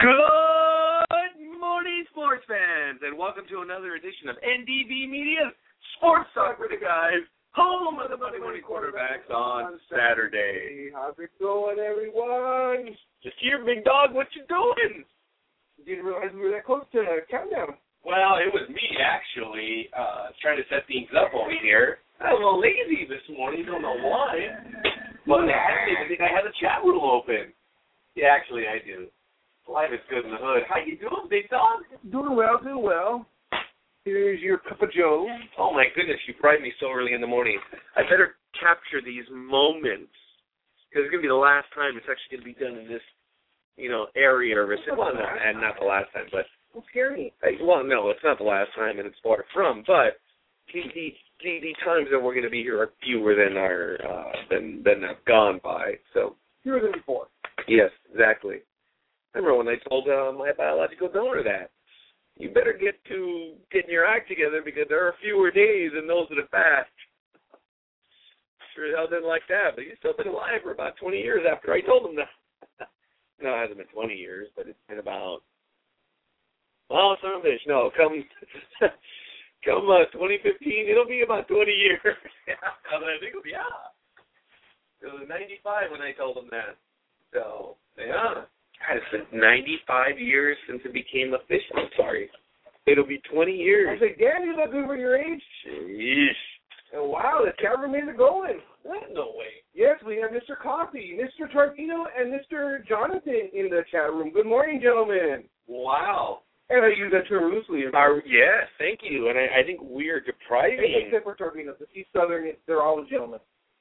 Good morning, sports fans, and welcome to another edition of NDB Media's Sports Talk with the Guys, home of the Monday Morning Quarterbacks on Saturday. How's it going, everyone? Just here, big dog, what you doing? Didn't realize we were that close to countdown. Well, it was me, actually, trying to set things up over here. I was a little lazy this morning, don't know why, but I didn't think I had the chat room open. Yeah, actually, I do. Life is good in the hood. How you doing, big dog? Doing well. Here's your cup of joe. Oh, my goodness, you fried me so early in the morning. I better capture these moments, because it's going to be the last time it's actually going to be done in this, area or well, no, and not the last time, but... Don't scare me. Well, no, it's not the last time, and it's far from, but the times that we're going to be here are fewer than than have gone by, so... Fewer than before. Yes, exactly. I remember when I told my biological donor that. You better get to getting your act together because there are fewer days than those that have passed. Sure the hell didn't like that, but he's still been alive for about 20 years after I told him that. No, it hasn't been 20 years, but it's been about, well, son of a bitch, no, come 2015, it'll be about 20 years. I think, yeah. It was 95 when I told him that. So, yeah. It's been 95 years since it became official. I'm sorry. It'll be 20 years. I said, damn, you look good for your age. Jeez. And wow, the chat room is going. What? No way. Yes, we have Mr. Coffee, Mr. Trevino, and Mr. Jonathan in the chat room. Good morning, gentlemen. Wow. And I use that term loosely. Yes, thank you. And I think we're depriving. Except for Trevino. The East Southern, they're all gentlemen.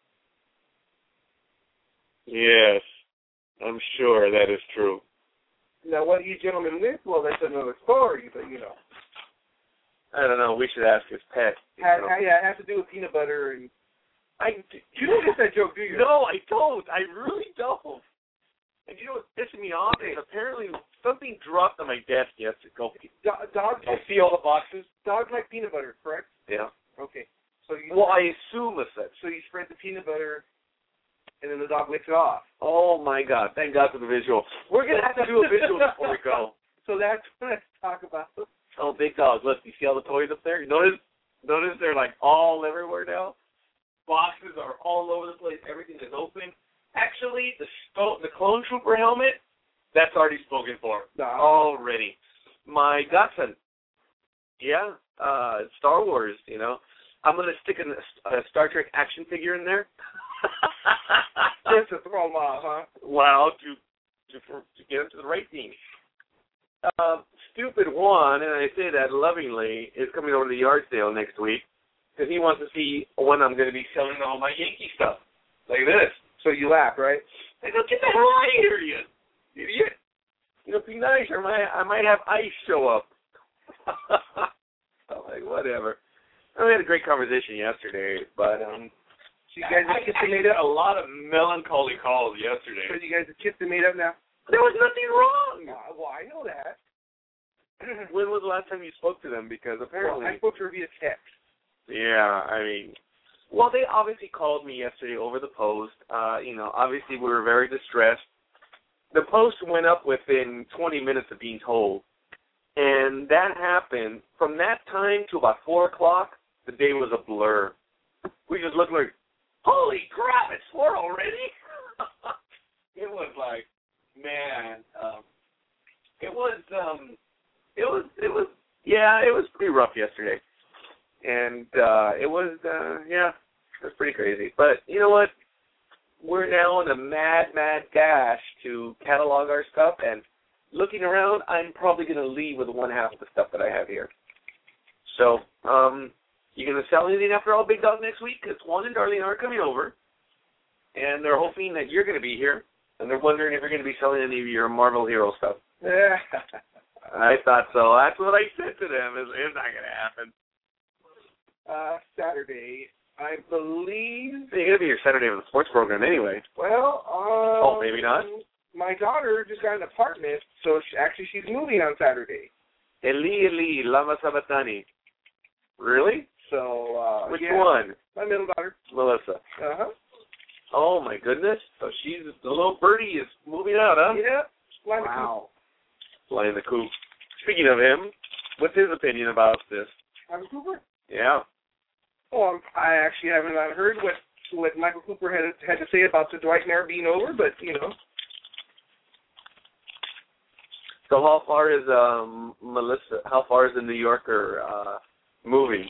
Yes. I'm sure that is true. Now, what you gentlemen miss, well, that's another story, but, I don't know. We should ask his pet. Yeah, it has to do with peanut butter. And you don't get that joke, do you? No, I don't. I really don't. And you know what's pissing me off is apparently something dropped on my desk yesterday. Dogs. I see all the boxes. Dogs like peanut butter, correct? Yeah. Okay. So I assume it's that. So you spread the peanut butter, and then the dog licks it off. Oh, my God. Thank God for the visual. We're going to have to do a visual before we go. So that's what let's talk about. Oh, big dog. Look, you see all the toys up there? Notice they're, all everywhere now? Boxes are all over the place. Everything is open. Actually, the Clone Trooper helmet, that's already spoken for. Already. My godson. Yeah. Star Wars, I'm going to stick a Star Trek action figure in there. Just to throw them off, huh? Well, to get them to the right team. Stupid one, and I say that lovingly, is coming over to the yard sale next week because he wants to see when I'm going to be selling all my Yankee stuff. Like this. So you laugh, right? I go, get the hell out of here, you idiot. Be nice, or I might have ice show up. I'm like, whatever. We had a great conversation yesterday, but so you guys have kissed and made up? A lot of melancholy calls yesterday. So you guys have kissed and made up now? There was nothing wrong. Well, I know that. When was the last time you spoke to them? Because apparently... I spoke to her via text. Yeah, well, they obviously called me yesterday over the post. Obviously we were very distressed. The post went up within 20 minutes of being told. And that happened. From that time to about 4 o'clock, the day was a blur. We just looked like, holy crap, it's 4 already? It was like, man, it was pretty rough yesterday. And it was pretty crazy. But you know what? We're now in a mad dash to catalog our stuff, and looking around, I'm probably going to leave with one half of the stuff that I have here. So, you going to sell anything after all, Big Dog, next week? Because Juan and Darlene are coming over, and they're hoping that you're going to be here, and they're wondering if you're going to be selling any of your Marvel Hero stuff. Yeah. I thought so. That's what I said to them. It's not going to happen. Saturday, I believe... You're going to be here Saturday on the sports program anyway. Well, oh, maybe not? My daughter just got an apartment, so she's moving on Saturday. Eli, Lama Sabatani. Really? So, which one? My middle daughter. Melissa. Uh-huh. Oh, my goodness. So the little birdie is moving out, huh? Yeah. Wow. flying the coop. Speaking of him, what's his opinion about this? Michael Cooper? Yeah. Well, I actually haven't heard what Michael Cooper had to say about the Dwight and era being over, but, you know. So how far is Melissa? How far is the New Yorker moving?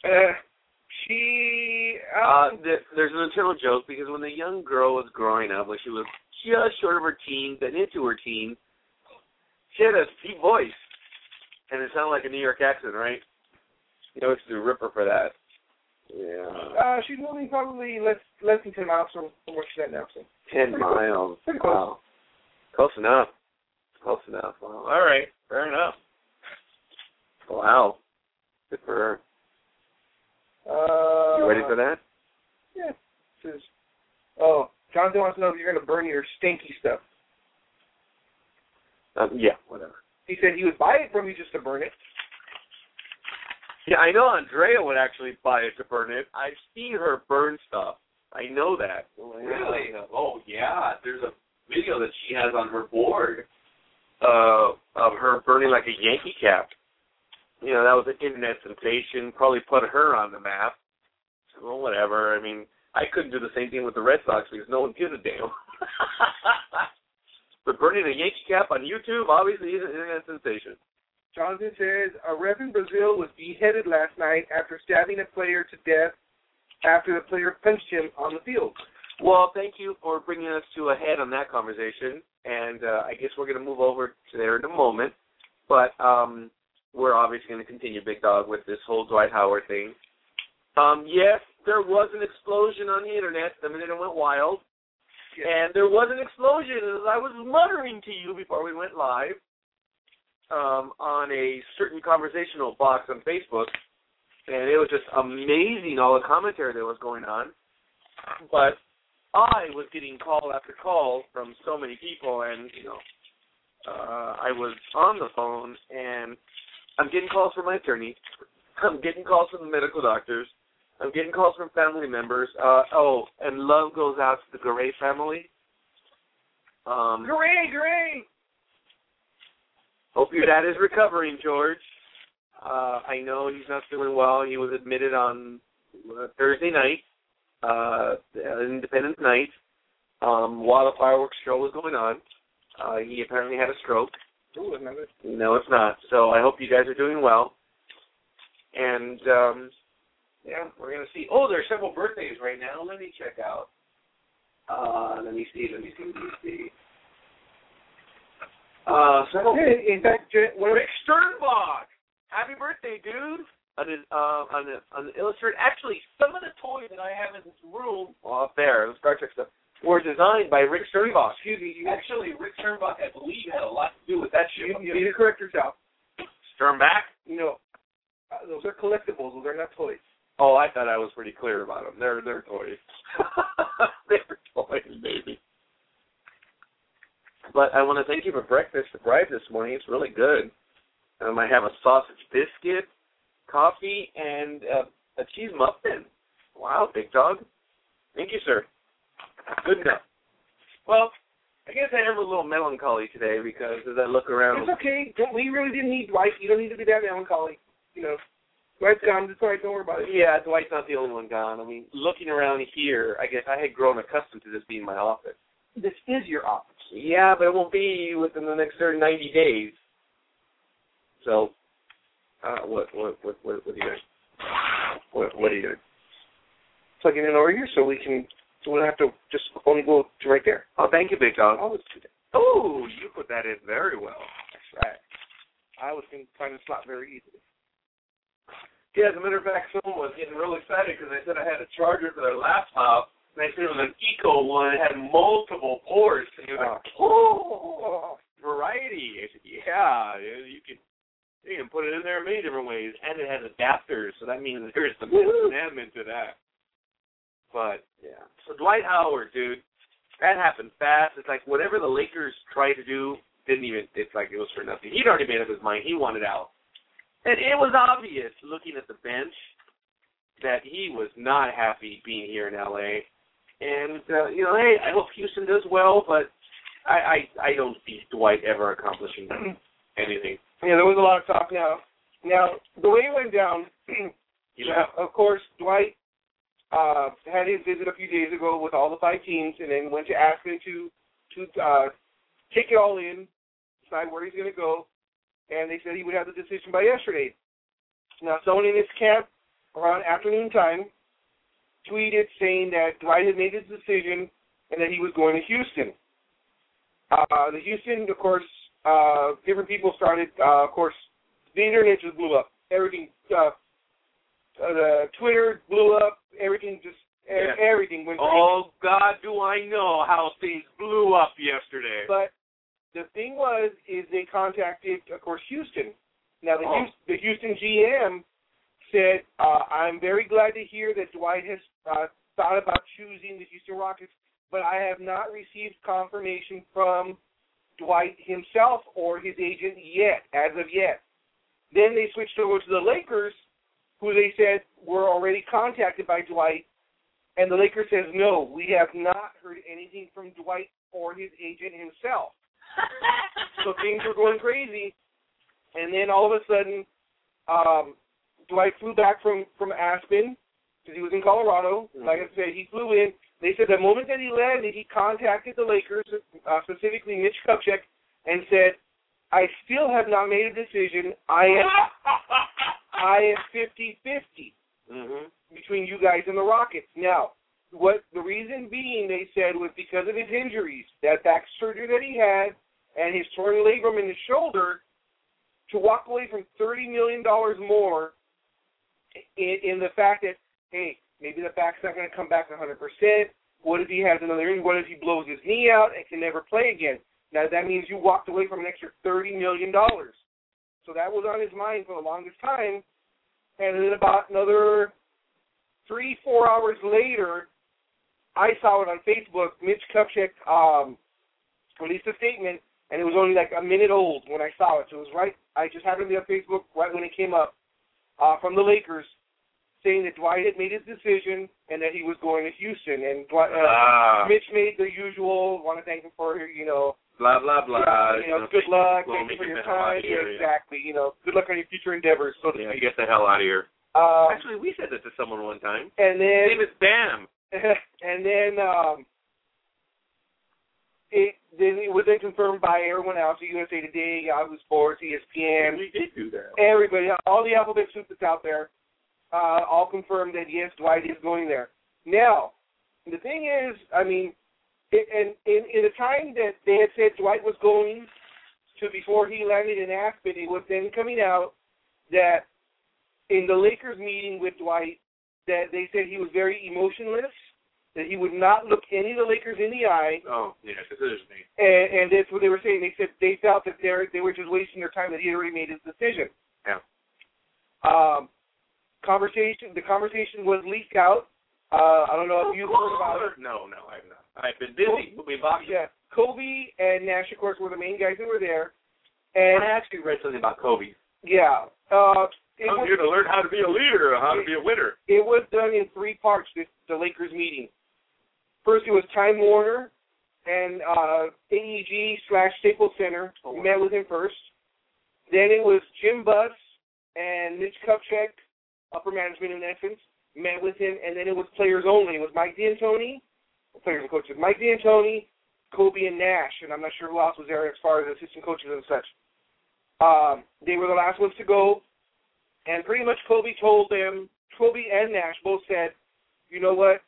There's an internal joke because when the young girl was growing up, when she was just short of her teens and into her teens, she had a deep voice, and it sounded like a New York accent, right? You know, it's the ripper for that. Yeah. She's moving probably less than 10 miles from where she's at now. So. 10 miles. Pretty close. Wow. Close enough. Close enough. Well, all right. Fair enough. Wow. Good for her. You ready for that? Yeah. Jonathan wants to know if you're going to burn your stinky stuff. Yeah, whatever. He said he would buy it from you just to burn it. Yeah, I know Andrea would actually buy it to burn it. I've seen her burn stuff. I know that. Really? Oh, yeah. There's a video that she has on her board of her burning like a Yankee cap. You know, that was an internet sensation. Probably put her on the map. So, well, whatever. I mean, I couldn't do the same thing with the Red Sox because no one gives a damn. But burning a Yankee cap on YouTube obviously is an internet sensation. Jonathan says, a ref in Brazil was beheaded last night after stabbing a player to death after the player punched him on the field. Well, thank you for bringing us to a head on that conversation, and I guess we're going to move over to there in a moment. But we're obviously going to continue, Big Dog, with this whole Dwight Howard thing. Yes, there was an explosion on the Internet the minute it went wild, and there was an explosion, as I was muttering to you before we went live, on a certain conversational box on Facebook, and it was just amazing all the commentary that was going on. But I was getting call after call from so many people, and, you know, I was on the phone, and I'm getting calls from my attorney. I'm getting calls from the medical doctors. I'm getting calls from family members. And love goes out to the Garay family. Garay! Hope your dad is recovering, George. I know he's not feeling well. He was admitted on Thursday night, Independence night, while the fireworks show was going on. He apparently had a stroke. Ooh, isn't it? No, it's not. So I hope you guys are doing well. And, yeah, we're going to see. Oh, there are several birthdays right now. Let me check out. Let me see. In fact, Rick Sternbach. Happy birthday, dude. On the illustrated. Actually, some of the toys that I have in this room, up there, the Star Trek stuff, were designed by Rick Sternbach. Excuse me. Actually, Rick Sternbach, I believe, had a lot to do with that shit. You need to correct yourself. Sternbach? No. Those are collectibles. Those are not toys. Oh, I thought I was pretty clear about them. They're toys. They're toys, baby. But I want to thank you for breakfast surprise this morning. It's really good. I have a sausage biscuit, coffee, and a cheese muffin. Wow, Big Dog. Thank you, sir. Good enough. Well, I guess I am a little melancholy today because as I look around... It's okay. We really didn't need Dwight. You don't need to be that melancholy. You know, Dwight's gone. It's all right. Don't worry about it. Yeah, Dwight's not the only one gone. I mean, looking around here, I guess I had grown accustomed to this being my office. This is your office. Yeah, but it won't be within the next 90 days. So, what are you doing? What are you doing? Plugging in over here so we don't have to just only go to right there. Oh, thank you, Big Dog. Oh, you put that in very well. That's right. I was going to find the slot very easily. Yeah, as a matter of fact, someone was getting real excited because I said I had a charger for their laptop, and I said it was an Eco one. It had multiple ports. And he was like, variety. I said, yeah, you can put it in there many different ways. And it has adapters, so that means there's some amendment to that. But, yeah. So Dwight Howard, dude, that happened fast. It's like whatever the Lakers tried to do, it's like it was for nothing. He'd already made up his mind. He wanted out. And it was obvious, looking at the bench, that he was not happy being here in L.A. And, hey, I hope Houston does well, but I don't see Dwight ever accomplishing anything. Yeah, there was a lot of talk now. Now, the way it went down, of course, Dwight had his visit a few days ago with all the 5 teams, and then went to Aspen to take it all in, decide where he's going to go, and they said he would have the decision by yesterday. Now, someone in his camp around afternoon time tweeted saying that Dwight had made his decision and that he was going to Houston. The Houston, of course, different people started, of course, the internet just blew up. Everything, the Twitter blew up. Everything just, everything went crazy. Oh, God, do I know how things blew up yesterday. But the thing is they contacted, of course, Houston. Now, the Houston GM said, I'm very glad to hear that Dwight has thought about choosing the Houston Rockets, but I have not received confirmation from Dwight himself or his agent yet, as of yet. Then they switched over to the Lakers, who they said were already contacted by Dwight, and the Lakers says, no, we have not heard anything from Dwight or his agent himself. So things were going crazy, and then all of a sudden, Dwight flew back from Aspen, because he was in Colorado. Like I said, he flew in. They said the moment that he landed, he contacted the Lakers, specifically Mitch Kupchak, and said, I still have not made a decision. I am 50-50 between you guys and the Rockets. Now, what the reason being, they said, was because of his injuries, that back surgery that he had, and his torn labrum in his shoulder, to walk away from $30 million more in the fact that, hey, maybe the back's not going to come back 100%. What if he has another injury? What if he blows his knee out and can never play again? Now, that means you walked away from an extra $30 million. So that was on his mind for the longest time. And then about another 3-4 hours later, I saw it on Facebook. Mitch Kupchak released a statement, and it was only like a minute old when I saw it. So it was right. I just happened to be on Facebook right when it came up from the Lakers, saying that Dwight had made his decision and that he was going to Houston. And Mitch made the usual, want to thank him for, blah, blah, blah. Good luck, thank you for your time. Exactly. Good luck on your future endeavors, so to speak. Get the hell out of here. Actually, we said that to someone one time. And then, his name is Bam. And then it was then confirmed by everyone else, USA Today, Yahoo Sports, ESPN. We did do that. Everybody, all the alphabet soup that's out there, all confirmed that, yes, Dwight is going there. Now, the thing is, in the time that they had said Dwight was going to before he landed in Aspen, it was then coming out that in the Lakers meeting with Dwight, that they said he was very emotionless, that he would not look any of the Lakers in the eye. Oh, yeah, this is me. And that's what they were saying. They said they felt that they were just wasting their time, that he had already made his decision. Yeah. The conversation was leaked out. I don't know if you've heard about it. No, I have not. I've been busy. Yeah. Kobe and Nash, of course, were the main guys that were there. And I actually read something about Kobe. Yeah. I'm here to learn how to be a leader, how to be a winner. It was done in 3 parts, the Lakers meeting. First, it was Time Warner and AEG/Staples Center met with him first. Then it was Jim Buss and Mitch Kupchak, upper management in essence, met with him. And then it was players only. It was Mike D'Antoni, players and coaches, Mike D'Antoni, Kobe, and Nash. And I'm not sure who else was there as far as assistant coaches and such. They were the last ones to go. And pretty much Kobe and Nash both said, you know what,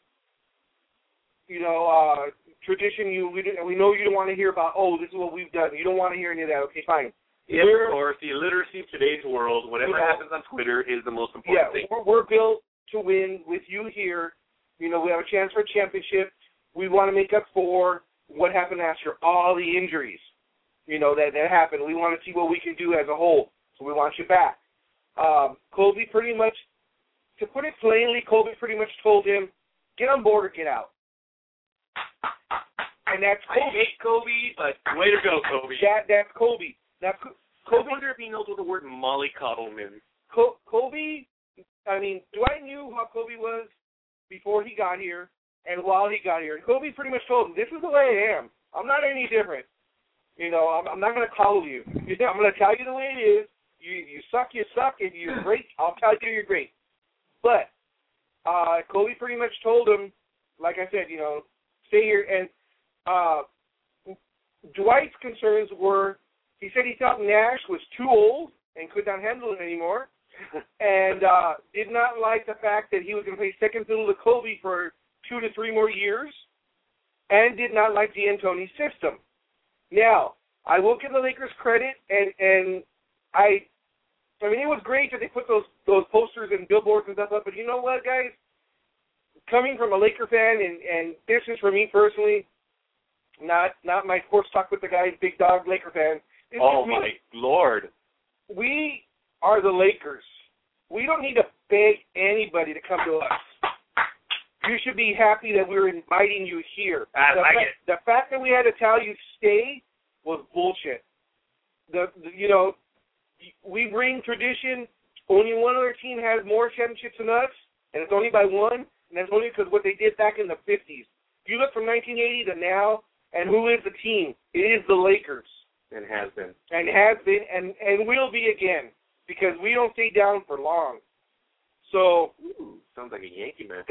tradition, we know you don't want to hear about, this is what we've done. You don't want to hear any of that. Okay, fine. Yeah, of course, the illiteracy of today's world, whatever happens on Twitter is the most important thing. We're built to win with you here. We have a chance for a championship. We want to make up for what happened after all the injuries, that happened. We want to see what we can do as a whole. So we want you back. Kobe pretty much, to put it plainly, told him, get on board or get out. And that's Kobe. I hate Kobe, but way to go, Kobe. That's Kobe. Now, Kobe, I wonder if he knows what the word mollycoddle means. Kobe, Dwight knew how Kobe was before he got here and while he got here. And Kobe pretty much told him, this is the way I am. I'm not any different. You know, I'm not going to coddle you. I'm going to tell you the way it is. You suck, you suck. If you're great, I'll tell you you're great. But Kobe pretty much told him, like I said, you know, stay here. And Dwight's concerns were, he said he thought Nash was too old and could not handle it anymore, and did not like the fact that he was going to play second fiddle to Kobe for 2 to 3 more years, and did not like D'Antoni's system. Now, I will give the Lakers credit, and I mean, it was great that they put those posters and billboards and stuff up, but you know what, guys? Coming from a Laker fan, and this is for me personally, not my sports talk with the guys, big dog Laker fan. Oh, my Lord. We are the Lakers. We don't need to beg anybody to come to us. You should be happy that we're inviting you here. The fact that we had to tell you stay was bullshit. You know, we bring tradition. Only one other team has more championships than us, and it's only by one, and that's only because what they did back in the 50s. You look from 1980 to now, and who is the team? It is the Lakers. And has been. And will be again, because we don't stay down for long. So. Ooh, sounds like a Yankee man.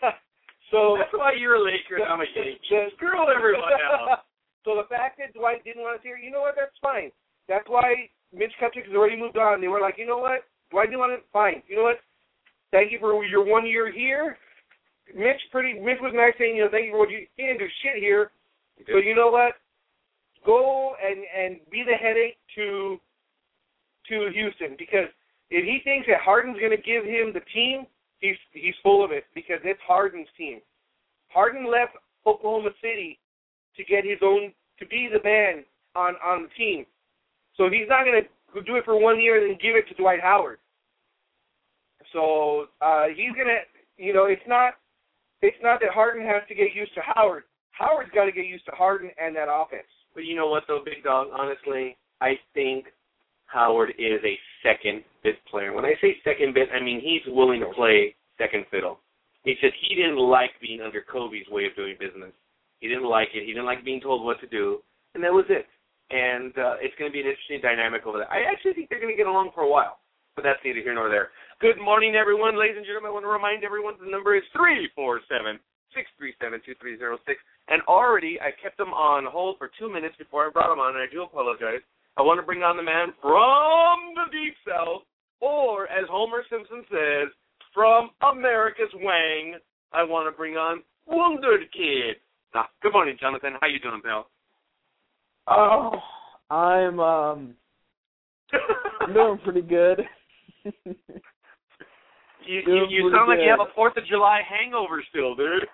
So that's why you're a Laker and I'm a Yankee. Screw everyone else. So the fact that Dwight didn't want to stay here, you know what? That's fine. That's why Mitch Kupchak has already moved on. They were like, you know what? Dwight didn't want to. Fine. You know what? Thank you for your 1 year here. Mitch was nice saying, you know, thank you for what you didn't do shit here. So you know what? Go and be the headache to Houston, because if he thinks that Harden's going to give him the team, he's full of it, because it's Harden's team. Harden left Oklahoma City to get his own, to be the man on the team. So he's not going to do it for 1 year and then give it to Dwight Howard. So he's going to, you know, it's not that Harden has to get used to Howard. Howard's got to get used to Harden and that offense. But you know what, though, Big Dog? Honestly, I think Howard is a second-bit player. When I say second-bit, I mean he's willing to play second fiddle. It's just he didn't like being under Kobe's way of doing business. He didn't like it. He didn't like being told what to do, and that was it. And it's going to be an interesting dynamic over there. I actually think they're going to get along for a while, but that's neither here nor there. Good morning, everyone. Ladies and gentlemen, I want to remind everyone the number is 347-637-2306. And already I kept them on hold for 2 minutes before I brought them on, and I do apologize. I want to bring on the man from the Deep South, or as Homer Simpson says, from America's Wang. I want to bring on Wonder Kid. Good morning, Jonathan. How you doing, pal? Oh, I'm doing pretty good. You sound like you have a 4th of July hangover still, dude.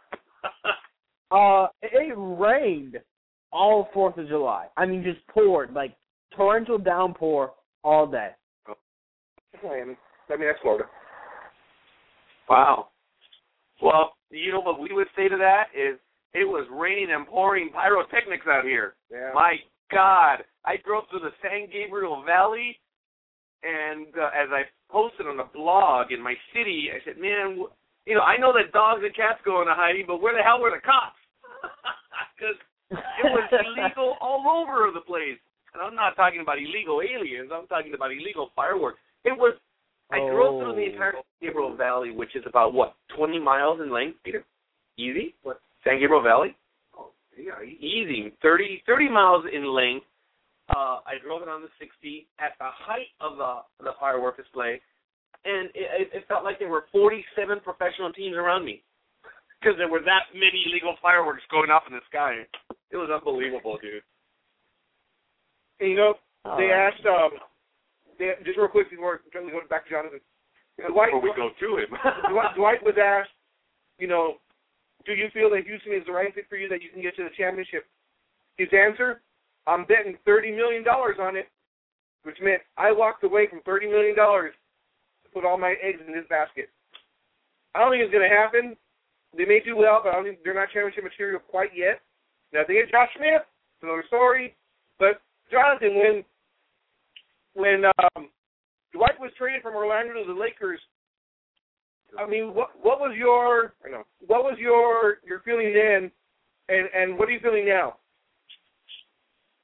It rained all 4th of July. I mean, just poured, like torrential downpour all day. I mean, that's Florida. Wow. Well, you know what we would say to that is it was raining and pouring pyrotechnics out here. Yeah. My God. I drove through the San Gabriel Valley, and as I posted on a blog in my city, I said, man, you know, I know that dogs and cats go into hiding, but where the hell were the cops? Because it was illegal all over the place. And I'm not talking about illegal aliens. I'm talking about illegal fireworks. It was, I drove through the entire San Gabriel Valley, which is about, 20 miles in length, Peter? Easy? What? San Gabriel Valley? Oh, yeah. Easy. 30 miles in length. I drove it on the 60 at the height of the firework display, and it felt like there were 47 professional teams around me because there were that many illegal fireworks going off in the sky. It was unbelievable, dude. And, you know, they asked, just real quick before we go back to Jonathan. Before we go to him. Dwight was asked, you know, do you feel that Houston is the right fit for you, that you can get to the championship? His answer, I'm betting $30 million on it, which meant I walked away from $30 million to put all my eggs in this basket. I don't think it's going to happen. They may do well, but I don't think they're not championship material quite yet. Now, if they get Josh Smith, it's another story. But, Jonathan, when Dwight was traded from Orlando to the Lakers, I mean, what was your feeling then, and what are you feeling now?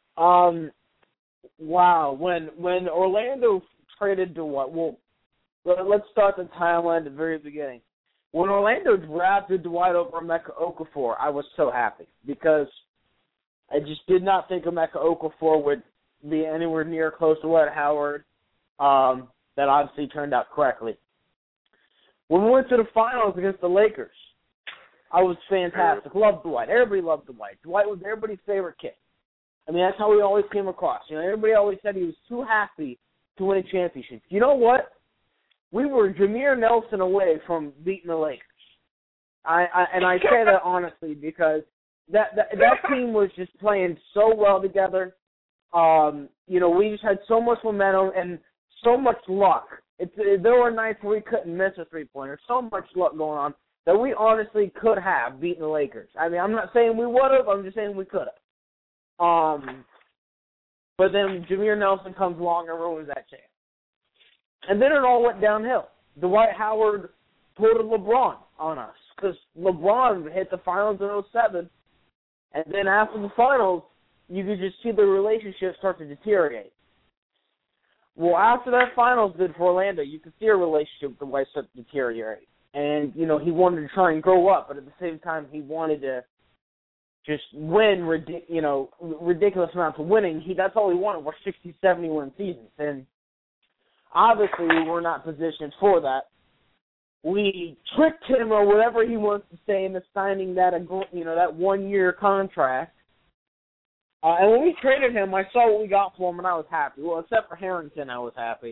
Wow. When Orlando traded Dwight, well, let's start the timeline at the very beginning. When Orlando drafted Dwight over Emeka Okafor, I was so happy because I just did not think Emeka Okafor would be anywhere near close to Dwight Howard. That obviously turned out correctly. When we went to the finals against the Lakers, I was fantastic. Loved Dwight. Everybody loved Dwight. Dwight was everybody's favorite kid. I mean, that's how he always came across. You know, everybody always said he was too happy to win a championship. You know what? We were Jameer Nelson away from beating the Lakers. I say that honestly because that team was just playing so well together. You know, we just had so much momentum and so much luck. There were nights where we couldn't miss a three-pointer. So much luck going on that we honestly could have beaten the Lakers. I mean, I'm not saying we would have. I'm just saying we could have. But then Jameer Nelson comes along and ruins that chance. And then it all went downhill. Dwight Howard pulled a LeBron on us because LeBron hit the finals in 2007. And then after the finals, you could just see the relationship start to deteriorate. Well, after that finals did for Orlando, you could see a relationship with Dwight start to deteriorate. And, you know, he wanted to try and grow up, but at the same time, he wanted to just win, ridiculous amounts of winning. That's all he wanted were 60, 70-win seasons. And obviously, we were not positioned for that. We tricked him or whatever he wants to say into signing that 1-year contract. And when we traded him, I saw what we got for him, and I was happy. Well, except for Harrington, I was happy.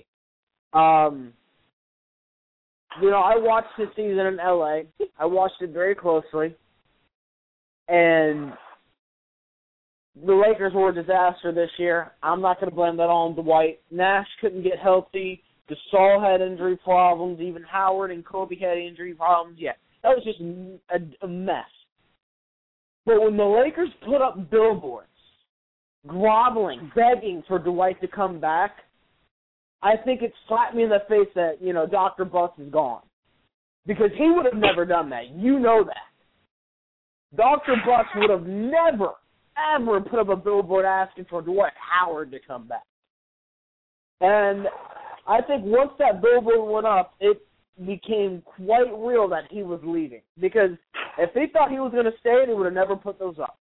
You know, I watched his season in L.A. I watched it very closely. And the Lakers were a disaster this year. I'm not going to blame that all on Dwight. Nash couldn't get healthy. Gasol had injury problems. Even Howard and Kobe had injury problems. Yeah, that was just a mess. But when the Lakers put up billboards, groveling, begging for Dwight to come back, I think it slapped me in the face that, you know, Dr. Buss is gone. Because he would have never done that. You know that. Dr. Buss would have never, ever put up a billboard asking for Dwight Howard to come back. And I think once that billboard went up, it became quite real that he was leaving. Because if they thought he was going to stay, they would have never put those up.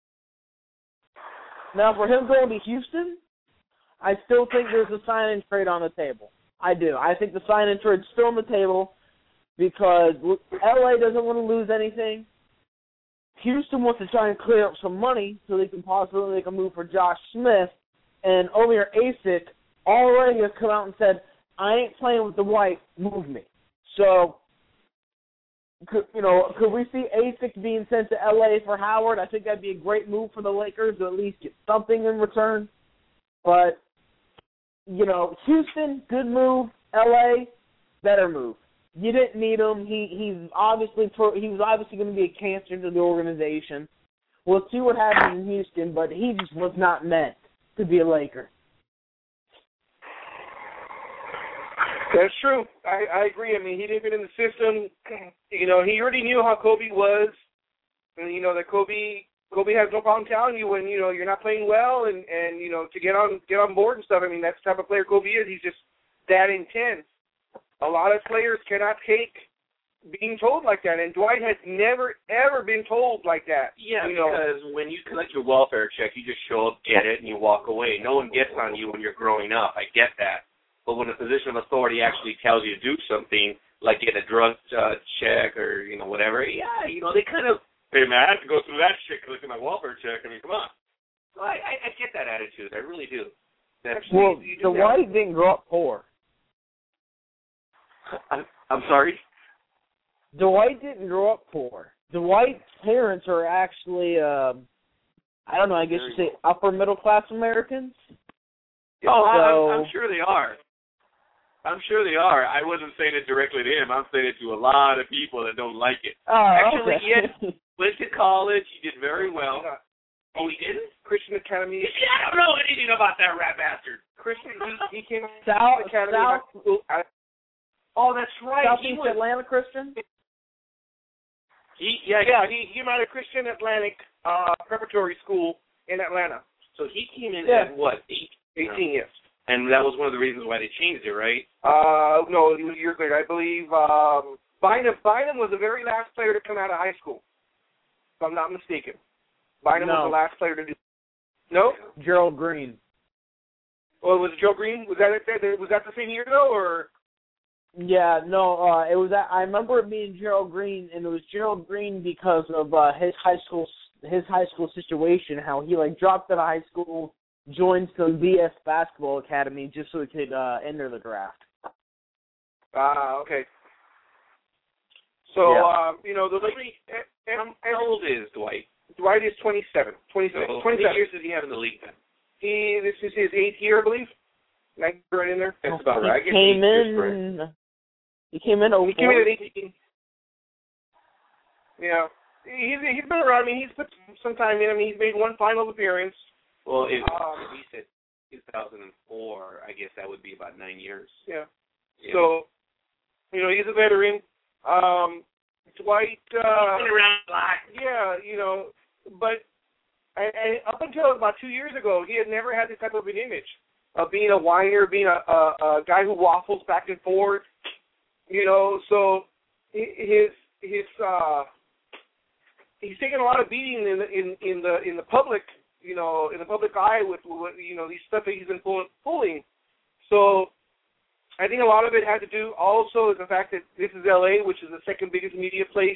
Now, for him going to Houston, I still think there's a sign-in trade on the table. I do. I think the sign-in trade's still on the table because L.A. doesn't want to lose anything. Houston wants to try and clear up some money so they can possibly make a move for Josh Smith. And Omer Asik already has come out and said, I ain't playing with the Dwight, move me. So, could we see Asik being sent to L.A. for Howard? I think that'd be a great move for the Lakers to at least get something in return. But, you know, Houston, good move. L.A., better move. You didn't need him. He was obviously going to be a cancer to the organization. We'll see what happens in Houston, but he just was not meant to be a Laker. That's true. I agree. I mean, he didn't fit in the system. You know, he already knew how Kobe was. And, you know, that Kobe has no problem telling you when, you know, you're not playing well and you know, to get on board and stuff. I mean, that's the type of player Kobe is. He's just that intense. A lot of players cannot take being told like that, and Dwight has never, ever been told like that. Yeah, because when you collect your welfare check, you just show up, get it, and you walk away. No one gets on you when you're growing up. I get that. But when a position of authority actually tells you to do something, like get a drug check or, you know, whatever, yeah, you know, they kind of, hey, man, I have to go through that shit to look at my welfare check. I mean, come on. So I get that attitude. I really do. Well, Dwight didn't grow up poor. I'm sorry? Dwight didn't grow up poor. Dwight's parents are actually, I don't know, I guess you say upper middle class Americans? Oh, I'm sure they are. I'm sure they are. I wasn't saying it directly to him. I'm saying it to a lot of people that don't like it. Oh, actually, okay. He went to college. He did very well. Oh, he didn't? Christian Academy. I don't know anything about that rat bastard. Christian, he came South Academy. Oh, that's right. Southeast Atlanta Christian? He came out of Christian Atlantic Preparatory School in Atlanta. So he came in Yeah. at what, 18, yes. And that was one of the reasons why they changed it, right? No, it was years later. I believe Bynum was the very last player to come out of high school, if I'm not mistaken. Bynum was No. the last player to do. No? Gerald Green. Well, was it Joe Green? Was that the same year though, or? Yeah, no, it was. I remember it being Gerald Green, and it was Gerald Green because of his high school situation. How he dropped out of high school, joined some BS basketball academy just so he could enter the draft. Okay. So Yeah. the lady. How old is Dwight? Dwight is 27. 27. So how 27. many years did he have in the league then? This is his 8th year, I believe. Right in there. That's about right. I guess He 8 years for him. He came in. He came in at 18. Yeah. He's been around. I mean, he's put some time in. I mean, he's made one final appearance. Well, if he said 2004, I guess that would be about 9 years. Yeah. Yeah. So, he's a veteran. Dwight. Been around a lot. Yeah, but up until about 2 years ago, he had never had this type of an image of being a whiner, being a guy who waffles back and forth. So he's taken a lot of beating in the public, in the public eye with these stuff that he's been pulling. So I think a lot of it had to do also with the fact that this is LA, which is the second biggest media place,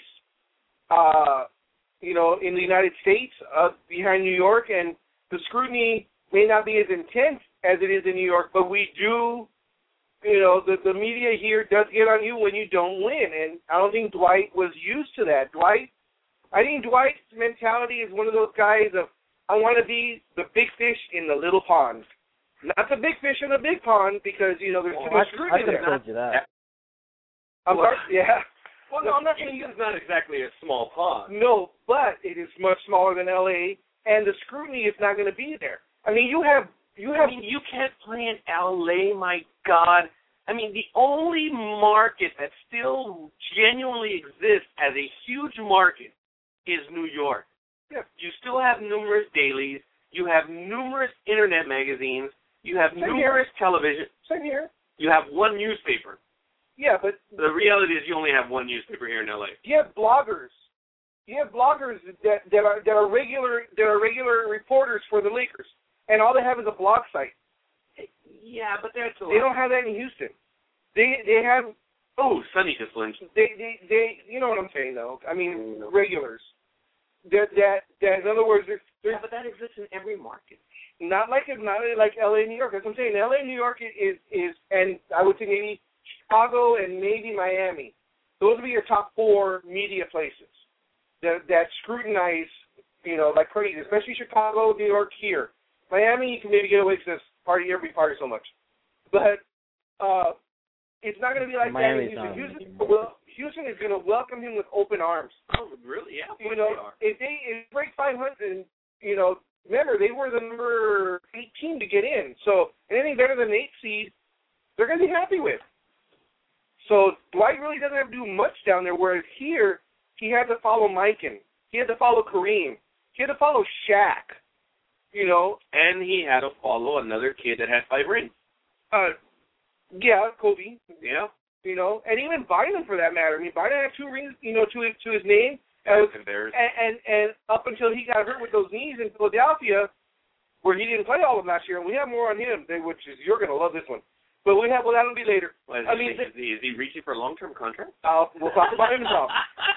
in the United States, behind New York, and the scrutiny may not be as intense as it is in New York, but we do, the media here does get on you when you don't win, and I don't think Dwight was used to that. I think Dwight's mentality is one of those guys of, I want to be the big fish in the little pond. Not the big fish in the big pond, because, there's too much scrutiny there. I could have told you that. I'm sorry? Yeah. Well, no, I'm not saying it's not exactly a small pond. No, but it is much smaller than LA, and the scrutiny is not going to be there. I mean, you can't play in LA, my God. I mean, the only market that still genuinely exists as a huge market is New York. Yeah. You still have numerous dailies. You have numerous internet magazines. You have numerous television. Same here. You have one newspaper. Yeah, but the reality is you only have one newspaper here in LA. You have bloggers. You have bloggers that are regular reporters for the Lakers, and all they have is a blog site. Yeah, but that's they don't have that in Houston. They have. Oh, Sonny just lynched. They you know what I'm saying though. I mean regulars. That in other words, yeah, but that exists in every market. Not like LA, New York. That's what I'm saying. LA, New York is, and I would say maybe Chicago and maybe Miami. Those would be your top 4 media places that scrutinize, like crazy. Especially Chicago, New York, here. Miami, you can maybe get away because every party so much. But it's not going to be like Miami's that in Houston. Houston is going to welcome him with open arms. Oh, really? Yeah. If they break 500, and remember they were the number 18 to get in. So anything better than 8 seed, they're going to be happy with. So Dwight really doesn't have to do much down there. Whereas here, he had to follow Mikan. He had to follow Kareem. He had to follow Shaq. And he had to follow another kid that had 5 rings. Yeah, Kobe. Yeah. And even Bynum for that matter. I mean, Bynum had 2 rings, to his name. And up until he got hurt with those knees in Philadelphia, where he didn't play all of them last year, and we have more on him, which is, you're going to love this one. But that'll be later. Well, is he reaching for a long-term contract? We'll talk about him himself.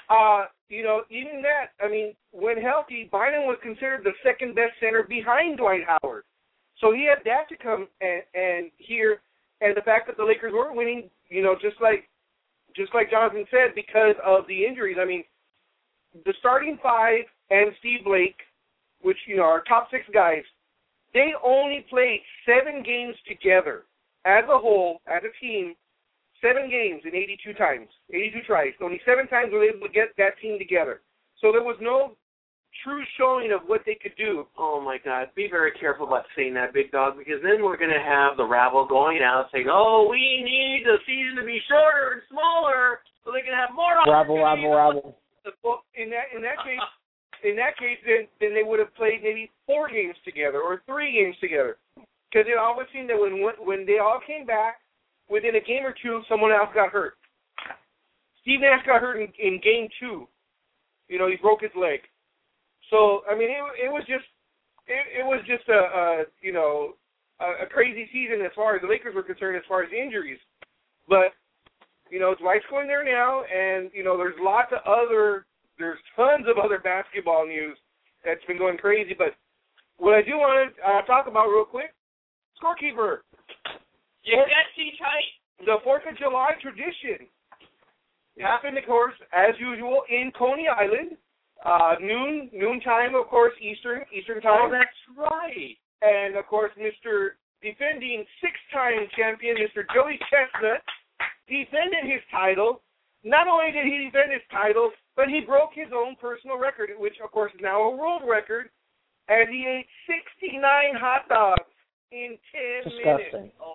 Even that, I mean, when healthy, Bynum was considered the second best center behind Dwight Howard. So he had that to come and here, and the fact that the Lakers weren't winning, just like Jonathan said, because of the injuries. I mean, the starting 5 and Steve Blake, which are top 6 guys, they only played 7 games together as a whole, as a team. 7 games in 82 times, 82 tries. Only 7 times were they able to get that team together. So there was no true showing of what they could do. Oh, my God. Be very careful about saying that, big dog, because then we're going to have the rabble going out saying, oh, we need the season to be shorter and smaller so they can have more Rabble. Well, in that case, in that case, then they would have played maybe 4 games together or 3 games together. Because it always seemed that when they all came back, within a game or two, someone else got hurt. Steve Nash got hurt in game 2. You know, he broke his leg. So I mean, it was just a crazy season as far as the Lakers were concerned, as far as injuries. But you know, Dwight's going there now, and you know, there's tons of other basketball news that's been going crazy. But what I do want to talk about real quick, scorekeeper. Yeah, that's tight. The 4th of July tradition happened, of course, as usual, in Coney Island. Noon time, of course, Eastern time. Oh, that's right. And, of course, Mr. defending 6-time champion, Mr. Joey Chestnut, defended his title. Not only did he defend his title, but he broke his own personal record, which, of course, is now a world record, as he ate 69 hot dogs in 10 minutes. Disgusting.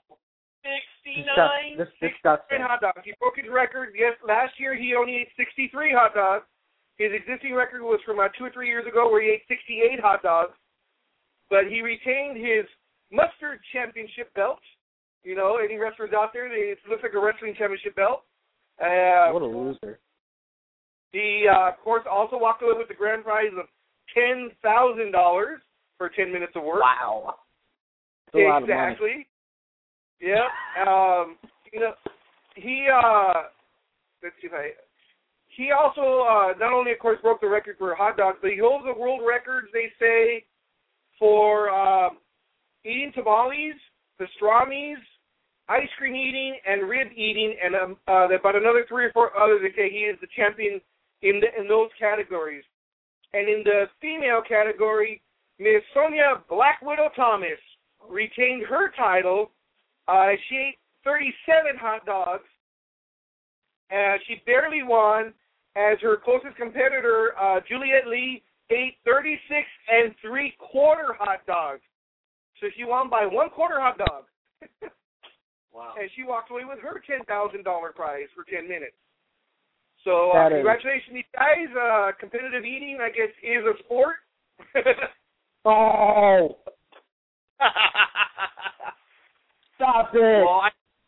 69? Disgusting. Hot dogs. He broke his record. Yes, last year he only ate 63 hot dogs. His existing record was from 2 or 3 years ago where he ate 68 hot dogs. But he retained his mustard championship belt. You know, any wrestlers out there, it looks like a wrestling championship belt. What a loser. He, of course, also walked away with the grand prize of $10,000 for 10 minutes of work. Wow. That's a lot of money. Exactly. Yeah. You know, he, let's see if he also not only, of course, broke the record for hot dogs, but he holds the world records, they say, for eating tamales, pastrami's, ice cream eating, and rib eating, and about another 3 or 4 others. They say he is the champion in those categories. And in the female category, Miss Sonia Black Widow Thomas retained her title. She ate 37 hot dogs. She barely won, as her closest competitor, Juliet Lee, ate 36 3/4 hot dogs. So she won by 1/4 hot dog. Wow. And she walked away with her $10,000 prize for 10 minutes. So congratulations, you guys. Competitive eating, I guess, is a sport. Oh. Stop it. Well,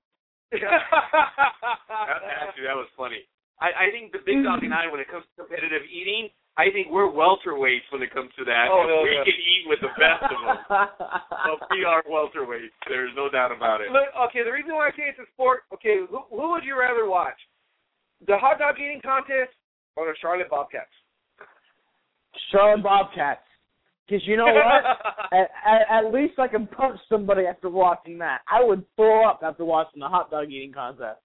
actually, that was funny. I think the Big Dog and I, when it comes to competitive eating, I think we're welterweights when it comes to that. We can eat with the best of them. So we are welterweights. There's no doubt about it. Look, okay, the reason why I say it's a sport, okay, who would you rather watch? The hot dog eating contest or the Charlotte Bobcats? Charlotte Bobcats. Because you know what? at least I can punch somebody after watching that. I would throw up after watching the hot dog eating contest.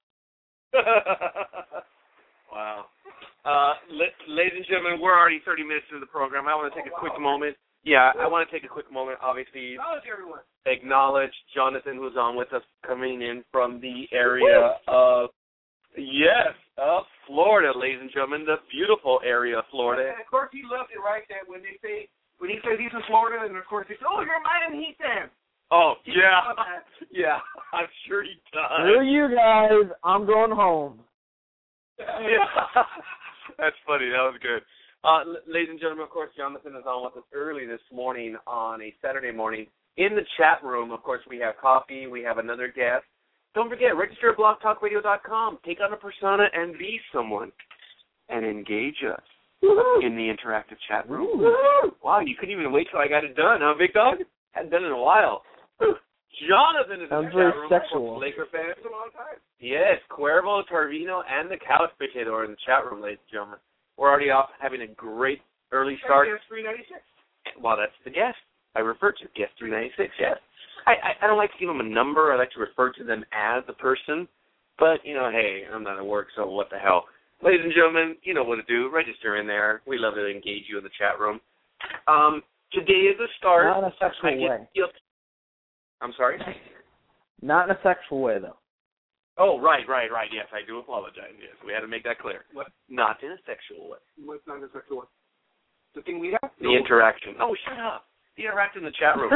Wow. Ladies and gentlemen, we're already 30 minutes into the program. I want to take a quick moment. Yeah, I want to take a quick moment, obviously, acknowledge Jonathan, who's on with us, coming in from the area of Florida, ladies and gentlemen, the beautiful area of Florida. And, of course, he loves it, right, that when he says he's from Florida, and, of course, he says, oh, you're a Miami Heat fan. Oh, yeah. Yeah, I'm sure he does. Screw you guys. I'm going home. Yeah. That's funny. That was good. Ladies and gentlemen, of course, Jonathan is on with us early this morning on a Saturday morning. In the chat room, of course, we have coffee. We have another guest. Don't forget, register at blogtalkradio.com. Take on a persona and be someone. And engage us in the interactive chat room. Wow, you couldn't even wait till I got it done, huh, Big Dog? Hadn't done it in a while. Jonathan is in the chat room. Sexual. Laker fans a long time. Yes, Cuervo, Tarvino, and the Couch Potato are in the chat room, ladies and gentlemen. We're already off having a great early start. Guest 396. Well, that's the guest I refer to, guest 396, yes. I don't like to give them a number. I like to refer to them as a person. But, you know, hey, I'm not at work, so what the hell. Ladies and gentlemen, you know what to do. Register in there. We love to engage you in the chat room. Today is the start. Not in a sexual way. I'm sorry? Not in a sexual way, though. Oh, right. Yes, I do apologize. Yes, we had to make that clear. What? Not in a sexual way. What's not in a sexual way? The thing we have? The interaction. Oh, shut up. The interact in the chat room.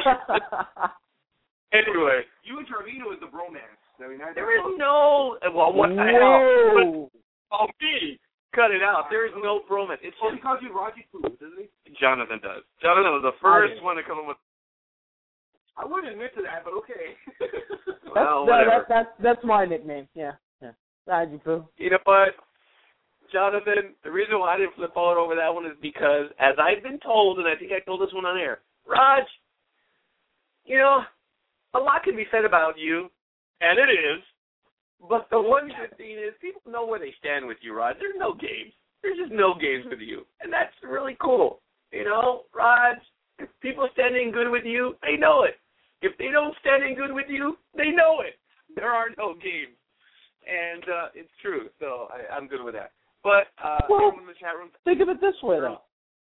Anyway. You and Tarvino is the bromance. There is no... Well, what the hell? Oh, me. Cut it out. There is no bromance. It's he calls you Raji Poo, doesn't he? Jonathan does. Jonathan was the first one to come up with. I wouldn't admit to that, but okay. Well, whatever. That's my nickname. Yeah. Raji Poo. You know what, Jonathan? The reason why I didn't flip out over that one is because, as I've been told, and I think I told this one on air, Raj, you know, a lot can be said about you, and it is. But the one good thing is people know where they stand with you, Raj. There's no games. There's just no games with you. And that's really cool. You know, Raj, if people stand in good with you, they know it. If they don't stand in good with you, they know it. There are no games. And it's true. So I'm good with that. But everyone in the chat room. Think of it this way, though.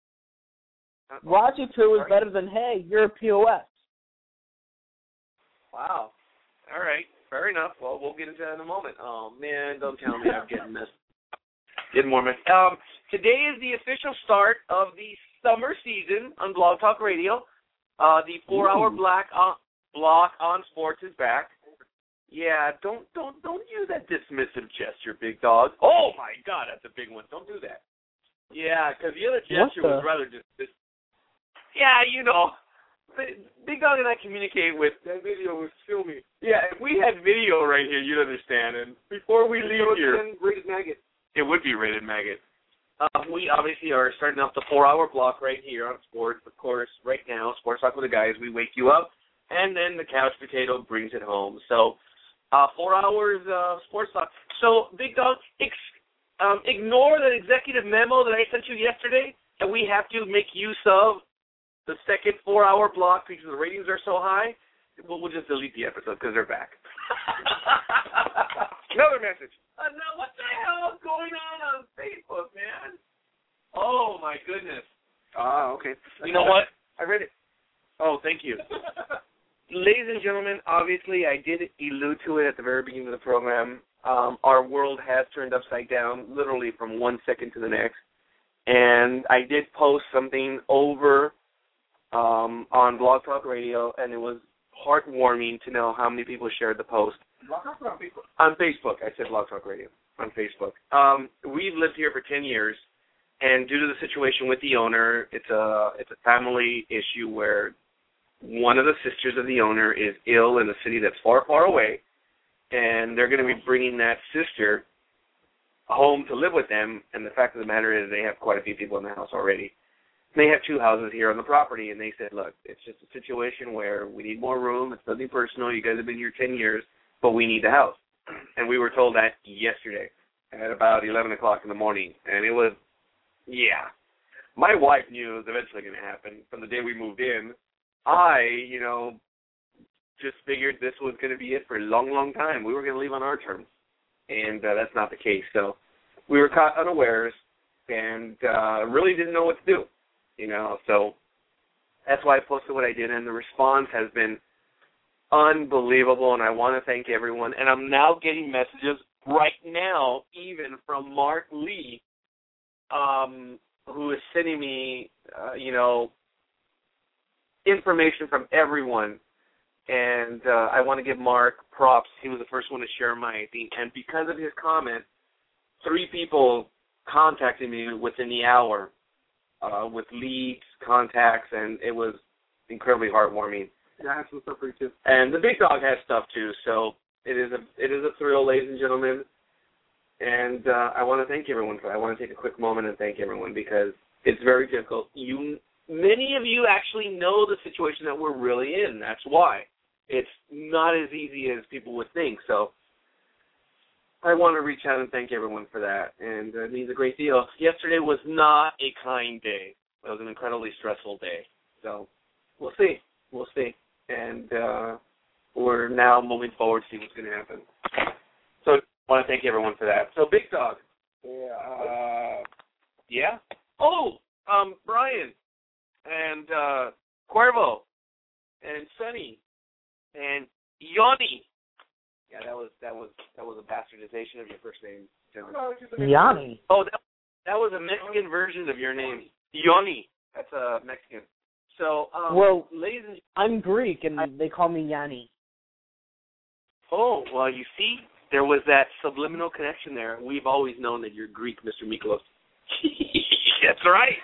Raji Poo is better than, hey, you're a POS. Wow. All right. Fair enough. Well, we'll get into that in a moment. Oh, man, don't tell me I'm getting missed. Getting more missed. Today is the official start of the summer season on Blog Talk Radio. The 4-hour block on sports is back. Yeah, don't use that dismissive gesture, big dog. Oh, my God, that's a big one. Don't do that. Yeah, because the other gesture was rather just yeah, you know. Big Dog and I communicate with. That video was filmy. Yeah, if we had video right here, you'd understand. And before we leave here, Rated Maggot. It would be Rated Maggot. We obviously are starting off the 4-hour block right here on sports. Of course, right now, Sports Talk with the Guys, we wake you up, and then the couch potato brings it home. So, 4 hours of Sports Talk. So, Big Dog, ignore that executive memo that I sent you yesterday, and we have to make use of the second 4-hour block because the ratings are so high. We'll just delete the episode because they're back. Another message. No, what the hell is going on Facebook, man? Oh, my goodness. Okay. You know what? I read it. Oh, thank you. Ladies and gentlemen, obviously I did allude to it at the very beginning of the program. Our world has turned upside down literally from 1 second to the next. And I did post something over on Blog Talk Radio, and it was heartwarming to know how many people shared the post. Blog Talk or on Facebook? On Facebook. I said Blog Talk Radio. On Facebook. We've lived here for 10 years, and due to the situation with the owner, it's a family issue where one of the sisters of the owner is ill in a city that's far, far away, and they're going to be bringing that sister home to live with them, and the fact of the matter is they have quite a few people in the house already. They have 2 houses here on the property, and they said, look, it's just a situation where we need more room. It's nothing personal. You guys have been here 10 years, but we need the house. And we were told that yesterday at about 11 o'clock in the morning. And it was, yeah. My wife knew it was eventually going to happen. From the day we moved in, I, just figured this was going to be it for a long, long time. We were going to leave on our terms. And that's not the case. So we were caught unawares and really didn't know what to do. So that's why I posted what I did, and the response has been unbelievable, and I want to thank everyone. And I'm now getting messages right now, even from Mark Lee, who is sending me, information from everyone. And I want to give Mark props. He was the first one to share my thing. And because of his comment, 3 people contacted me within the hour. With leads, contacts, and it was incredibly heartwarming. Yeah, I have some stuff for you too. And the Big Dog has stuff too, so it is a thrill, ladies and gentlemen. And I want to thank everyone for that. I want to take a quick moment and thank everyone because it's very difficult. Many of you actually know the situation that we're really in. That's why. It's not as easy as people would think. So I want to reach out and thank everyone for that, and it means a great deal. Yesterday was not a kind day. It was an incredibly stressful day. So we'll see. We'll see. And we're now moving forward to see what's going to happen. So I want to thank everyone for that. So Big Dog. Yeah? Oh, Brian and Cuervo and Sonny and Yoni. Yeah, that was a bastardization of your first name, John. Yanni. Oh, that was a Mexican version of your name, Yoni. That's a Mexican. So, ladies and I'm Greek, and they call me Yanni. oh, well, you see, there was that subliminal connection there. We've always known that you're Greek, Mr. Miklos. That's right.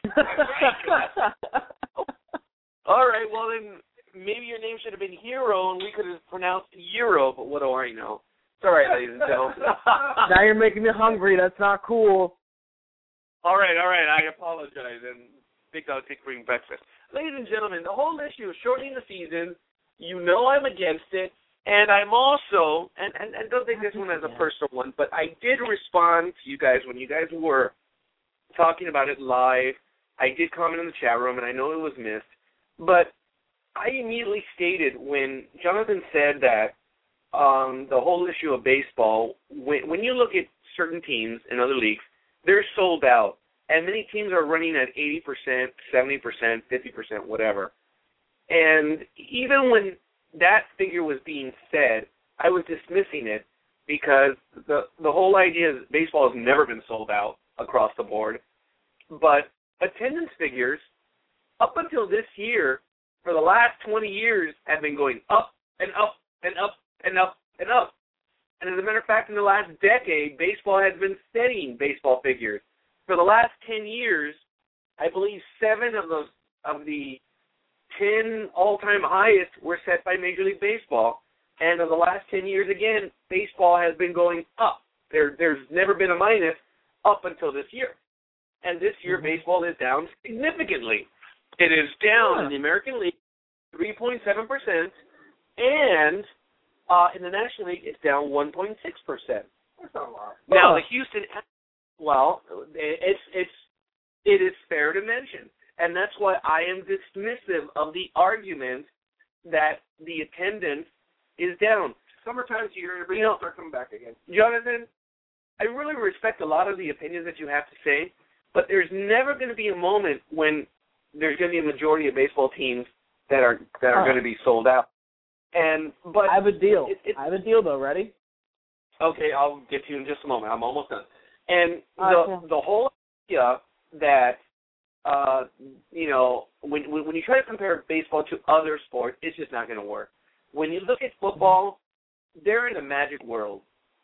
All right, well then, maybe your name should have been Hero, and we could have pronounced Euro, but what do I know? It's all right, ladies and gentlemen. Now you're making me hungry. That's not cool. All right, I apologize, and Big Dog Take bring breakfast. Ladies and gentlemen, the whole issue of shortening the season, you know I'm against it, and I'm also, and don't take this one as a personal one, but I did respond to you guys when you guys were talking about it live. I did comment in the chat room, and I know it was missed, but I immediately stated when Jonathan said that the whole issue of baseball, when you look at certain teams in other leagues, they're sold out, and many teams are running at 80%, 70%, 50%, whatever. And even when that figure was being said, I was dismissing it because the whole idea is baseball has never been sold out across the board. But attendance figures, up until this year, for the last 20 years, have been going up and up and up and up and up. And as a matter of fact, in the last decade, baseball has been steadying baseball figures. For the last 10 years, I believe 7 of the 10 all-time highest were set by Major League Baseball. And of the last 10 years, again, baseball has been going up. There's never been a minus up until this year. And this year, baseball is down significantly. It is down in the American League 3.7%, and in the National League, it's down 1.6%. That's not a lot. Now, the Houston, well, it is fair to mention, and that's why I am dismissive of the argument that the attendance is down. Summertime's here, everybody start coming back again. Jonathan, I really respect a lot of the opinions that you have to say, but there's never going to be a moment when there's going to be a majority of baseball teams that are going to be sold out. But I have a deal. I have a deal, though. Ready? Okay, I'll get to you in just a moment. I'm almost done. And the whole idea that when you try to compare baseball to other sports, it's just not going to work. When you look at football, they're in a magic world.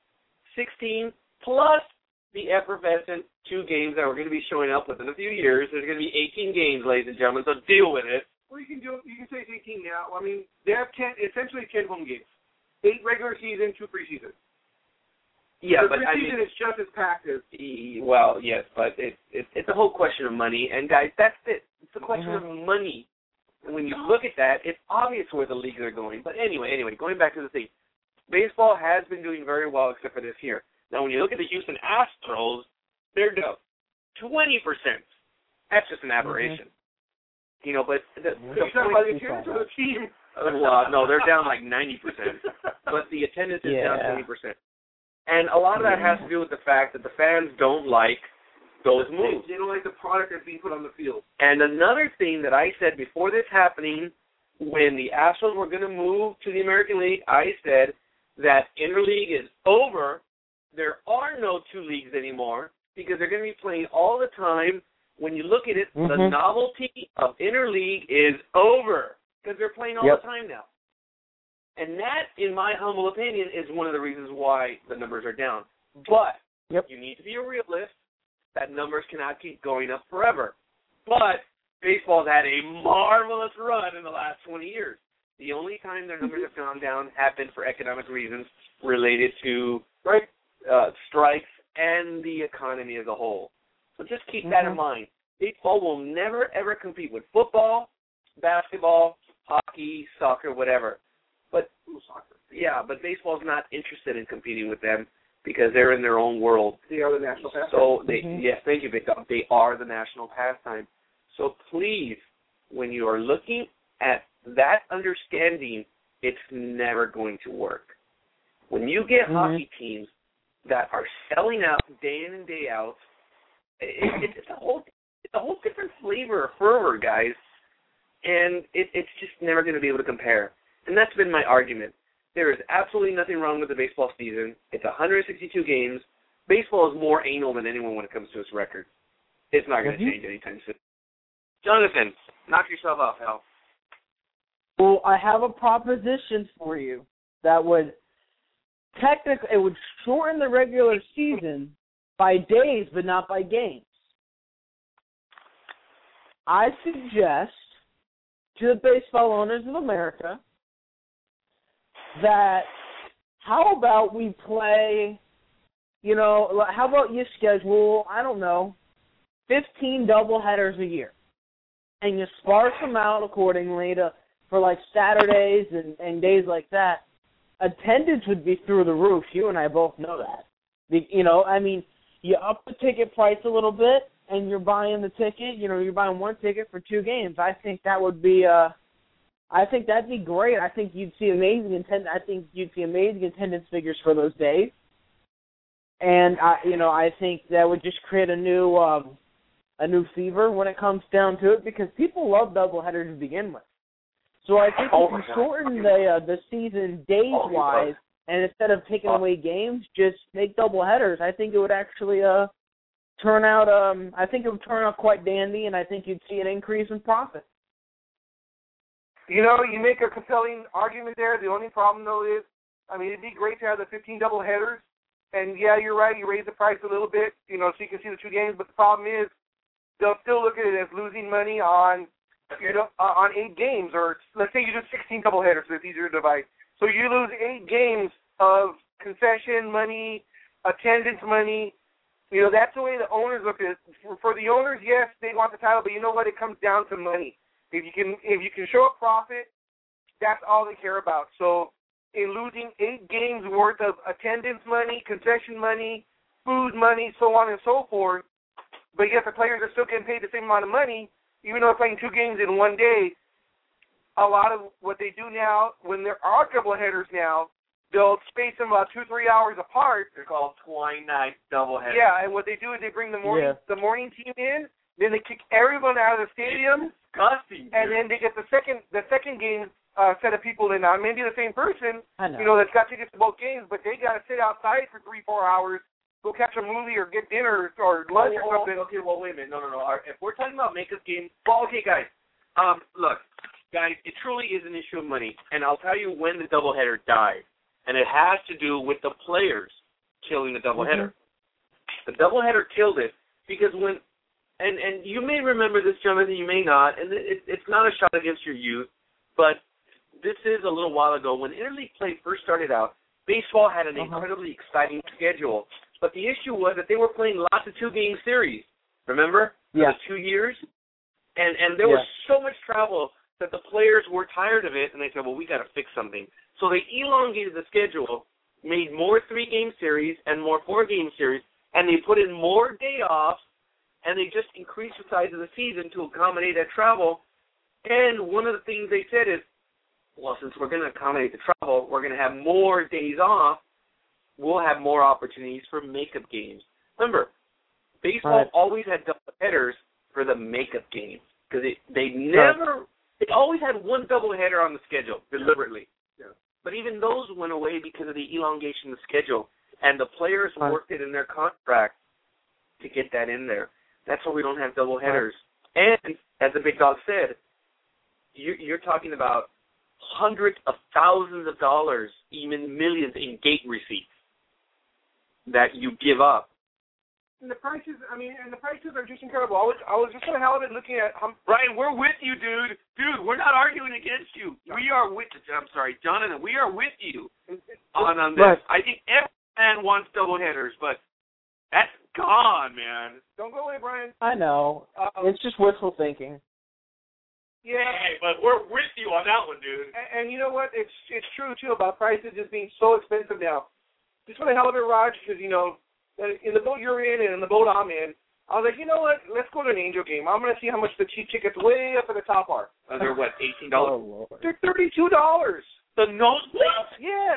16 plus the effervescent 2 games that we're going to be showing up within a few years. There's going to be 18 games, ladies and gentlemen, so deal with it. Well, you can say it's 18 now. I mean, they have 10, essentially 10 home games. 8 regular season, 2 preseason. Yeah, the but preseason is just as packed as. Well, yes, but it's a whole question of money, and guys, that's it. It's a question of money. And when you look at that, it's obvious where the leagues are going. But anyway, going back to the thing, baseball has been doing very well except for this year. Now, when you look at the Houston Astros, they're down 20%. That's just an aberration. But the attendance of the team. Well, no, they're down like 90%, but the attendance is down 20%. And a lot of that has to do with the fact that the fans don't like those moves. They don't like the product that's being put on the field. And another thing that I said before this happening, when the Astros were going to move to the American League, I said that interleague is over. There are no 2 leagues anymore because they're going to be playing all the time. When you look at it, the novelty of interleague is over because they're playing all the time now. And that, in my humble opinion, is one of the reasons why the numbers are down. But you need to be a realist. That numbers cannot keep going up forever. But baseball's had a marvelous run in the last 20 years. The only time their numbers have gone down have been for economic reasons related to strikes and the economy as a whole. So just keep that in mind. Baseball will never, ever compete with football, basketball, hockey, soccer, whatever. But baseball's not interested in competing with them because they're in their own world. They are the national pastime. So yes, thank you, Big Dog. They are the national pastime. So please, when you are looking at that understanding, it's never going to work. When you get hockey teams that are selling out day in and day out, it's a whole different flavor of fervor, guys, and it's just never going to be able to compare. And that's been my argument. There is absolutely nothing wrong with the baseball season. It's 162 games. Baseball is more anal than anyone when it comes to its record. It's not going to change anytime soon. Jonathan, knock yourself off, Hal. Well, I have a proposition for you that would technically, it would shorten the regular season by days, but not by games. I suggest to the baseball owners of America that how about we play, how about you schedule, 15 doubleheaders a year, and you sparse them out accordingly for like Saturdays and days like that. Attendance would be through the roof. You and I both know that. You up the ticket price a little bit, and you're buying the ticket. You're buying one ticket for 2 games. I think that would be. I think that'd be great. I think you'd see amazing attendance figures for those days, and I think that would just create a new fever when it comes down to it, because people love doubleheaders to begin with. So I think if you shorten the season days-wise, and instead of taking away games, just make doubleheaders, I think it would actually turn out. I think it would turn out quite dandy, and I think you'd see an increase in profit. You make a compelling argument there. The only problem, though, is, it'd be great to have the 15 doubleheaders, and yeah, you're right. You raise the price a little bit, so you can see the 2 games. But the problem is, they'll still look at it as losing money on 8 games, or let's say you do 16 doubleheaders, so it's easier to divide. So you lose 8 games of concession money, attendance money. That's the way the owners look at it. For the owners, yes, they want the title, but you know what? It comes down to money. If you can show a profit, that's all they care about. So in losing 8 games worth of attendance money, concession money, food money, so on and so forth, but yet the players are still getting paid the same amount of money, even though they're playing 2 games in one day. A lot of what they do now, when there are doubleheaders now, they'll space them about 2-3 hours apart. They're called twilight doubleheaders. Yeah, and what they do is they bring the morning team in, then they kick everyone out of the stadium. Disgusting. And then they get the second game set of people in. Now, maybe the same person, that's got tickets to both games, but they got to sit outside for 3-4 hours, go catch a movie or get dinner or lunch or something. Okay, well, wait a minute. No. If we're talking about makeup games, okay, guys. Look, guys, it truly is an issue of money, and I'll tell you when the doubleheader died, and it has to do with the players killing the doubleheader. Mm-hmm. The doubleheader killed it because when. And you may remember this, Jonathan, you may not, and it's not a shot against your youth, but this is a little while ago. When interleague play first started out, baseball had an incredibly exciting schedule, but the issue was that they were playing lots of 2-game series, remember? Yeah. For 2 years? And there was so much travel that the players were tired of it, and they said, well, we got to fix something. So they elongated the schedule, made more 3-game series and more 4-game series, and they put in more day offs, and they just increased the size of the season to accommodate that travel. And one of the things they said is, well, since we're going to accommodate the travel, we're going to have more days off, we'll have more opportunities for makeup games. Remember, baseball always had doubleheaders for the makeup games, because they always had one doubleheader on the schedule, deliberately. Yeah. But even those went away because of the elongation of the schedule, and the players worked it in their contract to get that in there. That's why we don't have doubleheaders. And, as the big dog said, you're talking about hundreds of thousands of dollars, even millions in gate receipts that you give up. And the prices, are just incredible. I was just on Halibut looking at Brian, we're with you, dude. Dude, we're not arguing against you. We are with Jonathan, we are with you on this. Right. I think every man wants doubleheaders, but that's gone, man. Don't go away, Brian. I know. It's just wishful thinking. Yeah. Hey, but we're with you on that one, dude. And you know what? It's true, too, about prices just being so expensive now. Just for the Halibut Raj, because, in the boat you're in and in the boat I'm in, I was like, you know what? Let's go to an Angel game. I'm going to see how much the cheap tickets way up at the top are. They're what, $18? Oh, Lord. They're $32. The nosebleeds? Yes.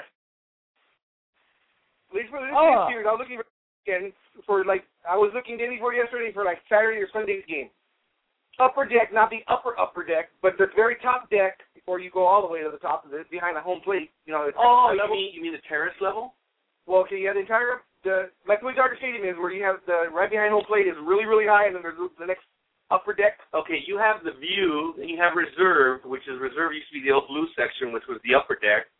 At least for this year, I was looking I was looking day before yesterday for Saturday or Sunday's game. Upper deck, not the upper deck, but the very top deck before you go all the way to the top of it, behind the home plate. You mean the terrace level? Well, okay, yeah, like the way Dodger Stadium is, where you have the right behind home plate is really, really high, and then there's the next upper deck. Okay, you have the view, then you have reserve, which is reserve used to be the old blue section, which was the upper deck.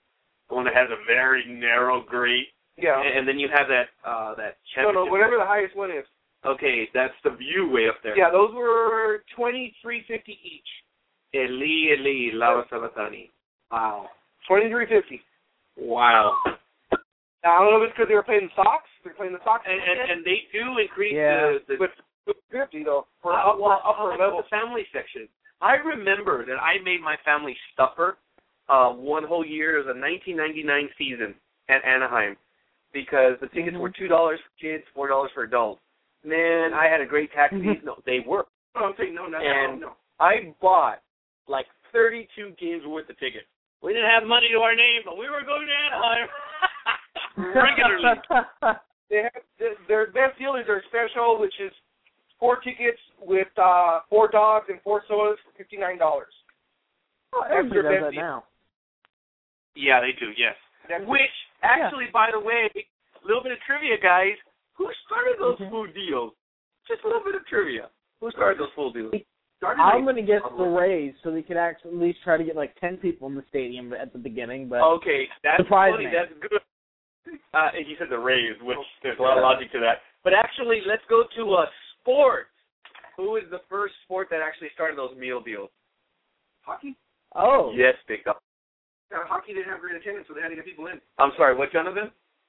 the one that has a very narrow grate. Yeah. And then you have that No, whatever the highest one is. Okay, that's the view way up there. Yeah, those were $23.50 each. Eli, Lava Sabatani. Wow. $23.50. Wow. Now, I don't know if it's because they were playing socks. They're playing the socks. And they do increase the But $50 though for upper level. The family section. I remember that I made my family stuffer one whole year. It was a 1999 season at Anaheim because the tickets were $2 for kids, $4 for adults. Man, I had a great tax season. No, they were. I'm saying no. I bought like 32 games worth of tickets. We didn't have money to our name, but we were going to Anaheim regularly. They have their best deal is their special, which is 4 tickets with 4 dogs and 4 sodas for $59. Oh, everybody does that now. Yeah, they do. Yes. Which actually, by the way, a little bit of trivia, guys. Who started those food deals? Just a little bit of trivia. Who started those food deals? I'm going to guess the Rays, so they could actually at least try to get like 10 people in the stadium at the beginning. But okay, that's funny. That's good. You said the Rays, which there's a lot of logic to that. But actually, let's go to sports. Who is the first sport that actually started those meal deals? Hockey? Oh. Yes, big up. Hockey didn't have great attendance, so they had to get people in. I'm sorry, what, Jonathan?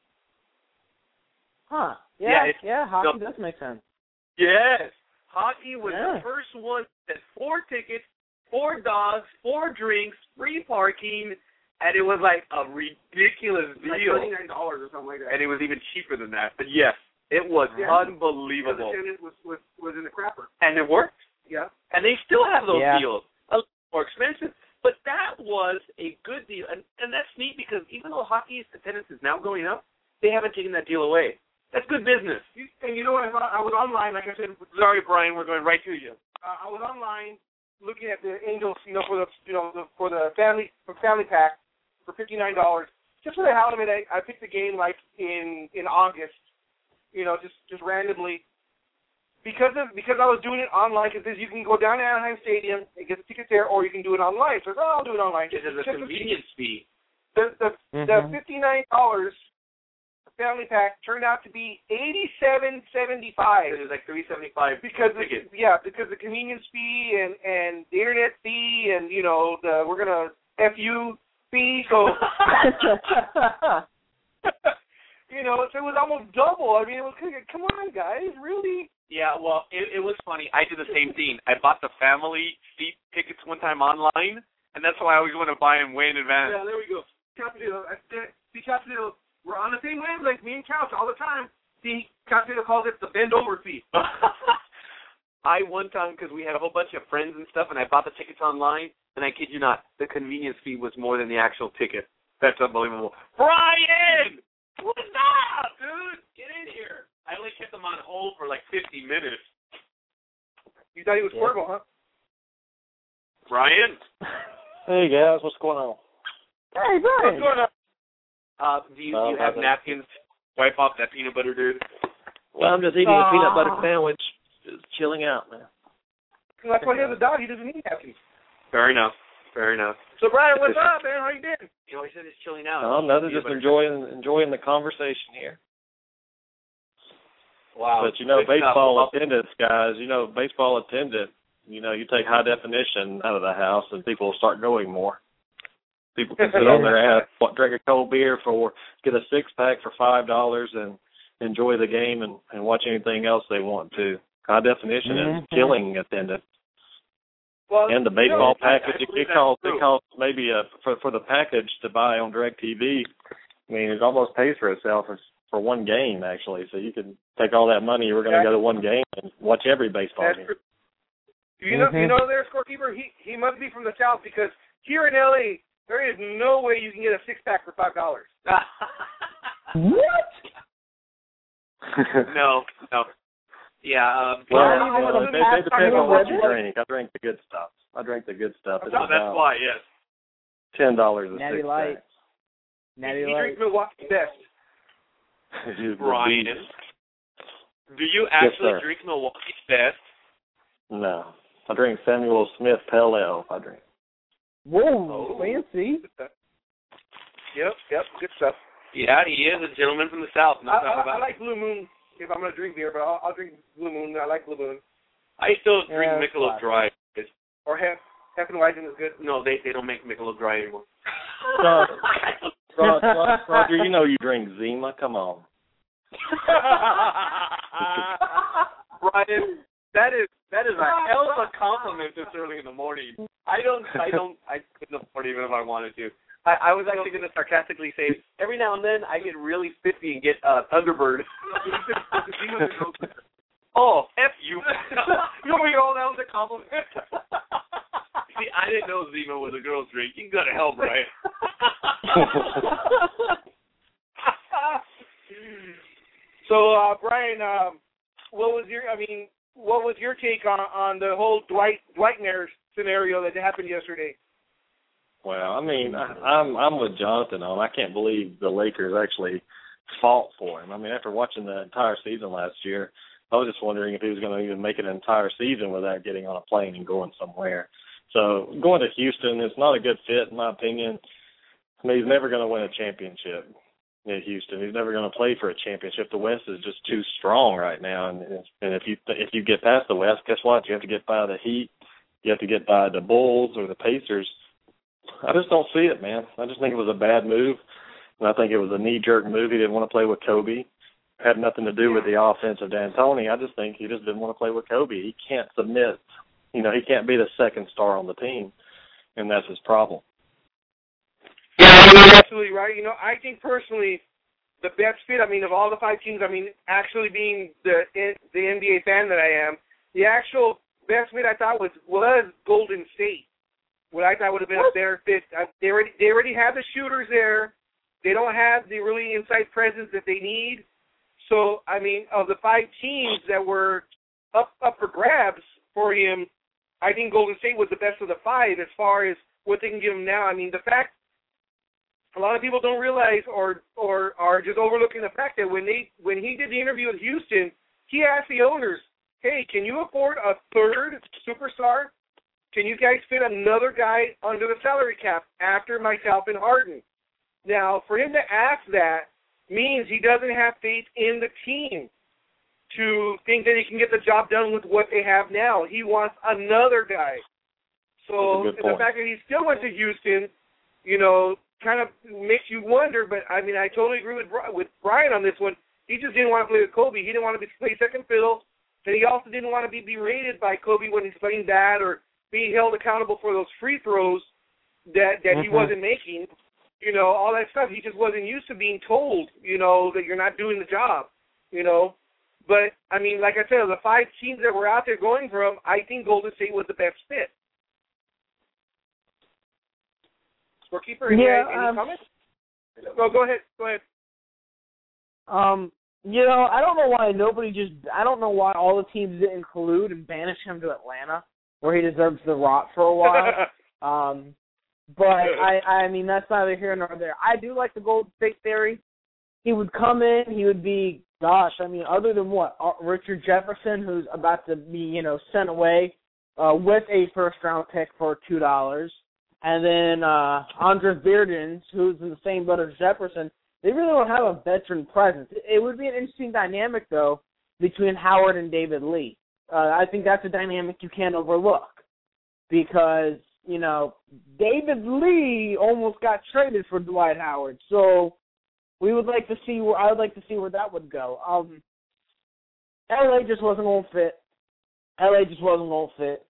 Huh. Yeah, hockey does make sense. Yes. Hockey was the first one that 4 tickets, 4 dogs, 4 drinks, free parking, and it was like a ridiculous deal. Like $39 or something like that. And it was even cheaper than that. But yes, it was unbelievable. The attendance was in the crapper. And it worked. Yeah. And they still have those deals. A little more expensive. But that was a good deal. And that's neat because even though hockey's attendance is now going up, they haven't taken that deal away. That's good business. And you know what? I was online, like I said. Sorry, Brian, we're going right to you. I was online looking at the Angels, for the family pack for $59. Just for the hell of it, I picked the game like in August, just randomly. Because I was doing it online, because you can go down to Anaheim Stadium and get the tickets there, or you can do it online. So I'll do it online. This is a convenience fee. The $59 family pack turned out to be $87.75. It was like $3.75 because the convenience fee and the internet fee and we're gonna FU fee. So so it was almost double. I mean, it was come on, guys, really. Yeah, well, it was funny. I did the same thing. I bought the family seat tickets one time online, and that's why I always want to buy them way in advance. Yeah, there we go. Capitano, we're on the same wavelength, me and Couch, all the time. See, Capitano calls it the bend-over fee. I one time, because we had a whole bunch of friends and stuff, and I bought the tickets online, and I kid you not, the convenience fee was more than the actual ticket. That's unbelievable. Brian! What's up, dude? Get in here. I only kept him on hold for like 50 minutes. You thought he was Cuervo, huh? Brian? Hey, guys. What's going on? Hey, Brian. What's going on? Do you have napkins to wipe off that peanut butter, dude? Well, I'm just eating a peanut butter sandwich. Just chilling out, man. That's why he has a dog. He doesn't need napkins. Fair enough. So, Brian, what's up, man? How you doing? You know, he said he's chilling out. Oh, nothing. Just enjoying the conversation here. Wow. But, baseball attendance, guys, baseball attendance, you take high definition out of the house and people will start going more. People can sit on their ass, drink a cold beer get a 6-pack for $5 and enjoy the game and watch anything else they want to. High definition is killing attendance. Well, and the baseball package, it costs maybe for the package to buy on DirecTV. I mean, it almost pays for itself for one game, actually. So you can take all that money, we're going to go to one game and watch every baseball game. You know, there, scorekeeper, he must be from the South because here in LA, there is no way you can get a 6-pack for $5. What? No. Yeah. It depends on what you drink. I drink the good stuff. It's that's why, yes. $10 a Natty 6-pack. Light. Natty You Light. drink Milwaukee Best. Brian, do you actually drink Milwaukee's Best? No. I drink Samuel Smith Pale Ale. I drink. Whoa, fancy. Yep, good stuff. Yeah, he is a gentleman from the South. No doubt about I like Blue Moon if I'm going to drink beer, but I'll drink Blue Moon. I like Blue Moon. I still drink Michelob Dry. Or Hefeweizen is good. No, they don't make Michelob Dry anymore. Roger, you know you drink Zima. Come on. Brian, that is a hell of a compliment this early in the morning. I couldn't afford even if I wanted to. I was actually going to sarcastically say, every now and then I get really spiffy and get Thunderbird. Oh, F you. You want me to hold that was a compliment? See, I didn't know Zima was a girl's drink. You got to help, right? So, Brian, what was your take on the whole Dwight Nair scenario that happened yesterday? Well, I mean, I'm with Jonathan on. I can't believe the Lakers actually fought for him. I mean, after watching the entire season last year, I was just wondering if he was going to even make an entire season without getting on a plane and going somewhere. So going to Houston is not a good fit, in my opinion. I mean, he's never going to win a championship in Houston. He's never going to play for a championship. The West is just too strong right now, and if you get past the West, guess what? You have to get by the Heat. You have to get by the Bulls or the Pacers. I just don't see it, man. I just think it was a bad move, and I think it was a knee-jerk move. He didn't want to play with Kobe. It had nothing to do with the offense of D'Antoni. I just think he just didn't want to play with Kobe. He can't submit. He can't be the second star on the team, and that's his problem. Yeah, you're absolutely right. I think personally the best fit, of all the 5 teams, actually being the NBA fan that I am, the actual best fit I thought was Golden State. What I thought would have been a better fit. They already have the shooters there. They don't have the really inside presence that they need. So, of the 5 teams that were up for grabs for him, I think Golden State was the best of the 5 as far as what they can give him now. The fact a lot of people don't realize or are just overlooking the fact that when he did the interview with Houston, he asked the owners, hey, can you afford a 3rd superstar? Can you guys fit another guy under the salary cap after myself and Harden? Now, for him to ask that means he doesn't have faith in the team to think that he can get the job done with what they have now. He wants another guy. So the fact that he still went to Houston, kind of makes you wonder. But, I totally agree with Brian on this one. He just didn't want to play with Kobe. He didn't want to play second fiddle. And he also didn't want to be berated by Kobe when he's playing bad or being held accountable for those free throws that he wasn't making, all that stuff. He just wasn't used to being told, that you're not doing the job, But, like I said, of the 5 teams that were out there going for him, I think Golden State was the best fit. Scorekeeper, any comments? No, go ahead. I don't know why I don't know why all the teams didn't collude and banish him to Atlanta, where he deserves the rot for a while. But that's neither here nor there. I do like the Golden State theory. He would come in, he would be, other than what? Richard Jefferson, who's about to be, sent away with a first-round pick for $2. And then Andres Beardens, who's in the same boat as Jefferson. They really don't have a veteran presence. It would be an interesting dynamic, though, between Howard and David Lee. I think that's a dynamic you can't overlook because, David Lee almost got traded for Dwight Howard. So I would like to see where that would go. LA just wasn't going to fit.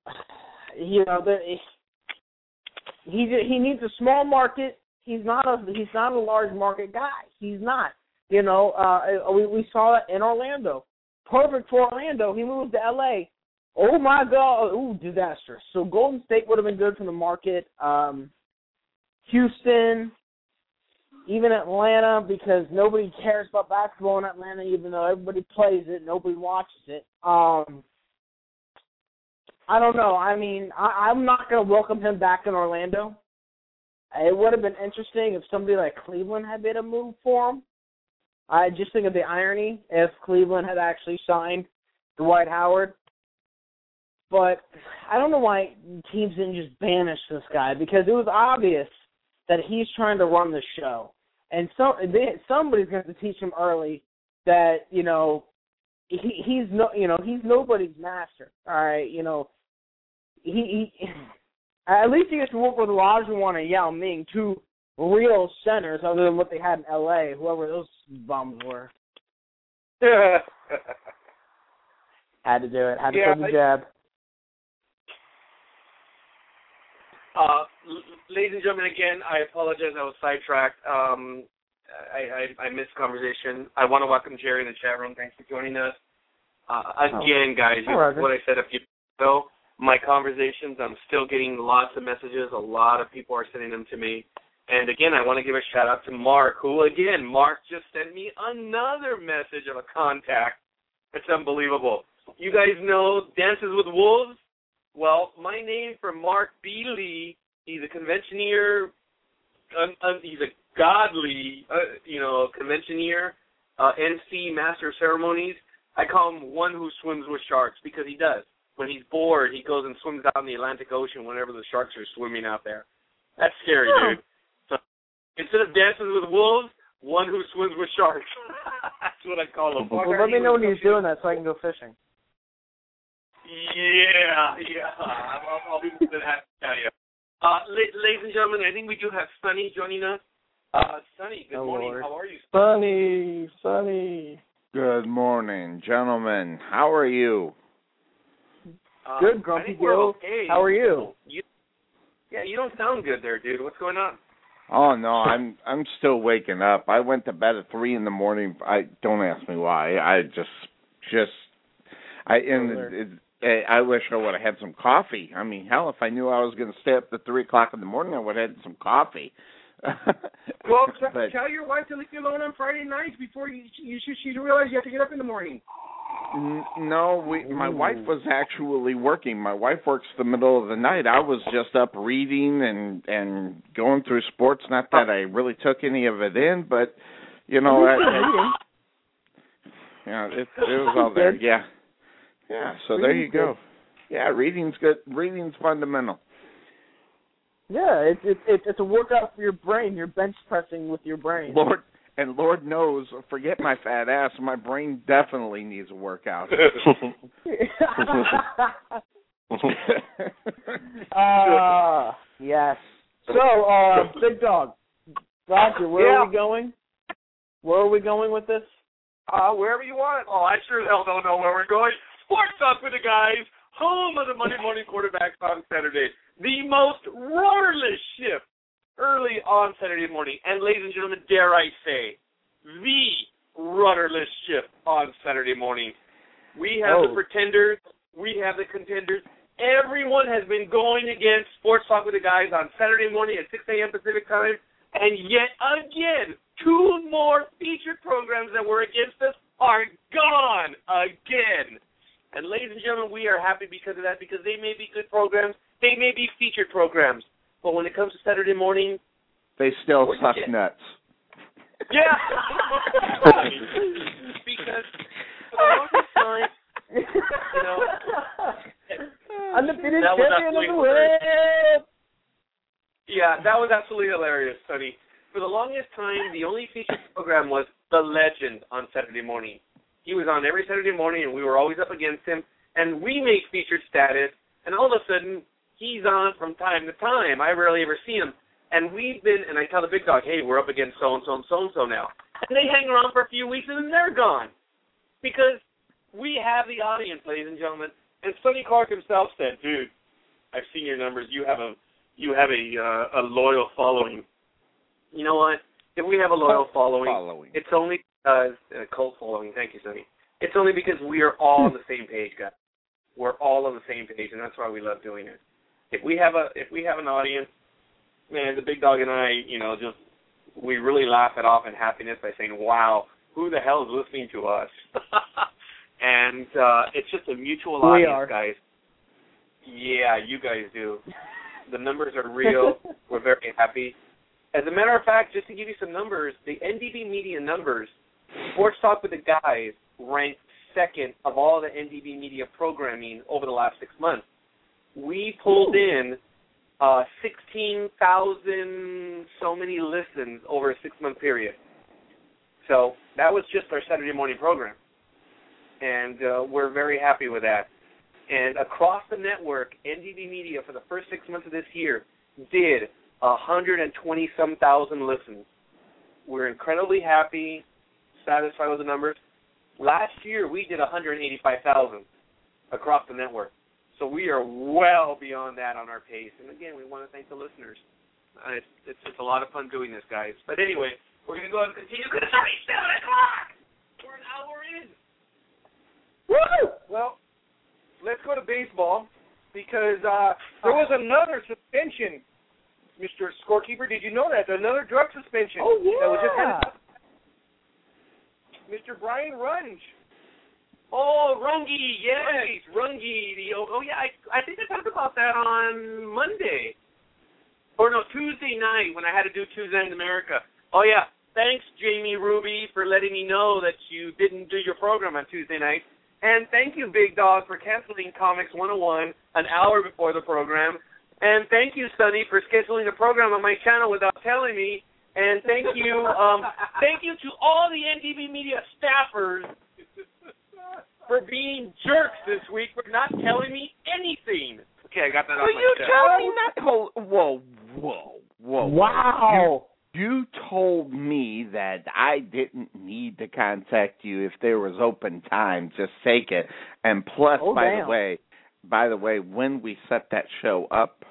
He needs a small market. He's not a large market guy. He's not. We saw it in Orlando. Perfect for Orlando. He moved to LA. Oh my God! Ooh, disastrous. So Golden State would have been good for the market. Houston, even Atlanta, because nobody cares about basketball in Atlanta, even though everybody plays it, nobody watches it. I don't know. I'm not going to welcome him back in Orlando. It would have been interesting if somebody like Cleveland had made a move for him. I just think of the irony if Cleveland had actually signed Dwight Howard. But I don't know why teams didn't just banish this guy, because it was obvious that he's trying to run the show. And somebody's going to have to teach him early that, he's nobody's master. All right, he at least he gets to work with Olajuwon and Yao Ming, two real centers other than what they had in L.A., whoever those bums were. Had to do it. Had to put the jab. Ladies and gentlemen, again, I apologize. I was sidetracked. I missed conversation. I want to welcome Jerry in the chat room. Thanks for joining us. Again, guys, what I said a few minutes ago, my conversations, I'm still getting lots of messages. A lot of people are sending them to me. And, again, I want to give a shout-out to Mark, who, again, Mark just sent me another message of a contact. It's unbelievable. You guys know Dances with Wolves? Well, my name for Mark B. Lee, he's a conventioneer, he's a godly, conventioneer, MC, master of ceremonies. I call him one who swims with sharks because he does. When he's bored, he goes and swims out in the Atlantic Ocean whenever the sharks are swimming out there. That's scary, dude. So instead of Dances with Wolves, one who swims with sharks. That's what I call him. Well, let me know when he's doing that so I can go fishing. Yeah. I'll be more than happy to tell you. Ladies and gentlemen, I think we do have Sonny joining us. Sonny, good morning. Lord. How are you? Sonny. Good morning, gentlemen. How are you? Good, Grumpy Gil. Okay. How are you? You don't sound good there, dude. What's going on? Oh no, I'm still waking up. I went to bed at 3 a.m. I don't ask me why. I wish I would have had some coffee. I mean, hell, if I knew I was going to stay up to 3 o'clock in the morning, I would have had some coffee. Well, tell your wife to leave you alone on Friday nights before she realizes you have to get up in the morning. No, my wife was actually working. My wife works the middle of the night. I was just up reading and going through sports. Not that I really took any of it in, but it was all there. Yeah. So there you go. Yeah, reading's good. Reading's fundamental. Yeah, it's a workout for your brain. You're bench pressing with your brain. Lord knows, forget my fat ass, my brain definitely needs a workout. Yes. So, Big Dog, Roger, where are we going? Where are we going with this? Wherever you want. Oh, I sure hell don't know where we're going. Sports Talk with the Guys, home of the Monday Morning Quarterbacks on Saturday. The most rudderless shift early on Saturday morning. And ladies and gentlemen, dare I say, the rudderless shift on Saturday morning. We have the pretenders. We have the contenders. Everyone has been going against Sports Talk with the Guys on Saturday morning at 6 a.m. Pacific time. And yet again, 2 more featured programs that were against us are gone again. And ladies and gentlemen, we are happy because of that, because they may be good programs. They may be featured programs. But when it comes to Saturday morning, they still suck nuts. Yeah. Because for the longest time, undefeated champion of the world. Yeah, that was absolutely hilarious, Sonny. For the longest time, the only featured program was The Legend on Saturday morning. He was on every Saturday morning, and we were always up against him. And we made featured status, and all of a sudden, he's on from time to time. I rarely ever see him. And I tell the Big Dog, hey, we're up against so-and-so and so-and-so now. And they hang around for a few weeks, and then they're gone. Because we have the audience, ladies and gentlemen. And Sonny Clark himself said, dude, I've seen your numbers. You have a loyal following. You know what? If we have a loyal following, it's only because cult following. Thank you, Sonny. It's only because we are all on the same page, guys. We're all on the same page, and that's why we love doing it. If we have an audience, man, the Big Dog and I, we really laugh it off in happiness by saying, "Wow, who the hell is listening to us?" And it's just a mutual audience, guys. Yeah, you guys do. The numbers are real. We're very happy. As a matter of fact, just to give you some numbers, the NDB Media numbers, Sports Talk with the Guys ranked second of all the NDB Media programming over the last 6 months. We pulled in 16,000 so many listens over a 6-month period. So that was just our Saturday morning program. And we're very happy with that. And across the network, NDB Media for the first 6 months of this year did 120-some thousand listens. We're incredibly happy, satisfied with the numbers. Last year, we did 185,000 across the network. So we are well beyond that on our pace. And again, we want to thank the listeners. It's a lot of fun doing this, guys. But anyway, we're going to go ahead and continue because it's already 7 o'clock. We're an hour in. Woo! Well, let's go to baseball because there was another suspension, Mr. Scorekeeper. Did you know that? Another drug suspension. Oh, yeah. That was just Mr. Brian Runge. Oh, Runge, yes, Runge. I think I talked about that on Monday. Or no, Tuesday night when I had to do Tuesday Night in America. Oh, yeah. Thanks, Jamie Ruby, for letting me know that you didn't do your program on Tuesday night. And thank you, Big Dog, for canceling Comics 101 an hour before the program. And thank you, Sonny, for scheduling the program on my channel without telling me. And thank you to all the NDB Media staffers for being jerks this week for not telling me anything. Okay, I got that off my chest. Whoa. Wow. You told me that I didn't need to contact you if there was open time. Just take it. And plus, by the way, when we set that show up,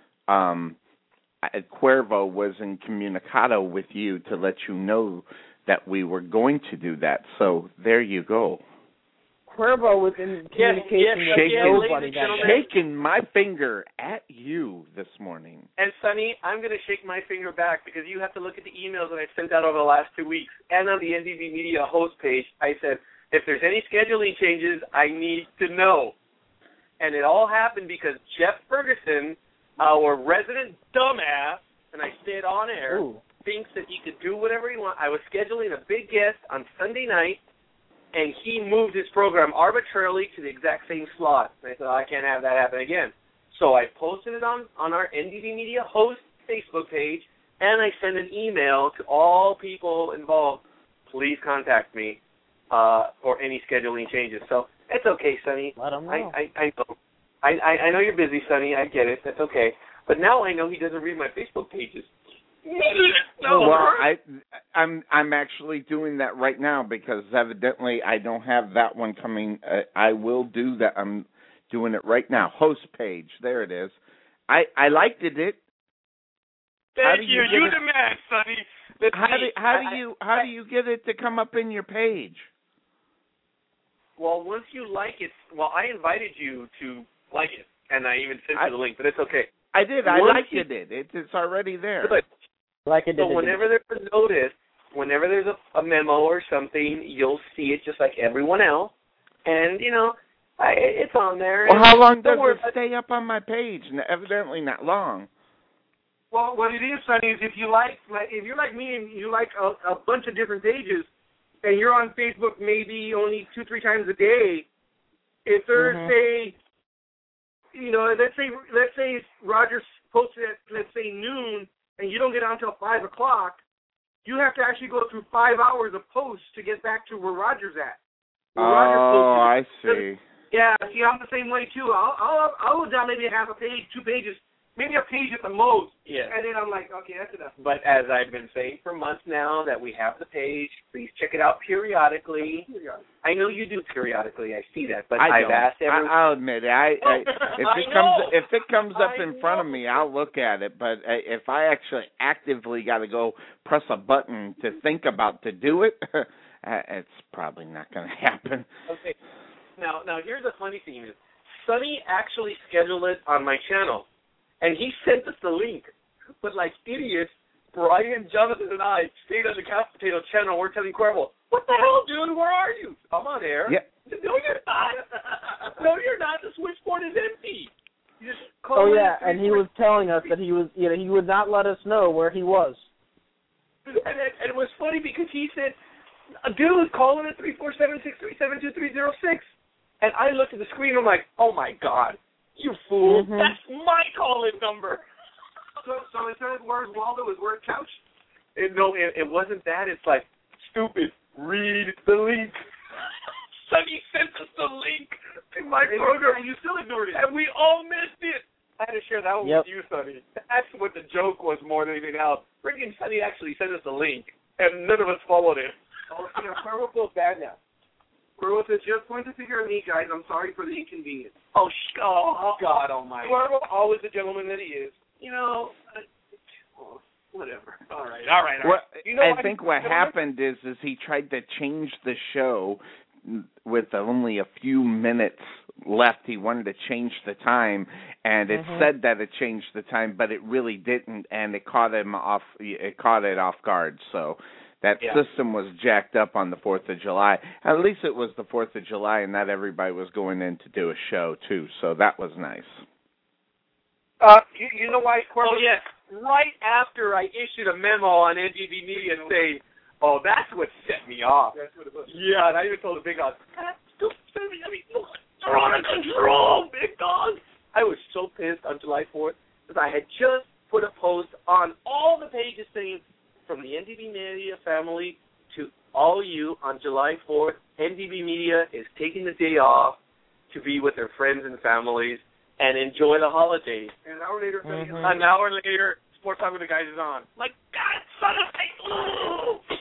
Cuervo was in comunicado with you to let you know that we were going to do that. So there you go. Cuervo was in communication with nobody. Shaking my finger at you this morning. And, Sonny, I'm going to shake my finger back because you have to look at the emails that I sent out over the last 2 weeks. And on the NDB Media host page, I said, if there's any scheduling changes, I need to know. And it all happened because Jeff Ferguson, our resident dumbass, and I say it on air, thinks that he could do whatever he wants. I was scheduling a big guest on Sunday night, and he moved his program arbitrarily to the exact same slot. And I said, I can't have that happen again. So I posted it on our NDB Media host Facebook page, and I sent an email to all people involved. Please contact me for any scheduling changes. So it's okay, Sonny. Let him know. I know. I know you're busy, Sonny. I get it. That's okay. But now I know he doesn't read my Facebook pages. Well, I'm actually doing that right now because evidently I don't have that one coming. I will do that. I'm doing it right now. Host page. There it is. I liked it. Thank you. You the man, Sonny. How do you get it to come up in your page? Well, once you like it, I invited you to like it, and I even sent you the link, but it's okay. I did. I liked it. It's already there. Good. Like it. So whenever there's a notice, whenever there's a memo or something, you'll see it just like everyone else, and it's on there. Well, how long does it stay up on my page? Evidently not long. Well, what it is, Sonny, is if you're like me and you like a bunch of different pages, and you're on Facebook maybe only 2-3 times a day, if there's let's say Rogers posted at let's say noon, and you don't get on until 5 o'clock, you have to actually go through 5 hours of posts to get back to where Roger's at. I see. Yeah, see, I'm the same way too. I'll go down maybe half a page, 2 pages, maybe a page at the most. Yeah. And then I'm like, okay, that's enough. But as I've been saying for months now that we have the page, please check it out periodically. I know you do periodically. I see that, but I've asked everyone. I'll admit it. If it comes up in front of me, I'll look at it. But if I actually actively got to go press a button to think about to do it, it's probably not going to happen. Okay. Now here's the funny thing is, Sonny actually scheduled it on my channel, and he sent us the link. But like idiots, Brian, Jonathan, and I stayed on the Couch Potato channel. We're telling Cuervo, what the hell, dude? Where are you? I'm on air. Yeah. No, you're not. No, you're not. The switchboard is empty. You just and he was telling us that he would not let us know where he was. And it was funny because he said, dude, call in at 347-637-2306. And I looked at the screen and I'm like, oh, my God, you fool. That's my call-in number. So instead of Where's Waldo, is Where's Couch? No, it wasn't that. It's like, stupid, read the link. Sonny sent us the link in my program. And you still ignored it. And we all missed it. I had to share that one with you, Sonny. That's what the joke was more than anything else. Freaking Sonny actually sent us a link, and none of us followed it. Oh, Cuervo feels bad now. Cuervo says, just point the finger at me, guys. I'm sorry for the inconvenience. Oh, God almighty. Cuervo, always the gentleman that he is. You know, whatever. All right. Well, You know, I think what happened is he tried to change the show with only a few minutes left. He wanted to change the time, and it said that it changed the time, but it really didn't, and it caught him off. It caught it off guard. So that system was jacked up on the 4th of July. At least it was the 4th of July, and not everybody was going in to do a show too. So that was nice. You know why, Cuervo? Oh yes. Right after I issued a memo on NGB Media saying, "Oh, that's what set me off." That's what it was. Yeah, and I even told the big dog, "Look, they're out of control, big dog." I was so pissed on July 4th because I had just put a post on all the pages saying, from the NDB Media family to all you on July 4th, NDB Media is taking the day off to be with their friends and families and enjoy the holidays. And an hour later, An hour later, Sports Talk with the Guys is on. Like, God, son of a...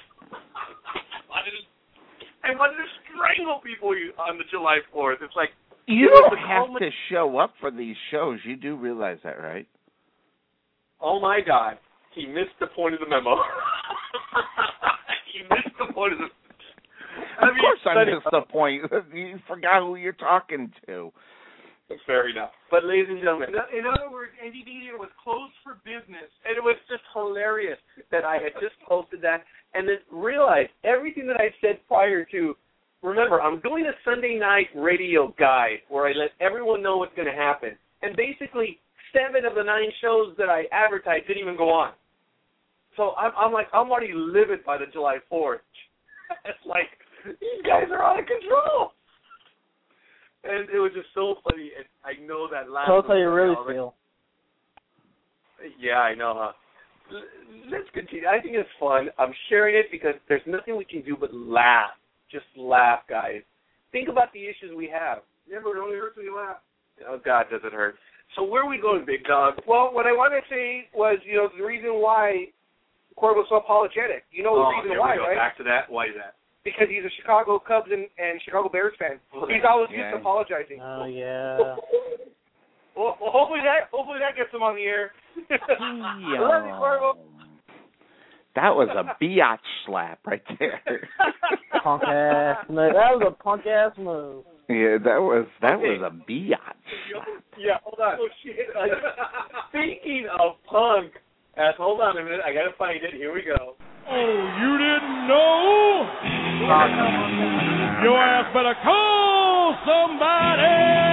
I wanted to strangle people on the July 4th. It's like... You don't have to show up for these shows. You do realize that, right? Oh, my God. He missed the point of the memo. He missed the point of the... Of course I missed the point. You forgot who you're talking to. Fair enough. But, ladies and gentlemen... In other words, NDB was closed for business. And it was just hilarious that I had just posted that and then realized everything that I said prior to. Remember, I'm doing a Sunday night radio guide where I let everyone know what's going to happen. And basically, 7 of the 9 shows that I advertised didn't even go on. So I'm like, I'm already livid by the July 4th. It's like, these guys are out of control. And it was just so funny. And I know that last. Tell us how you really feel. Yeah, I know, huh? Let's continue. I think it's fun. I'm sharing it because there's nothing we can do but laugh. Just laugh, guys. Think about the issues we have. Remember, it only hurts when you laugh. Oh, God, does it hurt. So where are we going, Big Dog? Well, what I wanted to say was, the reason why Cuervo's so apologetic. You know the reason why, right? Back to that. Why is that? Because he's a Chicago Cubs and Chicago Bears fan. He's always used to apologizing. Oh, yeah. Well, hopefully that gets him on the air. Love you, Cuervo. That was a biatch slap right there. Punk ass move. That was a punk ass move. Yeah, that was a biatch. Yeah, hold on. Oh, shit. Speaking of punk, hold on a minute. I gotta find it. Here we go. Oh, you didn't know? Your ass better call somebody.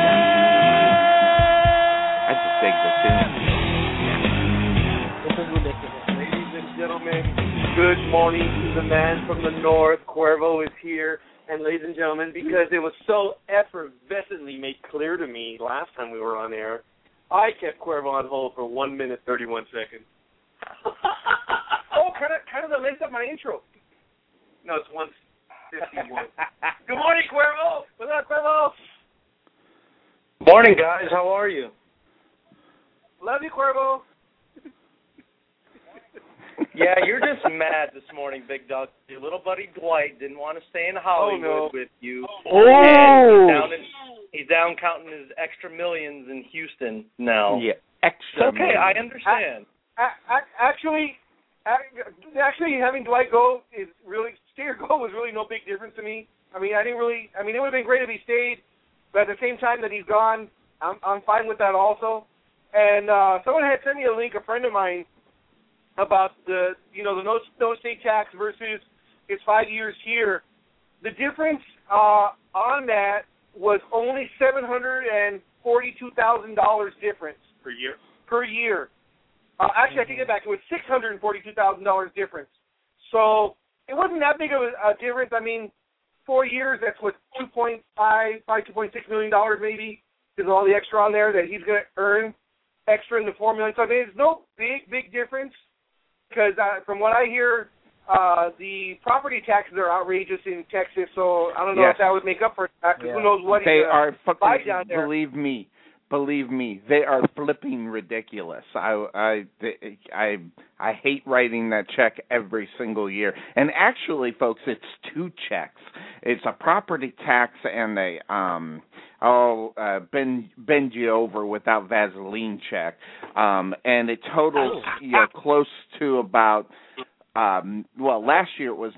I just think the tune. This is ridiculous. Ladies and gentlemen, good morning to the man from the north. Cuervo is here. And ladies and gentlemen, because it was so effervescently made clear to me last time we were on air, I kept Cuervo on hold for 1 minute, 31 seconds. Oh, kind of the length of my intro. No, it's 1:51. Good morning, Cuervo. What's up, Cuervo? Morning, guys. How are you? Love you, Cuervo. Yeah, you're just mad this morning, Big Dog. Your little buddy Dwight didn't want to stay in Hollywood with you. Oh! And he's down counting his extra millions in Houston now. Yeah, extra. It's okay, I understand. Actually, having Dwight go was really no big difference to me. I mean, it would have been great if he stayed, but at the same time that he's gone, I'm fine with that also. And someone had sent me a link, a friend of mine, about the no state tax versus his 5 years here. The difference on that was only $742,000 difference per year. Actually, I take it back. It was $642,000 difference. So it wasn't that big of a difference. I mean, 4 years, that's what, $2.6 million maybe, because all the extra on there that he's going to earn. extra in the formula. So there's no big difference because from what I hear, the property taxes are outrageous in Texas. So I don't know if that would make up for that. Who knows what they are buy down there? Believe me, they are flipping ridiculous. I hate writing that check every single year. And actually, folks, it's two checks. It's a property tax and a bend you over without Vaseline check. And it totals close to about last year it was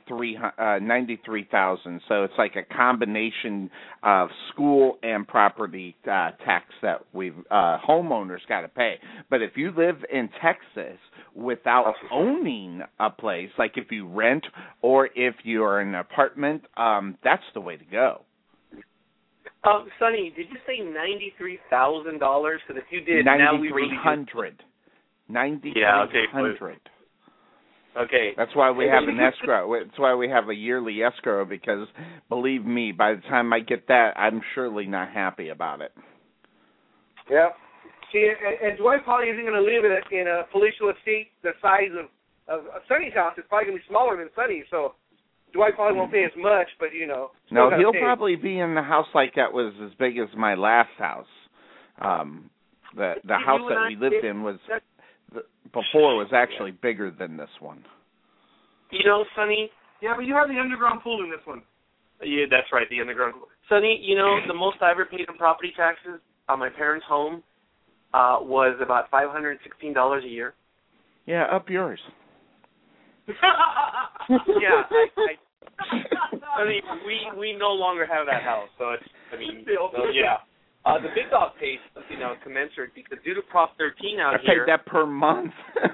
93,000. So it's like a combination of school and property tax that we've homeowners got to pay. But if you live in Texas without owning a place, like if you rent or if you're in an apartment, that's the way to go. Sonny, did you say $93,000? Because if you did, $9,300. $9,300. Okay. That's why we have an escrow. That's why we have a yearly escrow, because believe me, by the time I get that, I'm surely not happy about it. Yeah. See, and Dwight probably isn't going to live in a palatial estate the size of Sonny's house. It's probably going to be smaller than Sonny's, so Dwight probably won't pay as much, but, No, he'll probably be in the house like that was as big as my last house. The house that we lived in was... before was actually bigger than this one. Sonny. Yeah, but you have the underground pool in this one. Yeah, that's right, the underground pool. Sonny, the most I ever paid in property taxes on my parents' home was about $516 a year. Yeah, up yours. Yeah, we no longer have that house, so it's yeah. The big dog pays something commensurate because due to Prop 13 out here. I paid that per month.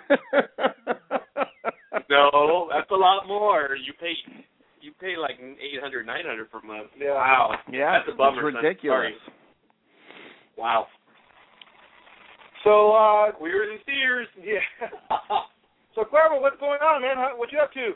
No, that's a lot more. You pay like $800, $900 per month. Yeah. Wow. Yeah, that's a bummer. It's ridiculous. Wow. So Queers and steers. Yeah. So Cuervo, what's going on, man? What you up to?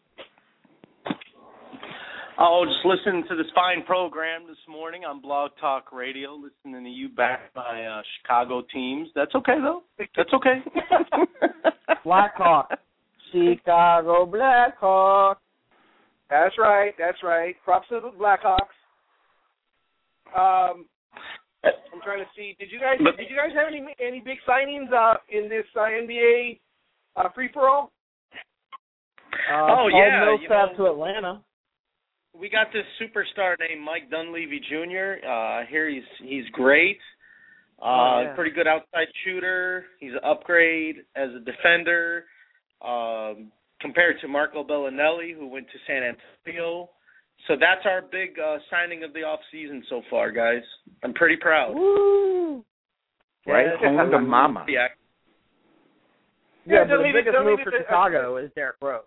Oh, just listening to this fine program this morning on Blog Talk Radio, listening to you back by Chicago teams. That's okay, though. That's okay. Blackhawk. Chicago Blackhawk. That's right. Props to the Blackhawks. I'm trying to see. Did you guys have any big signings in this NBA free-for-all? Millsap to Atlanta. We got this superstar named Mike Dunleavy Jr. I hear he's great. Pretty good outside shooter. He's an upgrade as a defender compared to Marco Bellinelli, who went to San Antonio. So that's our big signing of the offseason so far, guys. I'm pretty proud. Woo! Right home to mama. Yeah. Yeah, but the biggest move for Chicago is Derrick Rose.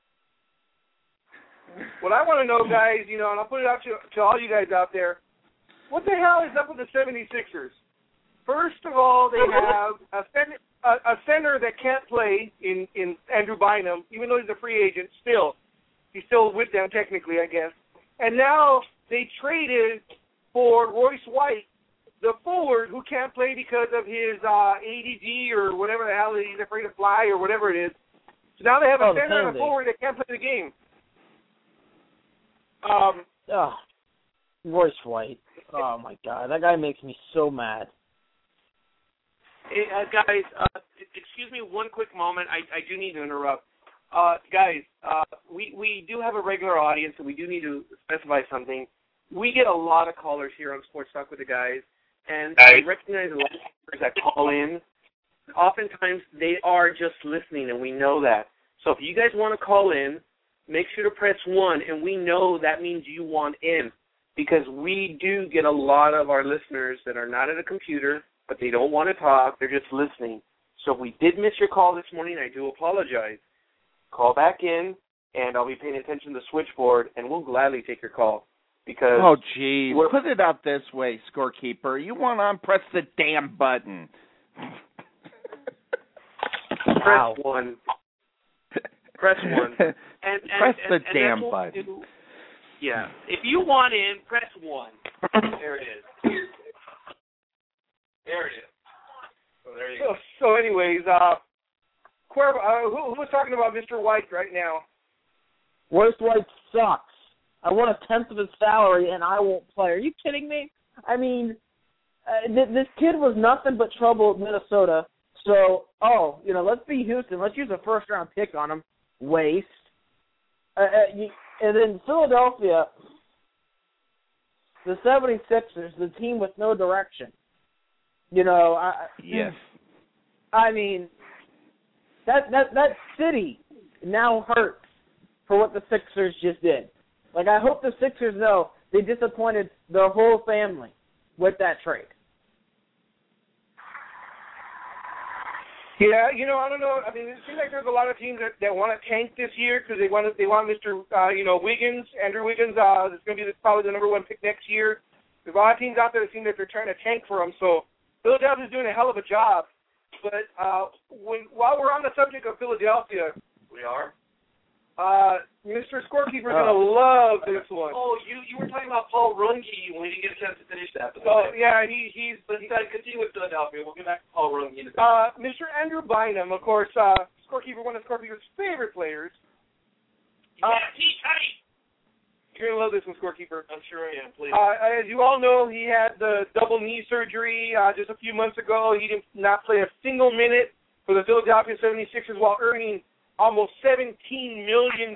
What I want to know, guys, and I'll put it out to all you guys out there, what the hell is up with the 76ers? First of all, they have a center that can't play in Andrew Bynum, even though he's a free agent. He's still with them technically, I guess. And now they traded for Royce White, the forward who can't play because of his ADD or whatever the hell, he's afraid to fly or whatever it is. So now they have a center and a forward that can't play the game. Royce White. Oh, my God. That guy makes me so mad. Hey, guys, excuse me one quick moment. I do need to interrupt. Guys, we do have a regular audience, and we do need to specify something. We get a lot of callers here on Sports Talk with the Guys, and I recognize a lot of callers that call in. Oftentimes, they are just listening, and we know that. So if you guys want to call in, make sure to press 1, and we know that means you want in, because we do get a lot of our listeners that are not at a computer, but they don't want to talk. They're just listening. So if we did miss your call this morning, I do apologize. Call back in, and I'll be paying attention to the switchboard, and we'll gladly take your call. Because oh, geez. Put it out this way, scorekeeper. You want to press the damn button. Press 1. Press 1. Press the damn button. Yeah. If you want in, press 1. There it is. There it is. there you go. So anyways, Cuervo, who was talking about Mr. White right now? Royce White sucks. I want 1/10 of his salary, and I won't play. Are you kidding me? I mean, this kid was nothing but trouble at Minnesota. So, let's be Houston. Let's use a first-round pick on him. Waste. And then Philadelphia, the 76ers, the team with no direction. Yes. I mean, that city now hurts for what the Sixers just did. Like, I hope the Sixers know they disappointed their whole family with that trade. Yeah, I don't know. I mean, it seems like there's a lot of teams that want to tank this year because they want Mr. Wiggins, Andrew Wiggins. That's going to be probably the number 1 pick next year. There's a lot of teams out there that seem like they're trying to tank for him. So Philadelphia's doing a hell of a job. But while we're on the subject of Philadelphia, we are. Mr. Scorekeeper's going to love this one. Oh, you were talking about Paul Runge when we didn't get a chance to finish that. Oh, yeah, he's decided to continue with Philadelphia. We'll get back to Paul Runge in a second. Mr. Andrew Bynum, of course, Scorekeeper, one of Scorekeeper's favorite players. You're going to love this one, Scorekeeper. I'm sure I am, please. As you all know, he had the double knee surgery just a few months ago. He did not play a single minute for the Philadelphia 76ers while earning almost $17 million.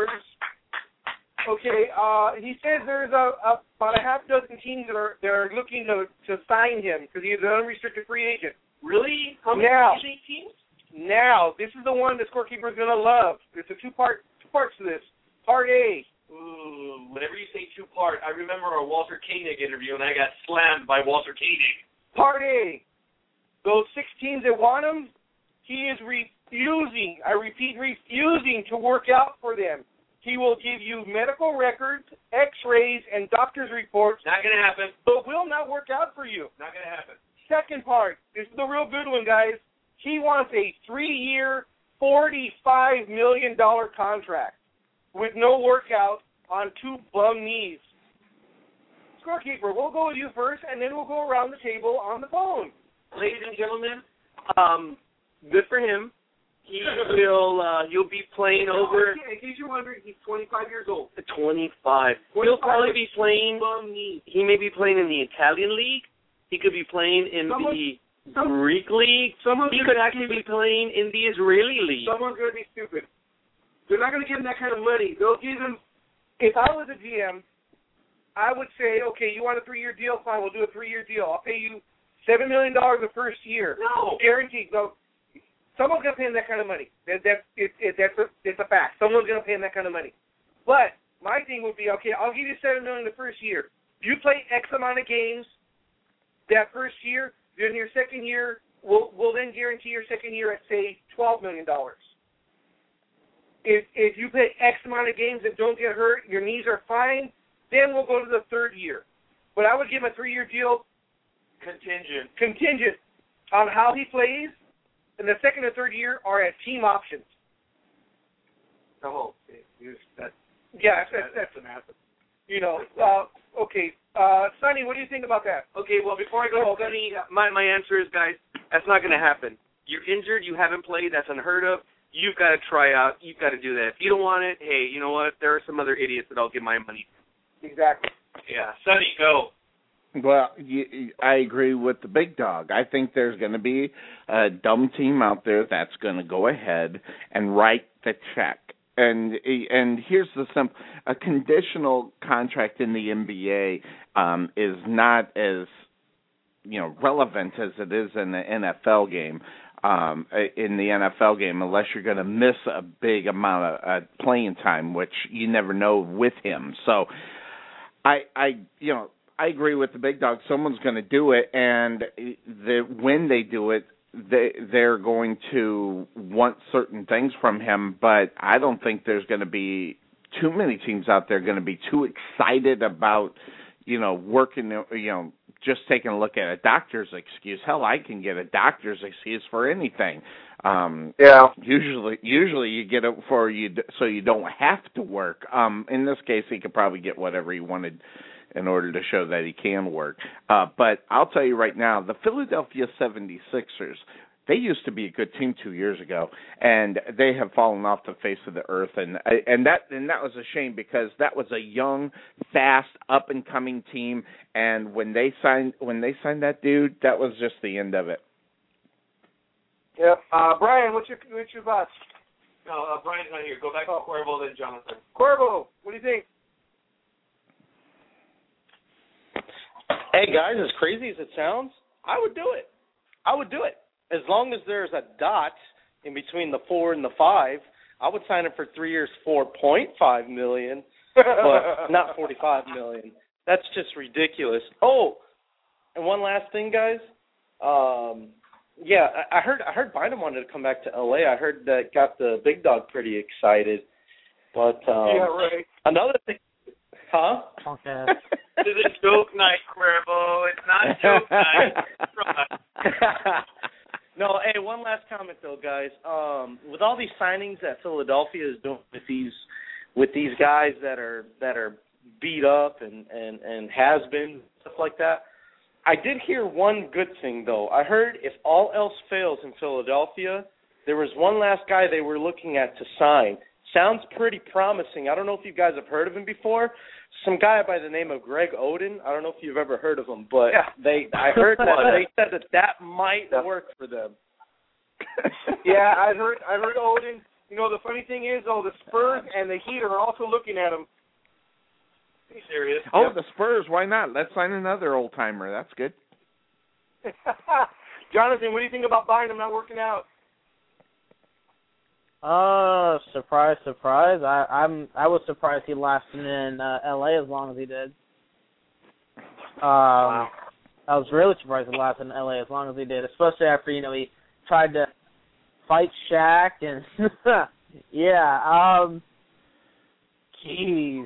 Okay, he says there's about a half dozen teams that are looking to sign him because he's an unrestricted free agent. Really? How many teams? Now, this is the one the Scorekeeper is going to love. There's two parts to this. Part A. Ooh, whenever you say 2-part, I remember our Walter Koenig interview, and I got slammed by Walter Koenig. Part A. Those 6 teams that want him, he is refusing, I repeat, refusing to work out for them. He will give you medical records, x-rays, and doctor's reports. Not going to happen. But will not work out for you. Not going to happen. Second part. This is the real good one, guys. He wants a 3-year, $45 million contract with no workout on 2 bum knees. Scorekeeper, we'll go with you first, and then we'll go around the table on the phone. Ladies and gentlemen, good for him. He'll be playing over. In case you're wondering, he's 25 years old. 25. He'll probably be playing. He may be playing in the Italian league. He could be playing in the Greek league. He could actually be playing in the Israeli league. Someone's going to be stupid. They're not going to give him that kind of money. They'll give him. If I was a GM, I would say, okay, you want a 3-year deal? Fine, we'll do a 3-year deal. I'll pay you $7 million the first year. No. Guaranteed. So someone's going to pay him that kind of money. It's a fact. Someone's going to pay him that kind of money. But my thing would be, okay, I'll give you $7 million the first year. You play X amount of games that first year. Then your second year, we'll then guarantee your second year at, say, $12 million. If you play X amount of games that don't get hurt, your knees are fine, then we'll go to the third year. But I would give him a 3-year deal contingent on how he plays, and the second and third year are at team options. Oh, that's an answer. Okay. Sonny, what do you think about that? Okay, well, before I go, Sonny, my answer is, guys, that's not going to happen. You're injured. You haven't played. That's unheard of. You've got to try out. You've got to do that. If you don't want it, hey, you know what? There are some other idiots that I'll give my money to. Exactly. Yeah. Sonny, go. Well, I agree with the big dog. I think there's going to be a dumb team out there that's going to go ahead and write the check. And here's the simple: a conditional contract in the NBA is not as relevant as it is in the NFL game. In the NFL game, unless you're going to miss a big amount of playing time, which you never know with him. So, I agree with the big dog. Someone's going to do it, and when they do it, they're going to want certain things from him. But I don't think there's going to be too many teams out there going to be too excited about working. Just taking a look at a doctor's excuse. Hell, I can get a doctor's excuse for anything. Usually you get it for you so you don't have to work. In this case, he could probably get whatever he wanted in order to show that he can work. But I'll tell you right now, the Philadelphia 76ers, they used to be a good team 2 years ago, and they have fallen off the face of the earth, and that was a shame because that was a young, fast, up and coming team, and when they signed that dude, that was just the end of it. Yep. Brian, what's your thoughts? No, Brian's not here. Go back to Cuervo, then Jonathan. Cuervo, what do you think? Hey guys, as crazy as it sounds, I would do it. As long as there's a dot in between the 4 and the 5, I would sign him for 3 years, $4.5 million, but not $45 million. That's just ridiculous. Oh, and one last thing, guys. Yeah, I heard Bynum wanted to come back to LA. I heard that got the big dog pretty excited. But yeah, right. Another thing, huh? Okay. This is a joke night, Cuervo. It's not joke night. No, hey, one last comment though, guys. With all these signings that Philadelphia is doing with these guys that are beat up and has been stuff like that, I did hear one good thing though. I heard if all else fails in Philadelphia, there was one last guy they were looking at to sign. Sounds pretty promising. I don't know if you guys have heard of him before. Some guy by the name of Greg Oden. I don't know if you've ever heard of him, but I heard that they said that might work for them. Yeah, I heard Oden. You know, the funny thing is, the Spurs and the Heat are also looking at him. Are you serious? Oh, the Spurs, why not? Let's sign another old-timer. That's good. Jonathan, what do you think about Bynum not working out? Surprise. I was surprised he lasted in LA as long as he did. Wow. I was really surprised he lasted in LA as long as he did, especially after, he tried to fight Shaq and jeez.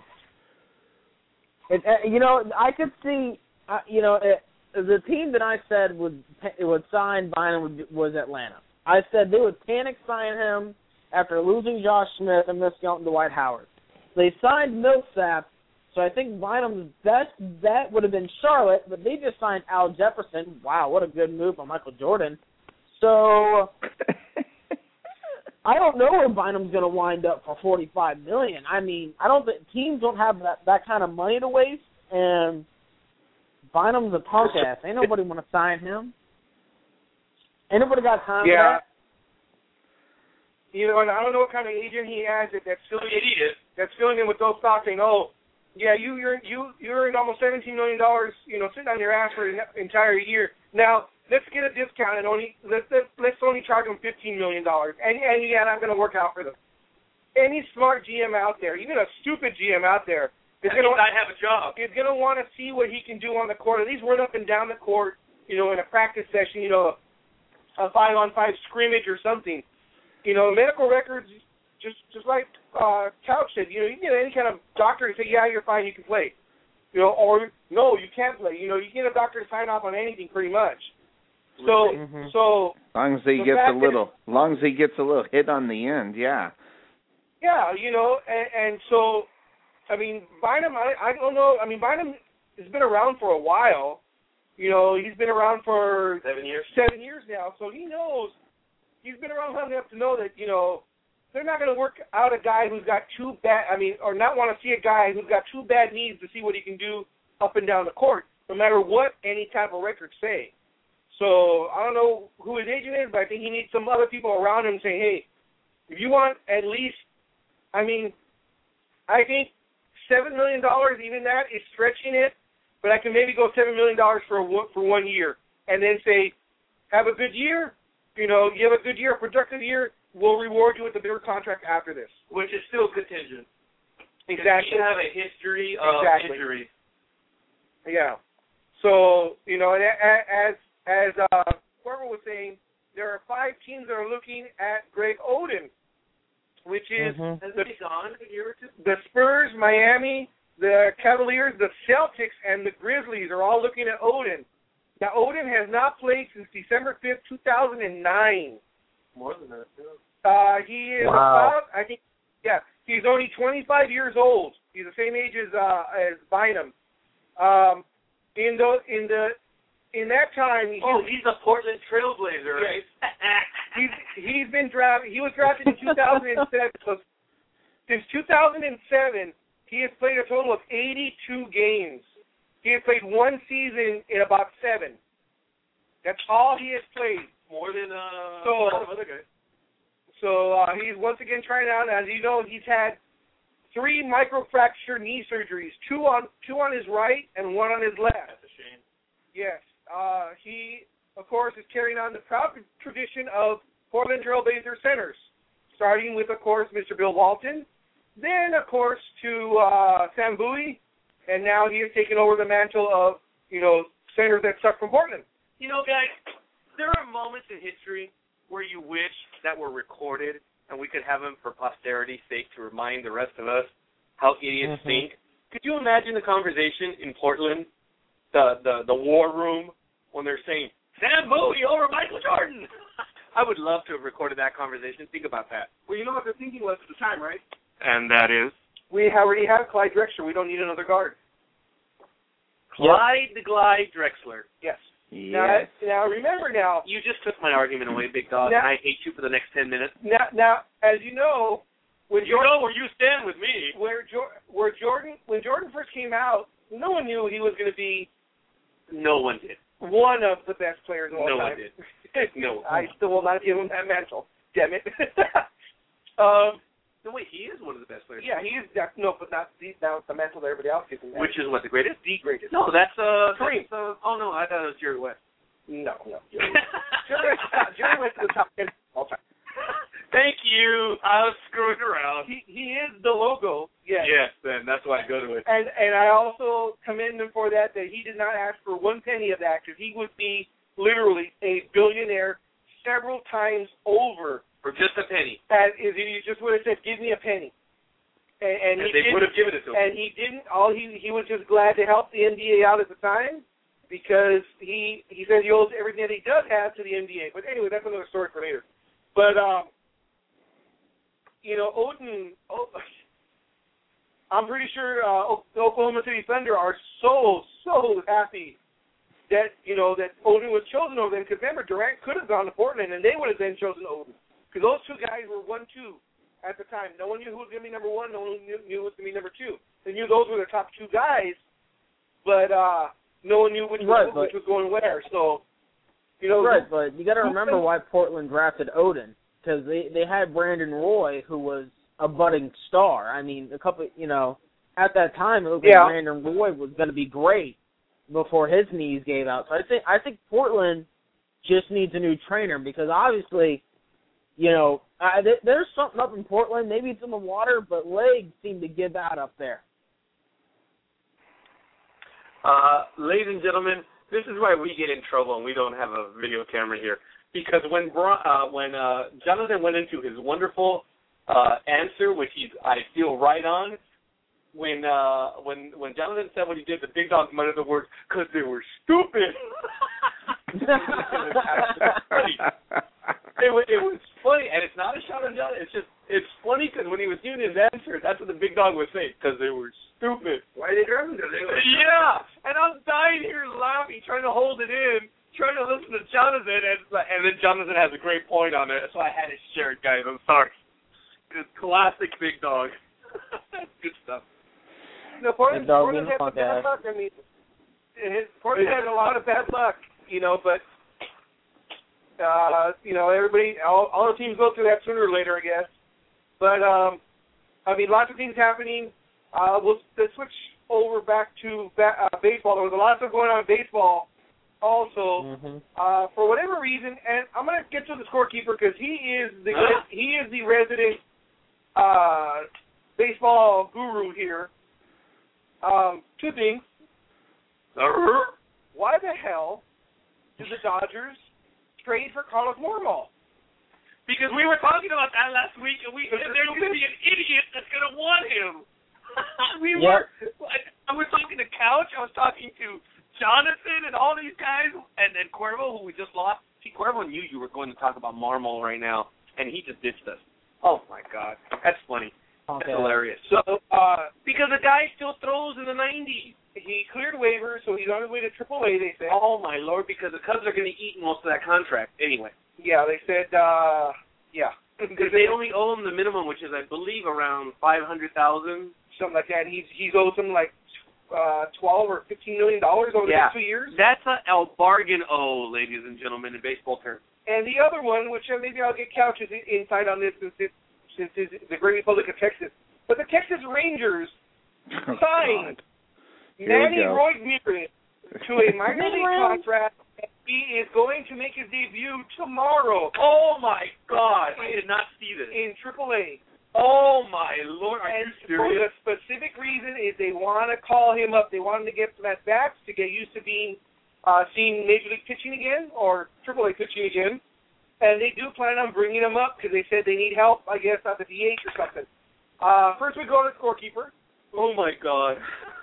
I could see the team that I said would sign Bynum was Atlanta. I said they would panic sign him after losing Josh Smith and missing out on Dwight Howard. They signed Millsap, so I think Bynum's best bet would have been Charlotte, but they just signed Al Jefferson. Wow, what a good move by Michael Jordan. So I don't know where Bynum's going to wind up for $45 million. I mean, I don't think teams don't have that kind of money to waste, and Bynum's a punk ass. Ain't nobody want to sign him. Ain't nobody got time for that. And I don't know what kind of agent he has that's filling in with those thoughts saying, you earned almost $17 million, sitting on your ass for an entire year. Now, let's get a discount and let's only charge them $15 million. And not going to work out for them. Any smart GM out there, even a stupid GM out there, is going to have a job. Is going to want to see what he can do on the court. At least run up and down the court, in a practice session, a 5-on-5 scrimmage or something. Medical records, just like Couch said, you get any kind of doctor to say, yeah, you're fine, you can play. Or no, you can't play. You get a doctor to sign off on anything pretty much. So, so as long as he gets a little hit on the end, yeah. Yeah, and so, I mean, Bynum, I don't know. I mean, Bynum has been around for a while. He's been around for 7 years. 7 years now, so he knows. He's been around long enough to know that, they're not going to work out a guy who's got or not want to see a guy who's got two bad knees to see what he can do up and down the court, no matter what any type of records say. So I don't know who his agent is, but I think he needs some other people around him saying, hey, if you want at least, I think $7 million, even that is stretching it, but I can maybe go $7 million for 1 year and then say, have a good year. You have a good year, a productive year, we'll reward you with a bigger contract after this. Which is still contingent. Exactly. You have a history of injury. Yeah. So, as whoever was saying, there are 5 teams that are looking at Greg Oden, which is the Spurs, Miami, the Cavaliers, the Celtics, and the Grizzlies are all looking at Oden. Now, Oden has not played since December 5th, 2009. More than that, too. He is he's only 25 years old. He's the same age as Bynum. In that time, he's a Portland Trailblazer, right? he's been drafted. He was drafted in 2007. So since 2007, he has played a total of 82 games. He has played one season in about 7. That's all he has played. More than a lot of other guys. So he's once again trying out. As you know, he's had 3 microfracture knee surgeries, two on his right and one on his left. That's a shame. Yes. He, of course, is carrying on the proud tradition of Portland Trailblazer centers, starting with, of course, Mr. Bill Walton, then, of course, to Sam Bowie, and now he has taken over the mantle of, centers that suck from Portland. Guys, there are moments in history where you wish that were recorded and we could have them for posterity's sake to remind the rest of us how idiots think. Could you imagine the conversation in Portland, the war room, when they're saying, Sam Bowie over Michael Jordan? I would love to have recorded that conversation. Think about that. Well, you know what their thinking was at the time, right? And that is? We already have Clyde Drexler. We don't need another guard. Clyde the Glide Drexler. Yes. Yes. Now, remember now. You just took my argument away, big dog, and I hate you for the next 10 minutes. Now, as you know, where you stand with me. When Jordan first came out, no one knew he was going to be. No one did. One of the best players of all time. No one did. No. I still will not give him that mantle. Damn it. No, wait, he is one of the best players. Yeah, he is. No, but not the mantle that everybody else gives him. Which is what, the greatest? The greatest. No, that's Kareem. Oh no, I thought it was Jerry West. No. Jerry West is the top 10 all time. Thank you. I was screwing around. He is the logo. Yes. Yes, then that's why I go to it. And I also commend him for that he did not ask for one penny of that, because he would be literally a billionaire several times over. For just a penny. And if he just would have said, "Give me a penny," and they would have given it to him. And he didn't. He was just glad to help the NBA out at the time, because he says he owes everything that he does have to the NBA. But anyway, that's another story for later. But Odin. I'm pretty sure the Oklahoma City Thunder are so happy that that Odin was chosen over them. Because remember, Durant could have gone to Portland, and they would have then chosen Odin. Because those two guys were 1-2 at the time. No one knew who was going to be number 1. No one knew who was going to be number 2. They knew those were the top 2 guys, but no one knew which was going where. So, Right, but you got to remember why Portland drafted Odin, because they had Brandon Roy, who was a budding star. I mean, at that time it looked like Brandon Roy was going to be great before his knees gave out. So I think Portland just needs a new trainer, because obviously. There's something up in Portland. Maybe it's in the water, but legs seem to give out up there. Ladies and gentlemen, this is why we get in trouble and we don't have a video camera here. Because when Jonathan went into his wonderful answer, which I feel right on, when Jonathan said what he did, the big dog muttered the words, "Because they were stupid." It was funny, and it's not a shot on Jonathan. It's funny because when he was giving his answer, that's what the big dog was saying, because they were stupid. Why they driving? Yeah, and I'm dying here laughing, trying to hold it in, trying to listen to Jonathan, and then Jonathan has a great point on it, so I had to share it, guys. I'm sorry. It's classic big dog. Good stuff. No, Portland has some bad luck. I mean, Portland has a lot of bad luck, but. Everybody, all the teams go through that sooner or later, I guess. But, lots of things happening. Let's switch over back to baseball. There was a lot of stuff going on in baseball also. For whatever reason, and I'm going to get to the scorekeeper because he is the resident baseball guru here. 2 things. Why the hell did the Dodgers trade for Carlos Marmol? Because we were talking about that last week, and there's going to be an idiot that's going to want him. I was talking to Couch, I was talking to Jonathan and all these guys, and then Cuervo, who we just lost. See, Cuervo knew you were going to talk about Marmol right now, and he just ditched us. Oh, my God. That's funny. That's hilarious. So, because the guy still throws in the 90s. He cleared waivers, so he's on his way to AAA, they said. Oh, my Lord, because the Cubs are going to eat most of that contract anyway. Yeah, they said, yeah. Because they only owe him the minimum, which is, I believe, around $500,000. Something like that. He's owed them like $12 or $15 million over the next 2 years. That's a bargain ladies and gentlemen, in baseball terms. And the other one, which maybe I'll get Couch's insight on this since it's the Great Republic of Texas, but the Texas Rangers signed Manny Roy Ramirez to a minor league contract. He is going to make his debut tomorrow. Oh, my God. I did not see this. In AAA. Oh, my Lord. Are you serious? The specific reason is they want to call him up. They want him to get some at-bats to get used to seeing Major League pitching again or AAA pitching again. And they do plan on bringing him up because they said they need help, I guess, at the DH or something. First we go to the scorekeeper. Oh, my God.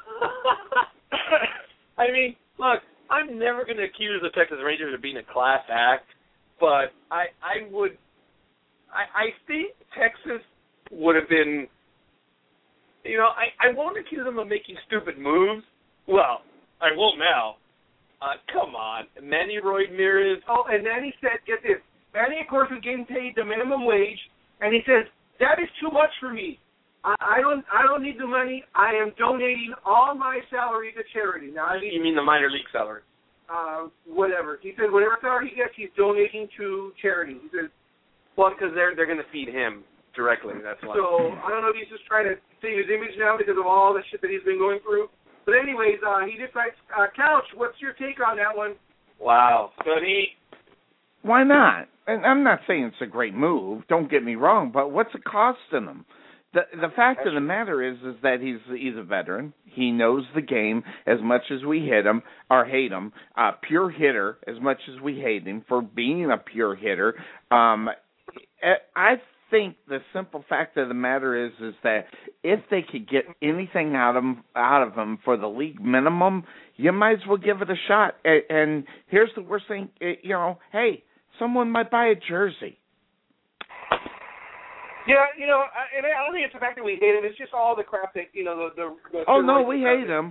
I mean, look, I'm never going to accuse the Texas Rangers of being a class act, but I think Texas would have been, I won't accuse them of making stupid moves. Well, I won't now. Come on, Manny Roy Ramirez. Oh, and Manny said, get this, Manny, of course, was getting paid the minimum wage, and he says, that is too much for me. I don't need the money. I am donating all my salary to charity. Now, you mean the minor league salary? Whatever. He said whatever salary he gets, he's donating to charity. He says, well, because they're going to feed him directly. That's why. So I don't know if he's just trying to save his image now because of all the shit that he's been going through. But anyways, he decides, Couch, what's your take on that one? Wow. Sonny. Why not? And I'm not saying it's a great move. Don't get me wrong, but what's it costing him? The fact of the matter is that he's a veteran. He knows the game as much as we hate him. Pure hitter as much as we hate him for being a pure hitter. I think the simple fact of the matter is that if they could get anything out of him for the league minimum, you might as well give it a shot. And here's the worst thing, hey, someone might buy a jersey. Yeah, and I don't think it's the fact that we hate him. It's just all the crap that, we hate him.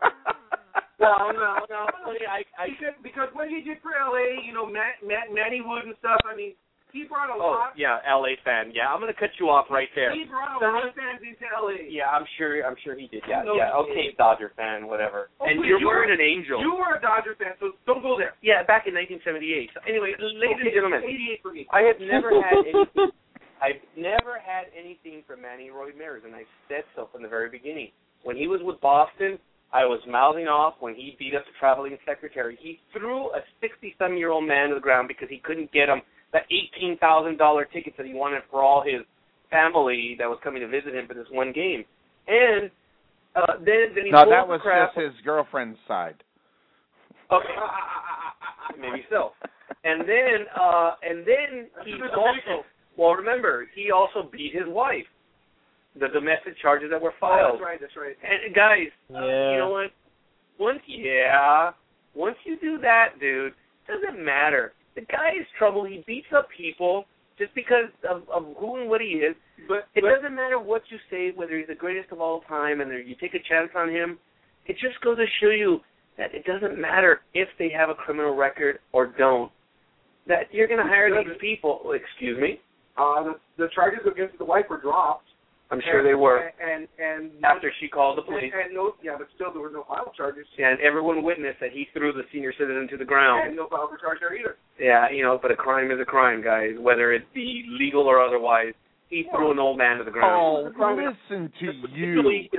No. Because what he did for L.A., Manny Wood and stuff, I mean, he brought a lot. Oh, yeah, L.A. fan. Yeah, I'm going to cut you off right there. He brought a lot of fans into L.A. Yeah, I'm sure he did. Yeah, okay, Dodger fan, whatever. Oh, and you're wearing an angel. You were a Dodger fan, so don't go there. Yeah, back in 1978. So anyway, ladies and gentlemen, 88 for me. I have never had anything. I've never had anything from Manny Roy Ramirez, and I said so from the very beginning. When he was with Boston, I was mouthing off when he beat up the traveling secretary. He threw a 60-some-year-old man to the ground because he couldn't get him the $18,000 tickets that he wanted for all his family that was coming to visit him for this one game. And then he No, that was just his girlfriend's side. Okay. Maybe so. And then he also... Well, remember, he also beat his wife. The domestic charges that were filed. Oh, that's right. And guys, you know what? Once you do that, dude, it doesn't matter. The guy is trouble. He beats up people just because of who and what he is. But it doesn't matter what you say, whether he's the greatest of all time and you take a chance on him. It just goes to show you that it doesn't matter if they have a criminal record or don't. That you're going to hire these people. Excuse me? The charges against the wife were dropped. I'm sure they were. And after she called the police. But still there were no final charges. Yeah, and everyone witnessed that he threw the senior citizen to the ground. And no final charge there either. Yeah, but a crime is a crime, guys, whether it be legal or otherwise. He threw an old man to the ground. Oh, listen to you.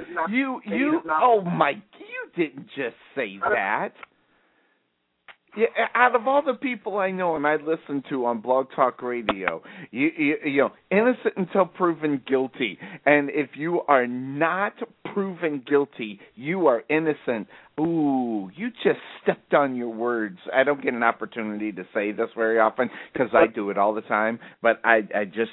Oh my, you didn't just say that. Yeah, out of all the people I know and I listen to on Blog Talk Radio, you innocent until proven guilty. And if you are not proven guilty, you are innocent. Ooh, you just stepped on your words. I don't get an opportunity to say this very often because I do it all the time. But I just,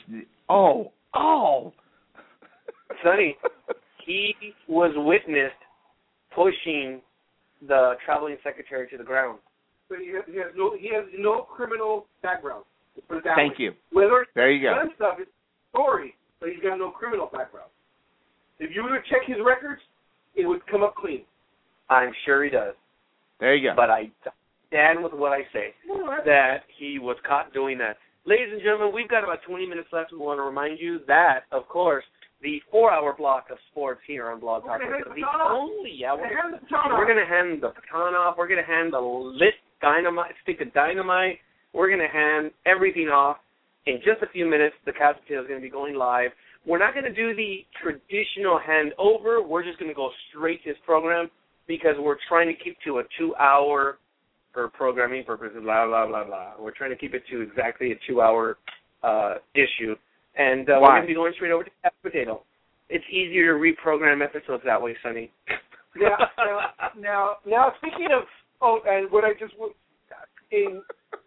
Sonny, he was witnessed pushing the traveling secretary to the ground. But he has no criminal background. Thank you. Whether there you go. Stuff is story, but he's got no criminal background. If you were to check his records, it would come up clean. I'm sure he does. There you go. But I stand with what I say, that he was caught doing that. Ladies and gentlemen, we've got about 20 minutes left. We want to remind you that, of course, the 4-hour block of sports here on Blog Talk Radio, the only hour. We're going to hand the baton off. We're going to hand the lit dynamite, stick of dynamite. We're going to hand everything off. In just a few minutes, the Couch Potato is going to be going live. We're not going to do the traditional handover. We're just going to go straight to his program because we're trying to keep to a 2-hour, for programming purposes, blah, blah, blah, blah. We're trying to keep it to exactly a 2-hour issue. And we're going to be going straight over to Couch Potato. It's easier to reprogram episodes that way, Sonny. Now, speaking of, and what I just, in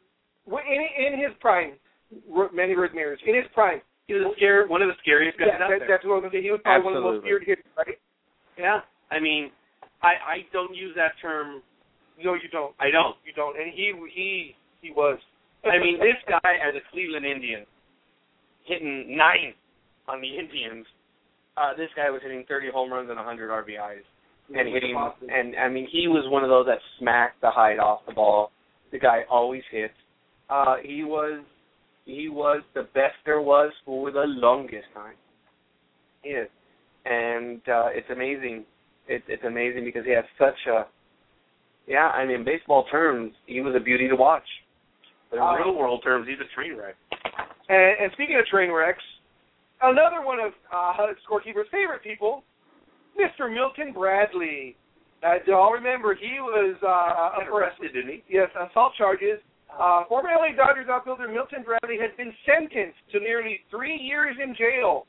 his prime, Manny Ramirez, in his prime, he was one of the scariest guys out there. That's what I was going to say. He was probably one of the most feared hitters, right? Yeah. I mean, I don't use that term. No, you don't. I don't. You don't. And he was. I mean, this guy as a Cleveland Indian, hitting 9 on the Indians. This guy was hitting 30 home runs and 100 RBIs, and hitting. And I mean, he was one of those that smacked the hide off the ball. The guy always hit. He was the best there was for the longest time. He is, and it's amazing. It's amazing because he has such a. Yeah, I mean, in baseball terms, he was a beauty to watch. But in real world terms, he's a train wreck. And speaking of train wrecks, another one of Scorekeeper's favorite people, Mr. Milton Bradley. Do you all remember he was arrested, didn't he? Yes, assault charges. Former LA Dodgers outfielder Milton Bradley has been sentenced to nearly 3 years in jail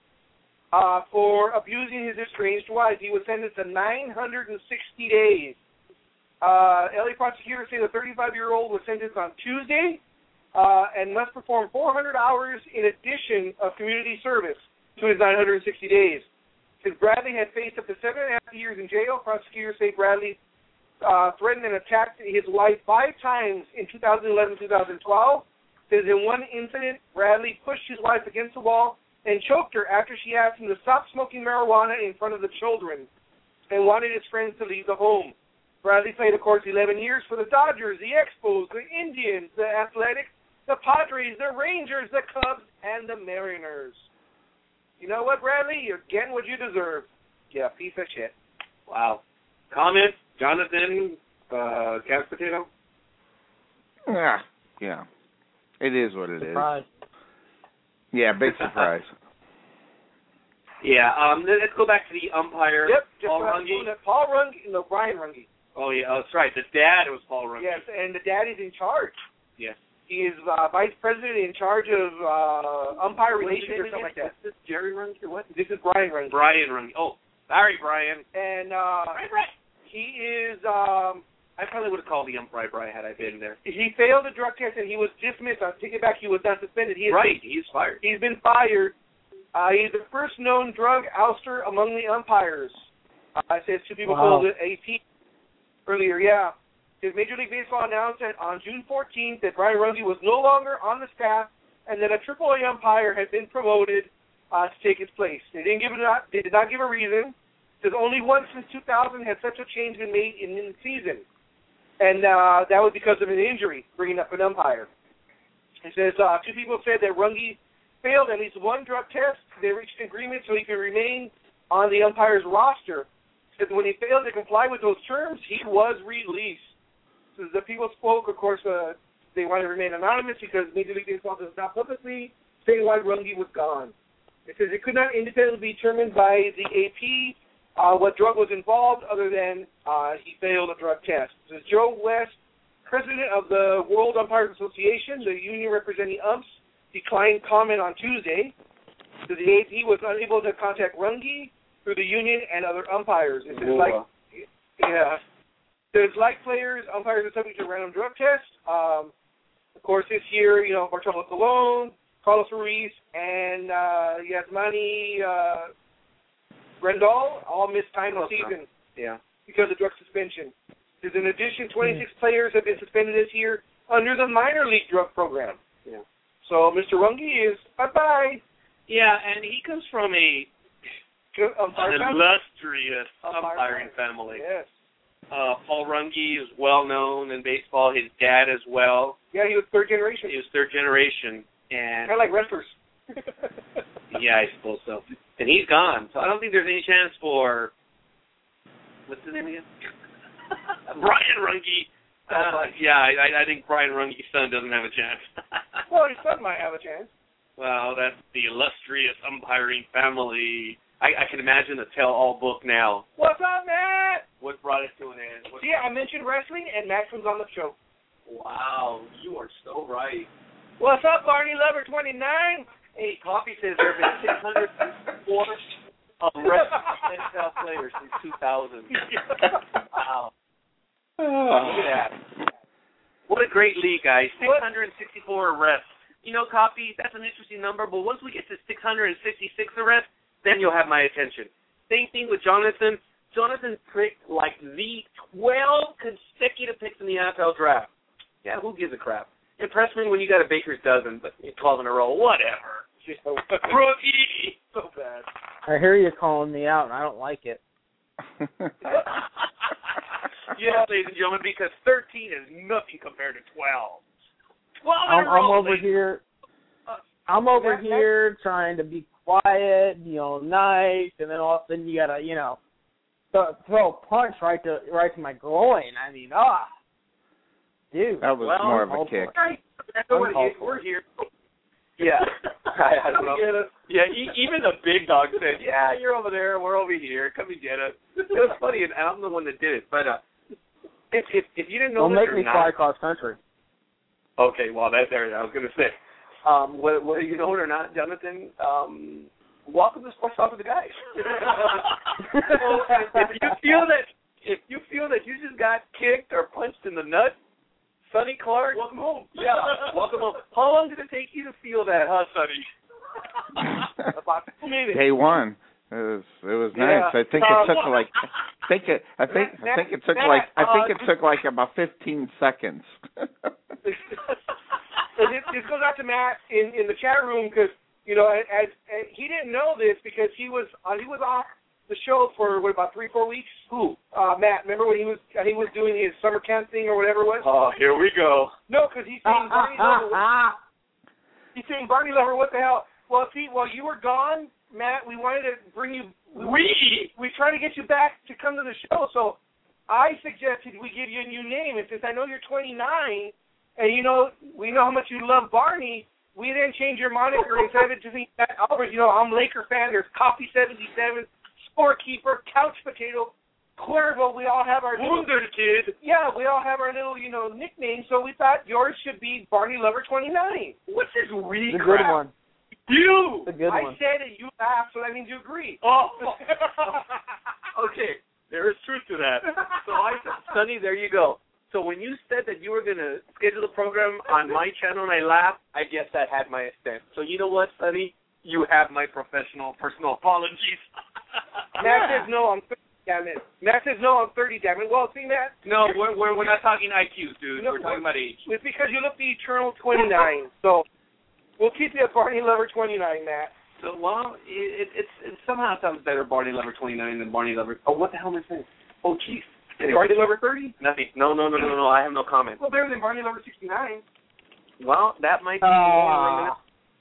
for abusing his estranged wife. He was sentenced to 960 days. LA prosecutors say the 35-year-old was sentenced on Tuesday and must perform 400 hours in addition of community service to his 960 days. Since Bradley had faced up to 7.5 years in jail, prosecutors say Bradley threatened and attacked his wife 5 times in 2011-2012. Says in one incident, Bradley pushed his wife against the wall and choked her after she asked him to stop smoking marijuana in front of the children and wanted his friends to leave the home. Bradley played, of course, 11 years for the Dodgers, the Expos, the Indians, the Athletics, the Padres, the Rangers, the Cubs, and the Mariners. You know what, Bradley? You're getting what you deserve. Yeah, piece of shit. Wow. Comment, Jonathan, Couch Potato? Yeah. It is what it Surprise. is. Yeah, big surprise. Yeah, let's go back to the umpire. Yep, Paul Runge. Paul Runge, no, Brian Runge. Oh, yeah, that's right. The dad was Paul Runge. Yes, and the dad is in charge. Yes. He is vice president in charge of umpire relations or something like that. Is this Jerry Runge or what? This is Brian Runge. Brian Runge. Oh, sorry, Brian. And Right. he is... I probably would have called the umpire had I been there. He failed a drug test and he was dismissed. I'll take it back. He was not suspended. He's fired. He's been fired. He's the first known drug ouster among the umpires. It says 2 people told AP earlier, yeah. His Major League Baseball announced that on June 14th that Brian Runge was no longer on the staff and that a AAA umpire had been promoted to take his place. They did not give a reason. There's only once since 2000 had such a change been made in the season. And that was because of an injury, bringing up an umpire. It says 2 people said that Runge failed at least one drug test. They reached an agreement so he could remain on the umpire's roster. Because when he failed to comply with those terms, he was released. So the people spoke, of course, they wanted to remain anonymous because Major League Baseball does not publicly say why Runge was gone. It says it could not independently be determined by the AP what drug was involved other than he failed a drug test. This is Joe West, president of the World Umpires Association, the union representing umps, declined comment on Tuesday. So the AP was unable to contact Runge through the union and other umpires. It says there's like players, umpires are subject to random drug tests. Of course, this year, Bartolo Colon, Carlos Ruiz, and Yasmani Grandal all missed time of season because of drug suspension. There's in addition, 26 players have been suspended this year under the minor league drug program. Yeah. So Mr. Runge is bye-bye. Yeah, and he comes from An illustrious umpiring family. Yes. Paul Runge is well known in baseball. His dad as well. Yeah, he was third generation. He was third generation, and kind of like wrestlers. yeah, I suppose so. And he's gone, so I don't think there's any chance for what's his name again? Brian Runge. I think Brian Runge's son doesn't have a chance. Well, his son might have a chance. Well, that's the illustrious umpiring family. I can imagine the tell-all book now. What's up, Matt? What brought it to an end? I mentioned wrestling, and Matt comes on the show. Wow, you are so right. What's up, Barney Lover 29? Hey, Coffee says there have been 604 wrestling NFL players since 2000. Wow. Look at that. What a great league, guys. 664 arrests. You know, Coffee, that's an interesting number, but once we get to 666 arrests, then you'll have my attention. Same thing with Jonathan. Jonathan picked like the 12 consecutive picks in the NFL draft. Yeah, who gives a crap? Impress me when you got a baker's dozen, but 12 in a row, whatever. Rookie! So bad. I hear you calling me out, and I don't like it. Yeah, ladies and gentlemen, because 13 is nothing compared to 12. 12 in a I'm row, over here. I'm over here trying to be quiet, nice, and then all of a sudden you gotta, throw a punch right to my groin. I mean, dude. That was more of a kick. We're here. Yeah. I don't know. Yeah, even the big dog said, yeah, you're over there, we're over here, come and get us. It was funny, and I'm the one that did it, but if you didn't know don't make me fly across country. Okay, well, I was going to say. Whether you know it or not, Jonathan, welcome to Sports Talk with the Guys. if you feel that you just got kicked or punched in the nuts, Sonny Clark, welcome home. Yeah, welcome home. How long did it take you to feel that, huh, Sonny? About 2 minutes. Day one. It was nice. I think it took like about 15 seconds. This goes out to Matt in the chat room because as he didn't know this because he was off the show for about 3-4 weeks. Who? Matt. Remember when he was doing his summer camp thing or whatever it was? Oh, here we go. No, because he's saying Barney Lover. He's saying Barney Lover. What the hell? Well, see, while you were gone, Matt, we wanted to bring you. We tried to get you back to come to the show, so I suggested we give you a new name. And since I know you're 29. And we know how much you love Barney. We then change your moniker instead of just Matt Albert. I'm Laker fan. There's Coffee 77, Scorekeeper, Couch Potato, Cuervo. We all have our Wonder Kid. Yeah, we all have our little nicknames. So we thought yours should be Barney Lover 29. What's this really the crap? Good one. You. The good one. I said it. You laughed, so that means you agree. Oh. Okay. There is truth to that. So I said, Sonny, there you go. So when you said that you were going to schedule the program on my channel and I laughed, I guess that had my assent. So you know what, Sonny? You have my personal apologies. Matt says no, I'm 30, damn it. Matt says no, I'm 30, damn it. Well, see, Matt? No, we're not talking IQs, dude. We're talking about age. It's because you look the eternal 29. So we'll keep you at Barney Lover 29, Matt. So, well, it somehow sounds better, Barney Lover 29, than Barney Lover. Oh, what the hell am I saying? Oh, jeez. Barney Lover 30? Nothing. No. I have no comment. Well, better than Barney Lover 69. Well, that might be more.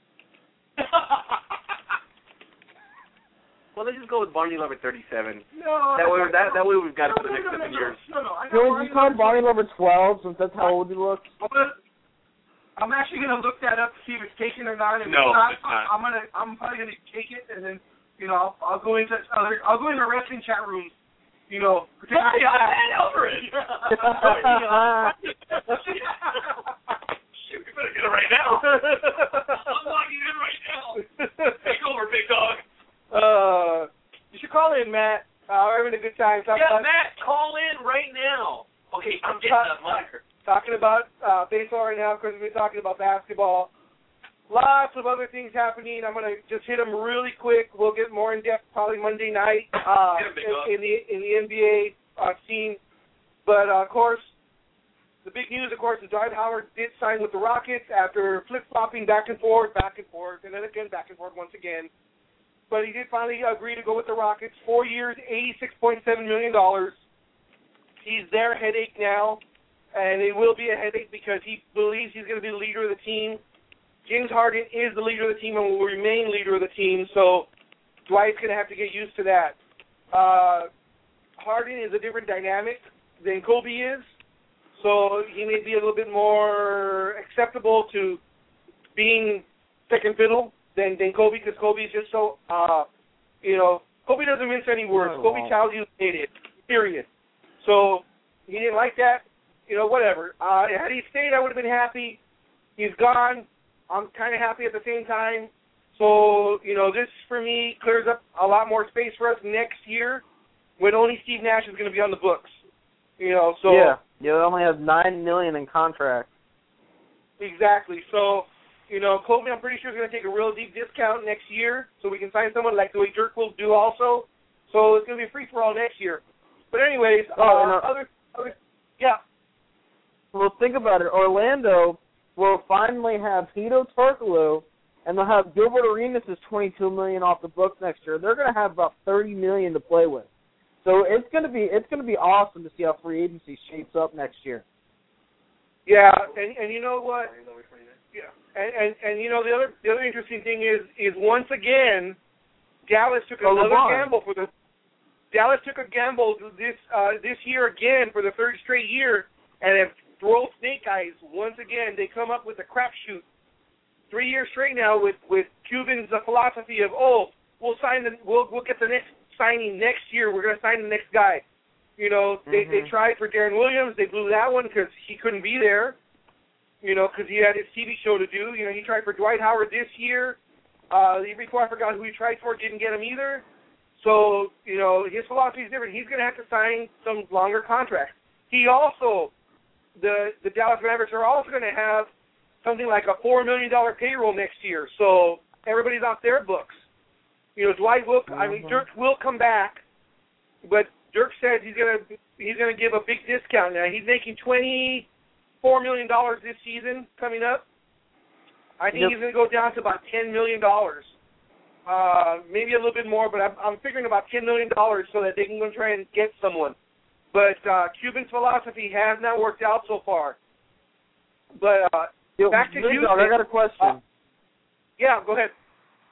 Well, let's just go with Barney Lover 37. No. That way we've got it for the next 7 years. No. You call Barney Lover 12 since that's how old he looks? I'm actually gonna look that up to see if it's taken or not. If no, it's not. I'm probably gonna take it and then I'll go into wrestling chat rooms. Hey, I'm over it. Shoot, we better get it right now. I'm logging in right now. Take over, big dog. You should call in, Matt. We're having a good time. Matt, call in right now. Okay, I'm getting that moniker. Talking about baseball right now because we've been talking about basketball. Lots of other things happening. I'm going to just hit them really quick. We'll get more in depth probably Monday night in the NBA scene. But, of course, the big news, of course, is Dwight Howard did sign with the Rockets after flip-flopping back and forth, and then again back and forth once again. but he did finally agree to go with the Rockets. 4 years, $86.7 million. He's their headache now, and it will be a headache because he believes he's going to be the leader of the team. James Harden is the leader of the team and will remain leader of the team, so Dwight's going to have to get used to that. Harden is a different dynamic than Kobe is, so he may be a little bit more acceptable to being second fiddle than Kobe, because Kobe is just so, Kobe doesn't mince any words. Kobe tells you it, period. So he didn't like that, whatever. Had he stayed, I would have been happy. He's gone. I'm kind of happy at the same time. So, this, for me, clears up a lot more space for us next year when only Steve Nash is going to be on the books. So... Yeah, you only have $9 million in contract. Exactly. So, Kobe, I'm pretty sure, is going to take a real deep discount next year so we can sign someone like the way Dirk will do also. So it's going to be a free-for-all next year. But anyways, yeah. Well, think about it. Orlando will finally have Hedo Turkoglu, and they'll have Gilbert Arenas' $22 million off the books next year. They're going to have about $30 million to play with. So it's going to be awesome to see how free agency shapes up next year. Yeah, and you know what? Yeah, and the other interesting thing is once again, Dallas took another gamble Dallas took a gamble this year again for the third straight year, and have rolled snake eyes once again. They come up with a crapshoot 3 years straight now with Cuban's philosophy of we'll get the next signing next year. We're going to sign the next guy. They tried for Darren Williams. They blew that one because he couldn't be there. Because he had his TV show to do. He tried for Dwight Howard this year. The year before, I forgot who he tried for. Didn't get him either. So, his philosophy is different. He's going to have to sign some longer contracts. He also, the Dallas Mavericks are also going to have something like a $4 million payroll next year. So everybody's off their books. Dwight will. Dirk will come back, but Dirk says he's gonna give a big discount now. He's making $24 million this season coming up. I think he's gonna go down to about $10 million, maybe a little bit more, but I'm figuring about $10 million so that they can go try and get someone. But Cuban's philosophy has not worked out so far. But back to Houston. I got a question. Yeah, go ahead.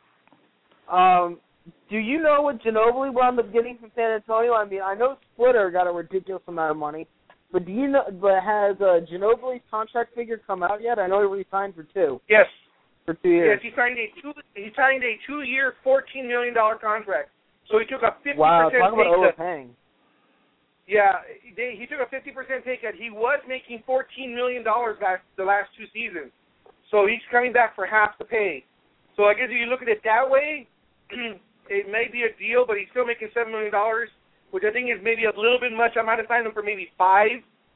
Do you know what Ginobili wound up getting from San Antonio? I mean, I know Splitter got a ridiculous amount of money, but do you know? But has Ginobili's contract figure come out yet? I know he re-signed for 2. Yes. For 2 years. Yes, he signed a 2-year, $14 million contract. So he took a 50% pay cut. Wow, talk about overpaying. Yeah, he took a 50% pay cut. He was making $14 million the last 2 seasons. So he's coming back for half the pay. So I guess if you look at it that way, it may be a deal, but he's still making $7 million, which I think is maybe a little bit much. I might have signed him for maybe 5.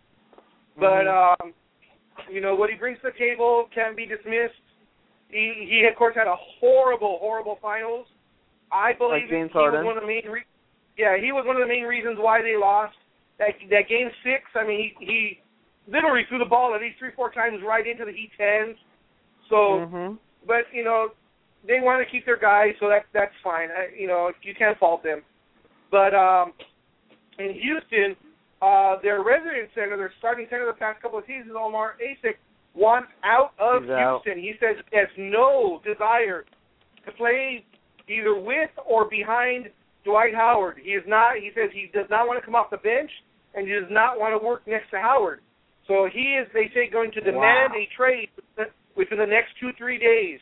But, what he brings to the table can't be dismissed. He of course, had a horrible, horrible finals. I believe he was one of the main he was one of the main reasons why they lost. That Game 6, I mean, he literally threw the ball at least 3-4 times right into the Heat hands. So, but, they want to keep their guys, so that's fine. You can't fault them. But in Houston, their resident center, their starting center the past couple of seasons, Omar Asik, wants out of Houston. He says he has no desire to play either with or behind Dwight Howard. He says he does not want to come off the bench, and he does not want to work next to Howard. So he is, they say, going to demand a trade within the next 2-3 days.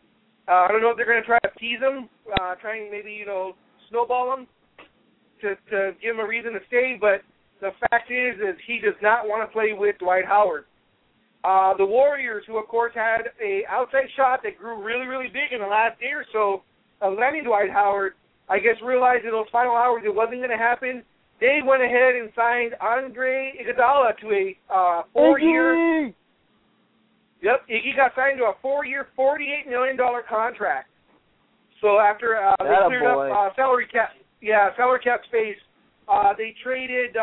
I don't know if they're going to try to tease him, try and maybe, snowball him to give him a reason to stay, but the fact is he does not want to play with Dwight Howard. The Warriors, who, of course, had a outside shot that grew really, really big in the last day or so of landing Dwight Howard, I guess realized in those final hours it wasn't going to happen. They went ahead and signed Andre Iguodala to a 4-year... Yep, Iggy got signed to a 4-year, $48 million contract. So after they cleared up salary cap space, they traded.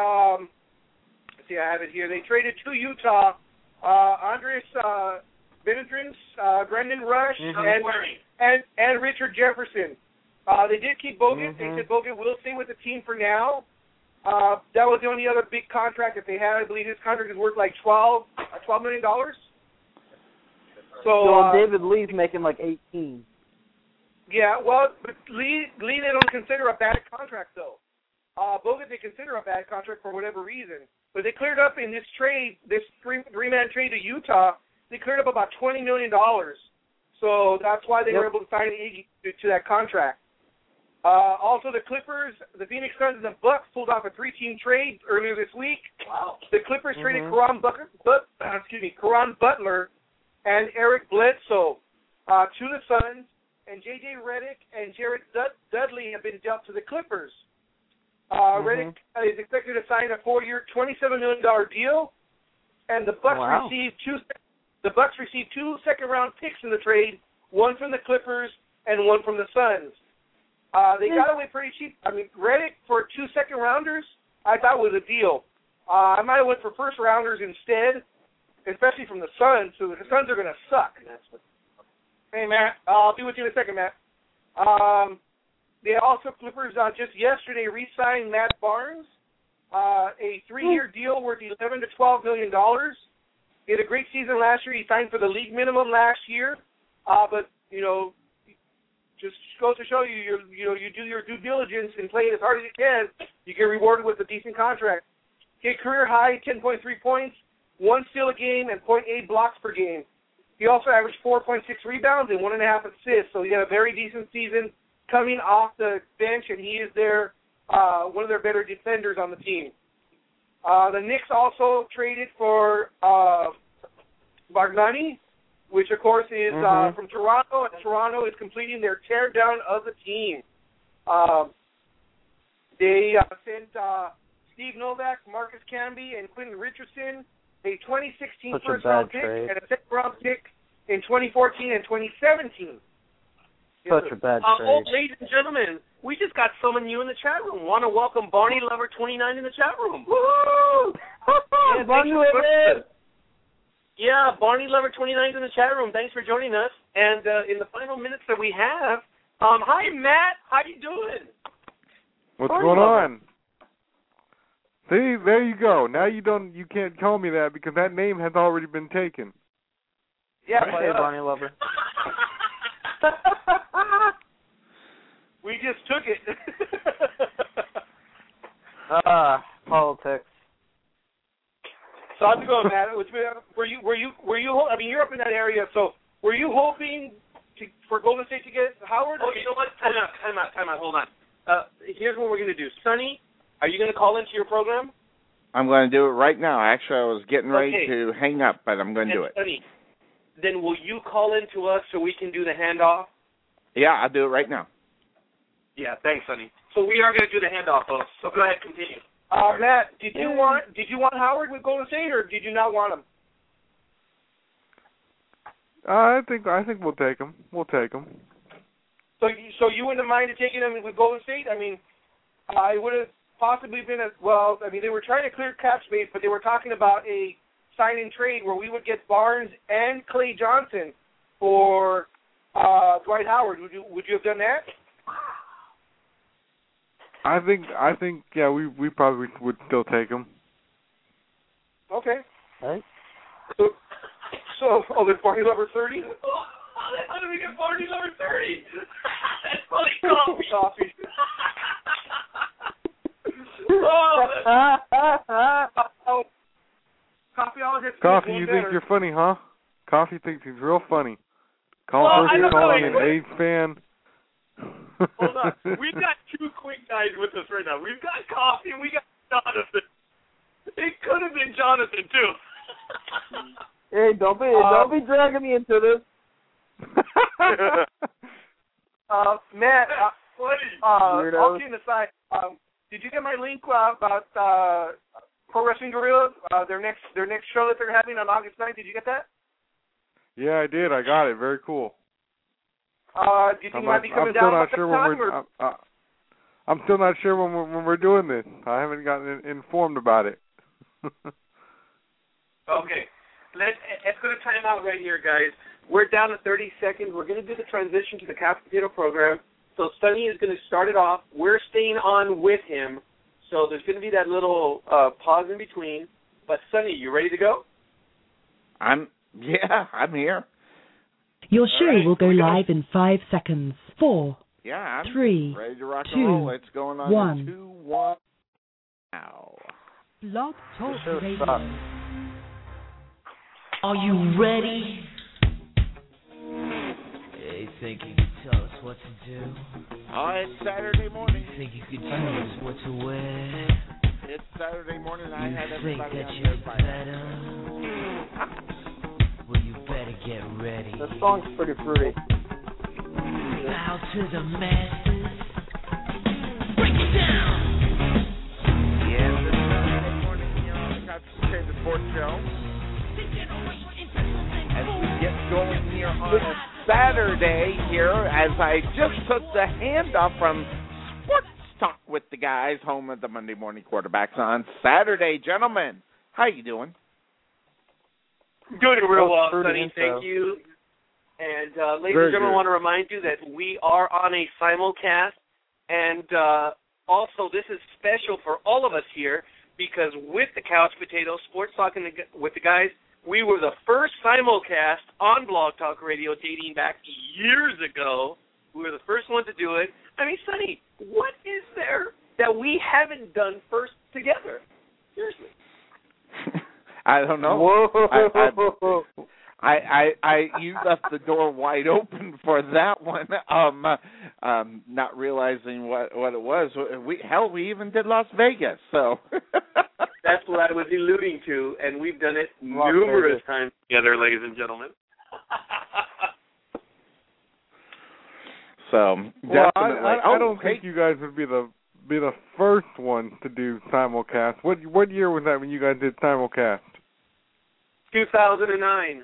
Let's see, I have it here. They traded to Utah, Andres Benedrins, Brendan Rush, and Richard Jefferson. They did keep Bogut. They said Bogut will stay with the team for now. That was the only other big contract that they had. I believe his contract is worth like $12 million. So David Lee's making like 18. Yeah, well, but Lee they don't consider a bad contract though. Bogut they consider a bad contract for whatever reason. But they cleared up in this trade, this three-man trade to Utah. They cleared up about $20 million. So that's why they were able to sign Iggy to that contract. Also, the Clippers, the Phoenix Suns, and the Bucks pulled off a 3-team trade earlier this week. Wow. The Clippers traded Caron Butler and Eric Bledsoe to the Suns, and J.J. Redick and Jared Dudley have been dealt to the Clippers. Redick is expected to sign a 4-year, $27 million deal, and the Bucks received two second-round picks in the trade, one from the Clippers and one from the Suns. They got away pretty cheap. I mean, Redick for 2 second-rounders, I thought was a deal. I might have went for first-rounders instead, especially from the Suns, so the Suns are going to suck. Hey, Matt, I'll be with you in a second, Matt. They also, Clippers, just yesterday re-signed Matt Barnes, a 3-year deal worth $11 to $12 million. He had a great season last year. He signed for the league minimum last year, but, just goes to show you, you do your due diligence and play it as hard as you can, you get rewarded with a decent contract. He had career high 10.3 points, 1 steal a game, and 0.8 blocks per game. He also averaged 4.6 rebounds and 1.5 assists, so he had a very decent season coming off the bench, and he is one of their better defenders on the team. The Knicks also traded for Bargnani, which, of course, is from Toronto, and Toronto is completing their tear-down of the team. They sent Steve Novak, Marcus Camby, and Quentin Richardson a 2016 first-round pick and a second-round pick in 2014 and 2017. Such a bad trade. Ladies and gentlemen, we just got someone new in the chat room. Want to welcome Barney Lover 29 in the chat room. Woo! Yeah, Barney Lover. Yeah, Barney Lover 29 in the chat room. Thanks for joining us. And in the final minutes that we have, hi Matt, how you doing? What's going on? See, there you go. Now you can't call me that because that name has already been taken. Yeah, hey, Barney Lover. We just took it. Politics. So how's it going, Matt? Were you? I mean, you're up in that area, so were you hoping for Golden State to get Howard? Oh, you know what? Time out. Hold on. Here's what we're going to do. Sonny, are you going to call into your program? I'm going to do it right now. Actually, I was getting ready to hang up, but I'm going to do it. Sonny, then will you call in to us so we can do the handoff? Yeah, I'll do it right now. Yeah, thanks, Sonny. So we are going to do the handoff, folks. So go ahead, continue. Matt, did you want Howard with Golden State, or did you not want him? I think we'll take him. We'll take him. So you wouldn't have minded taking him with Golden State? I mean, it would have possibly been they were trying to clear cap space, but they were talking about a sign-in trade where we would get Barnes and Klay Johnson for Dwight Howard. Would you have done that? I think yeah, we probably would still take him. Okay. All right. So there's Barney Lover 30? How do we get Barney Lover 30? That's funny coffee. Coffee, you think you're funny, huh? Coffee thinks he's real funny. First calling an A's fan. Hold on. We've got 2 quick guys with us right now. We've got Coffee and we got Jonathan. It could have been Jonathan too. Hey, don't be dragging me into this. Matt, all kidding aside, did you get my link about Pro Wrestling Guerrilla, their next show that they're having on August 9th? Did you get that? Yeah, I did. I got it. Very cool. Do you think you might be coming down? I'm still not sure when we're doing this. I haven't gotten informed about it. Okay. Let's go to time out right here, guys. We're down to 30 seconds. We're going to do the transition to the Cap Potato program. So Sonny is going to start it off. We're staying on with him. So there's going to be that little pause in between. But Sonny, you ready to go? I'm here. Your show will go live in 5 seconds. 4, Yeah, I'm 3, ready to rock 2, and roll. It's going on 1. in 2, 1 now. Blog Talk Radio. Are you ready? You think you can tell us what to do? Oh, it's Saturday morning. You think you can tell us what to wear? It's Saturday morning. I had You think everybody that on you're their better? Well, you better get ready. That song's pretty fruity. Bow to the masses. Break it down. Yeah, this Saturday morning here on the Couch Potato Sports Show. As we get going here on a Saturday here, as I just took the handoff from Sports Talk with the Guys, home of the Monday Morning Quarterbacks on Saturday. Gentlemen, how you doing? Doing real well, fruity Sonny. intro. Thank you. And ladies Very and gentlemen, I good. want to remind you that we are on a simulcast. And also, this is special for all of us here because with the Couch Potato Sports Talking with the Guys, we were the first simulcast on Blog Talk Radio dating back years ago. We were the first one to do it. I mean, Sonny, what is there that we haven't done first together? Seriously. I don't know. Whoa. You left the door wide open for that one. Not realizing what it was. We even did Las Vegas. So that's what I was alluding to, and we've done it numerous times together, ladies and gentlemen. So Well, definitely. I don't think you guys would be the first ones to do simulcast. What year was that when you guys did simulcast? 2009.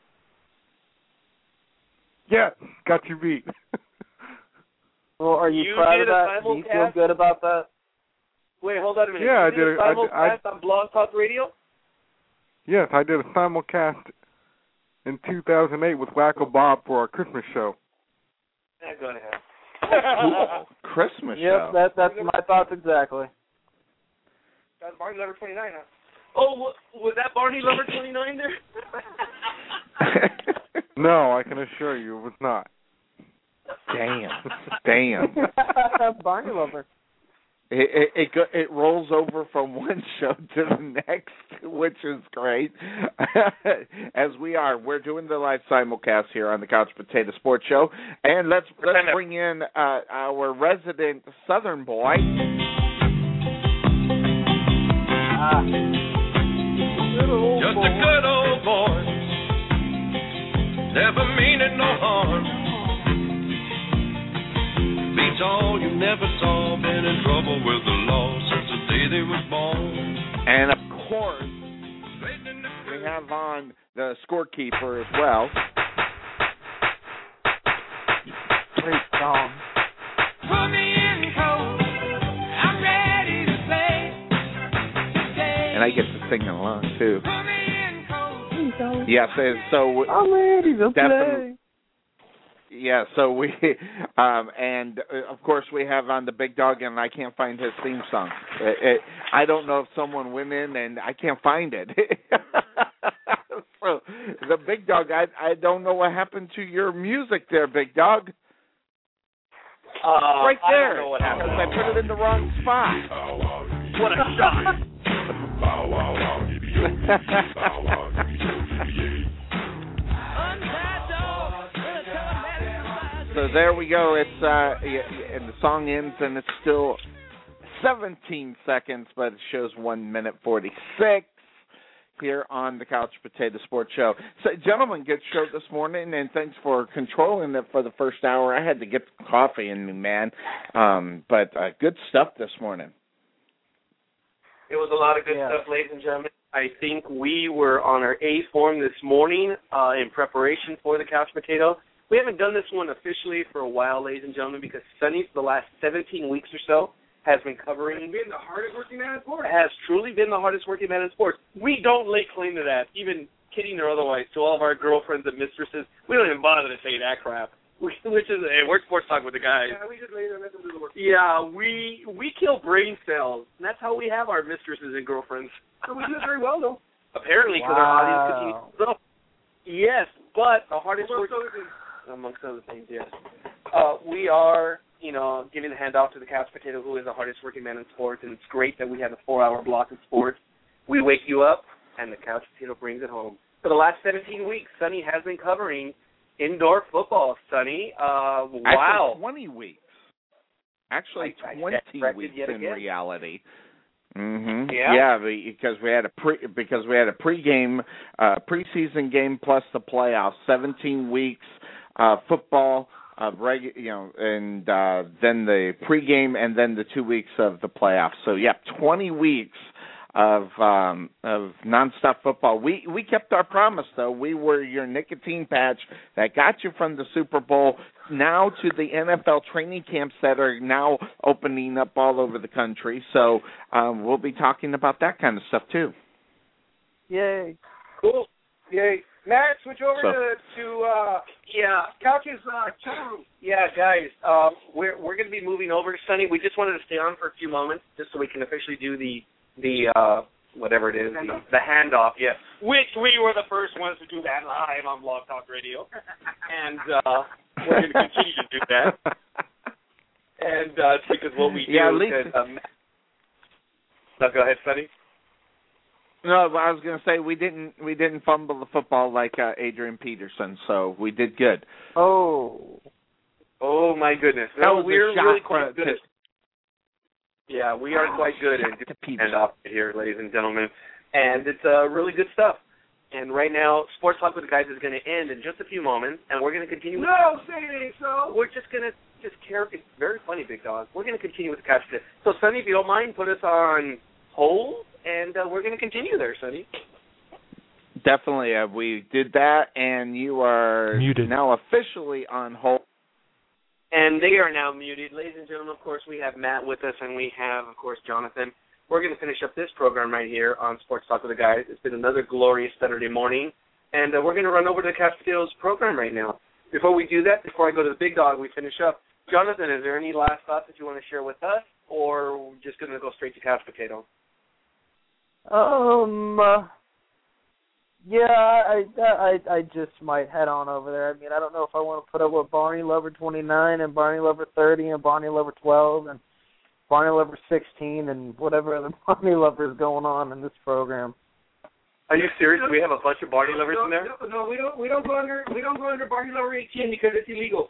Yes, got you beat. Well, are you proud of that? Do you feel good about that? Wait, hold on a minute. Yeah, you did a simulcast on Blog Talk Radio? Yes, I did a simulcast in 2008 with Wacko Bob for our Christmas show. Yeah, go ahead. Cool. Christmas show. Yep, that's my thoughts exactly. That's Barney Lover 29, huh? Oh, was that Barney Lover 29 there? No, I can assure you it was not. Damn. Barney Lover. It rolls over from one show to the next, which is great. As we're doing the live simulcast here on the Couch Potato Sports Show, and let's bring in our resident Southern boy. Just a good old boy, never meaning no harm. Beats all you never saw, been in trouble with the law since the day they was born. And of course, we have on the scorekeeper as well. Great song. Put me in cold, I'm ready to play. And I get to sing along too. Put me in cold. Yes, so I'm ready to play. Yeah, so we, and of course we have on the Big Dog, and I can't find his theme song. I don't know if someone went in and I can't find it. So the Big Dog, I don't know what happened to your music there, Big Dog. Right there. I don't know what happened. I put it in the wrong spot. What a shot. So there we go. It's and the song ends, and it's still 17 seconds, but it shows 1 minute 46 here on the Couch Potato Sports Show. So, gentlemen, good show this morning, and thanks for controlling it for the first hour. I had to get coffee in me, man, but good stuff this morning. It was a lot of good stuff, ladies and gentlemen. I think we were on our A form this morning in preparation for the Couch Potato. We haven't done this one officially for a while, ladies and gentlemen, because Sonny, for the last 17 weeks or so, has been covering. Been the hardest working man in sports. Has truly been the hardest working man in sports. We don't lay claim to that, even kidding or otherwise, to all of our girlfriends and mistresses. We don't even bother to say that crap. Which is, hey, we're sports talk with the guys. Yeah, we just later let them do the work. Yeah, we kill brain cells. And that's how we have our mistresses and girlfriends. So we do it very well, though. Apparently, because our audience continues to grow. Yes, but the hardest work, amongst other things, yes. We are, giving the handoff to the couch potato, who is the hardest working man in sports, and it's great that we have a 4-hour block of sports. We wake you up, and the couch potato brings it home. For the last 17 weeks, Sonny has been covering indoor football. Sonny, wow. Actually, 20 weeks. Actually, 20 weeks in reality. Mm-hmm. Yeah, because we had a preseason game plus the playoffs. 17 weeks football, and then the pregame, and then the 2 weeks of the playoffs. So 20 weeks of nonstop football. We kept our promise, though. We were your nicotine patch that got you from the Super Bowl now to the NFL training camps that are now opening up all over the country. So we'll be talking about that kind of stuff too. Yay! Cool. Yay! Matt, switch over to Couch's chat room. Yeah, guys, we're going to be moving over to Sonny. We just wanted to stay on for a few moments just so we can officially do the whatever it is, the handoff, yes. Which we were the first ones to do that live on Blog Talk Radio. And we're going to continue to do that. And because what we do is... no, go ahead, Sonny. No, I was going to say we didn't fumble the football like Adrian Peterson, so we did good. Oh my goodness. We're really quite good. Yeah, we are quite good at doing handoff here, ladies and gentlemen. And it's really good stuff. And right now, Sports Talk with the Guys is going to end in just a few moments, and we're going to continue. No, say it ain't so. We're just going to it's very funny, Big Dog. We're going to continue with the couch today. So, Sonny, if you don't mind, put us on hold, and we're going to continue there, Sonny. Definitely. We did that, and you are muted. Now officially on hold. And they are now muted. Ladies and gentlemen, of course, we have Matt with us, and we have, of course, Jonathan. We're going to finish up this program right here on Sports Talk with the Guys. It's been another glorious Saturday morning, and we're going to run over to the Castile's program right now. Before we do that, before I go to the Big Dog, we finish up. Jonathan, is there any last thoughts that you want to share with us, or we're just going to go straight to Couch Potato? Yeah, I just might head on over there. I mean, I don't know if I want to put up with Barney Lover 29 and Barney Lover 30 and Barney Lover 12 and Barney Lover 16 and whatever other Barney Lovers going on in this program. Are you serious? We have a bunch of Barney Lovers in there? No, we don't go under Barney Lover 18 because it's illegal.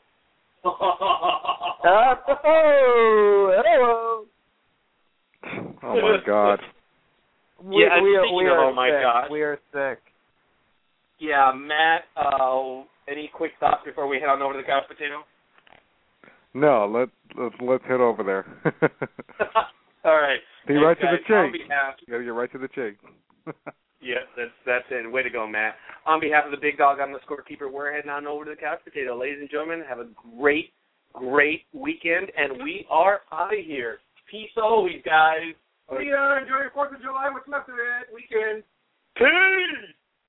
Hello. Oh my God. We are sick. We are sick. Yeah, Matt, any quick thoughts before we head on over to the Couch Potato? No, let's head over there. All right. Be right to the chase. You got to get right to the chase. Yeah, that's it. Way to go, Matt. On behalf of the Big Dog, I'm the scorekeeper. We're heading on over to the Couch Potato. Ladies and gentlemen, have a great, great weekend, and we are out of here. Peace always, guys. See ya. Enjoy your 4th of July. What's left of it? Weekend. Peace.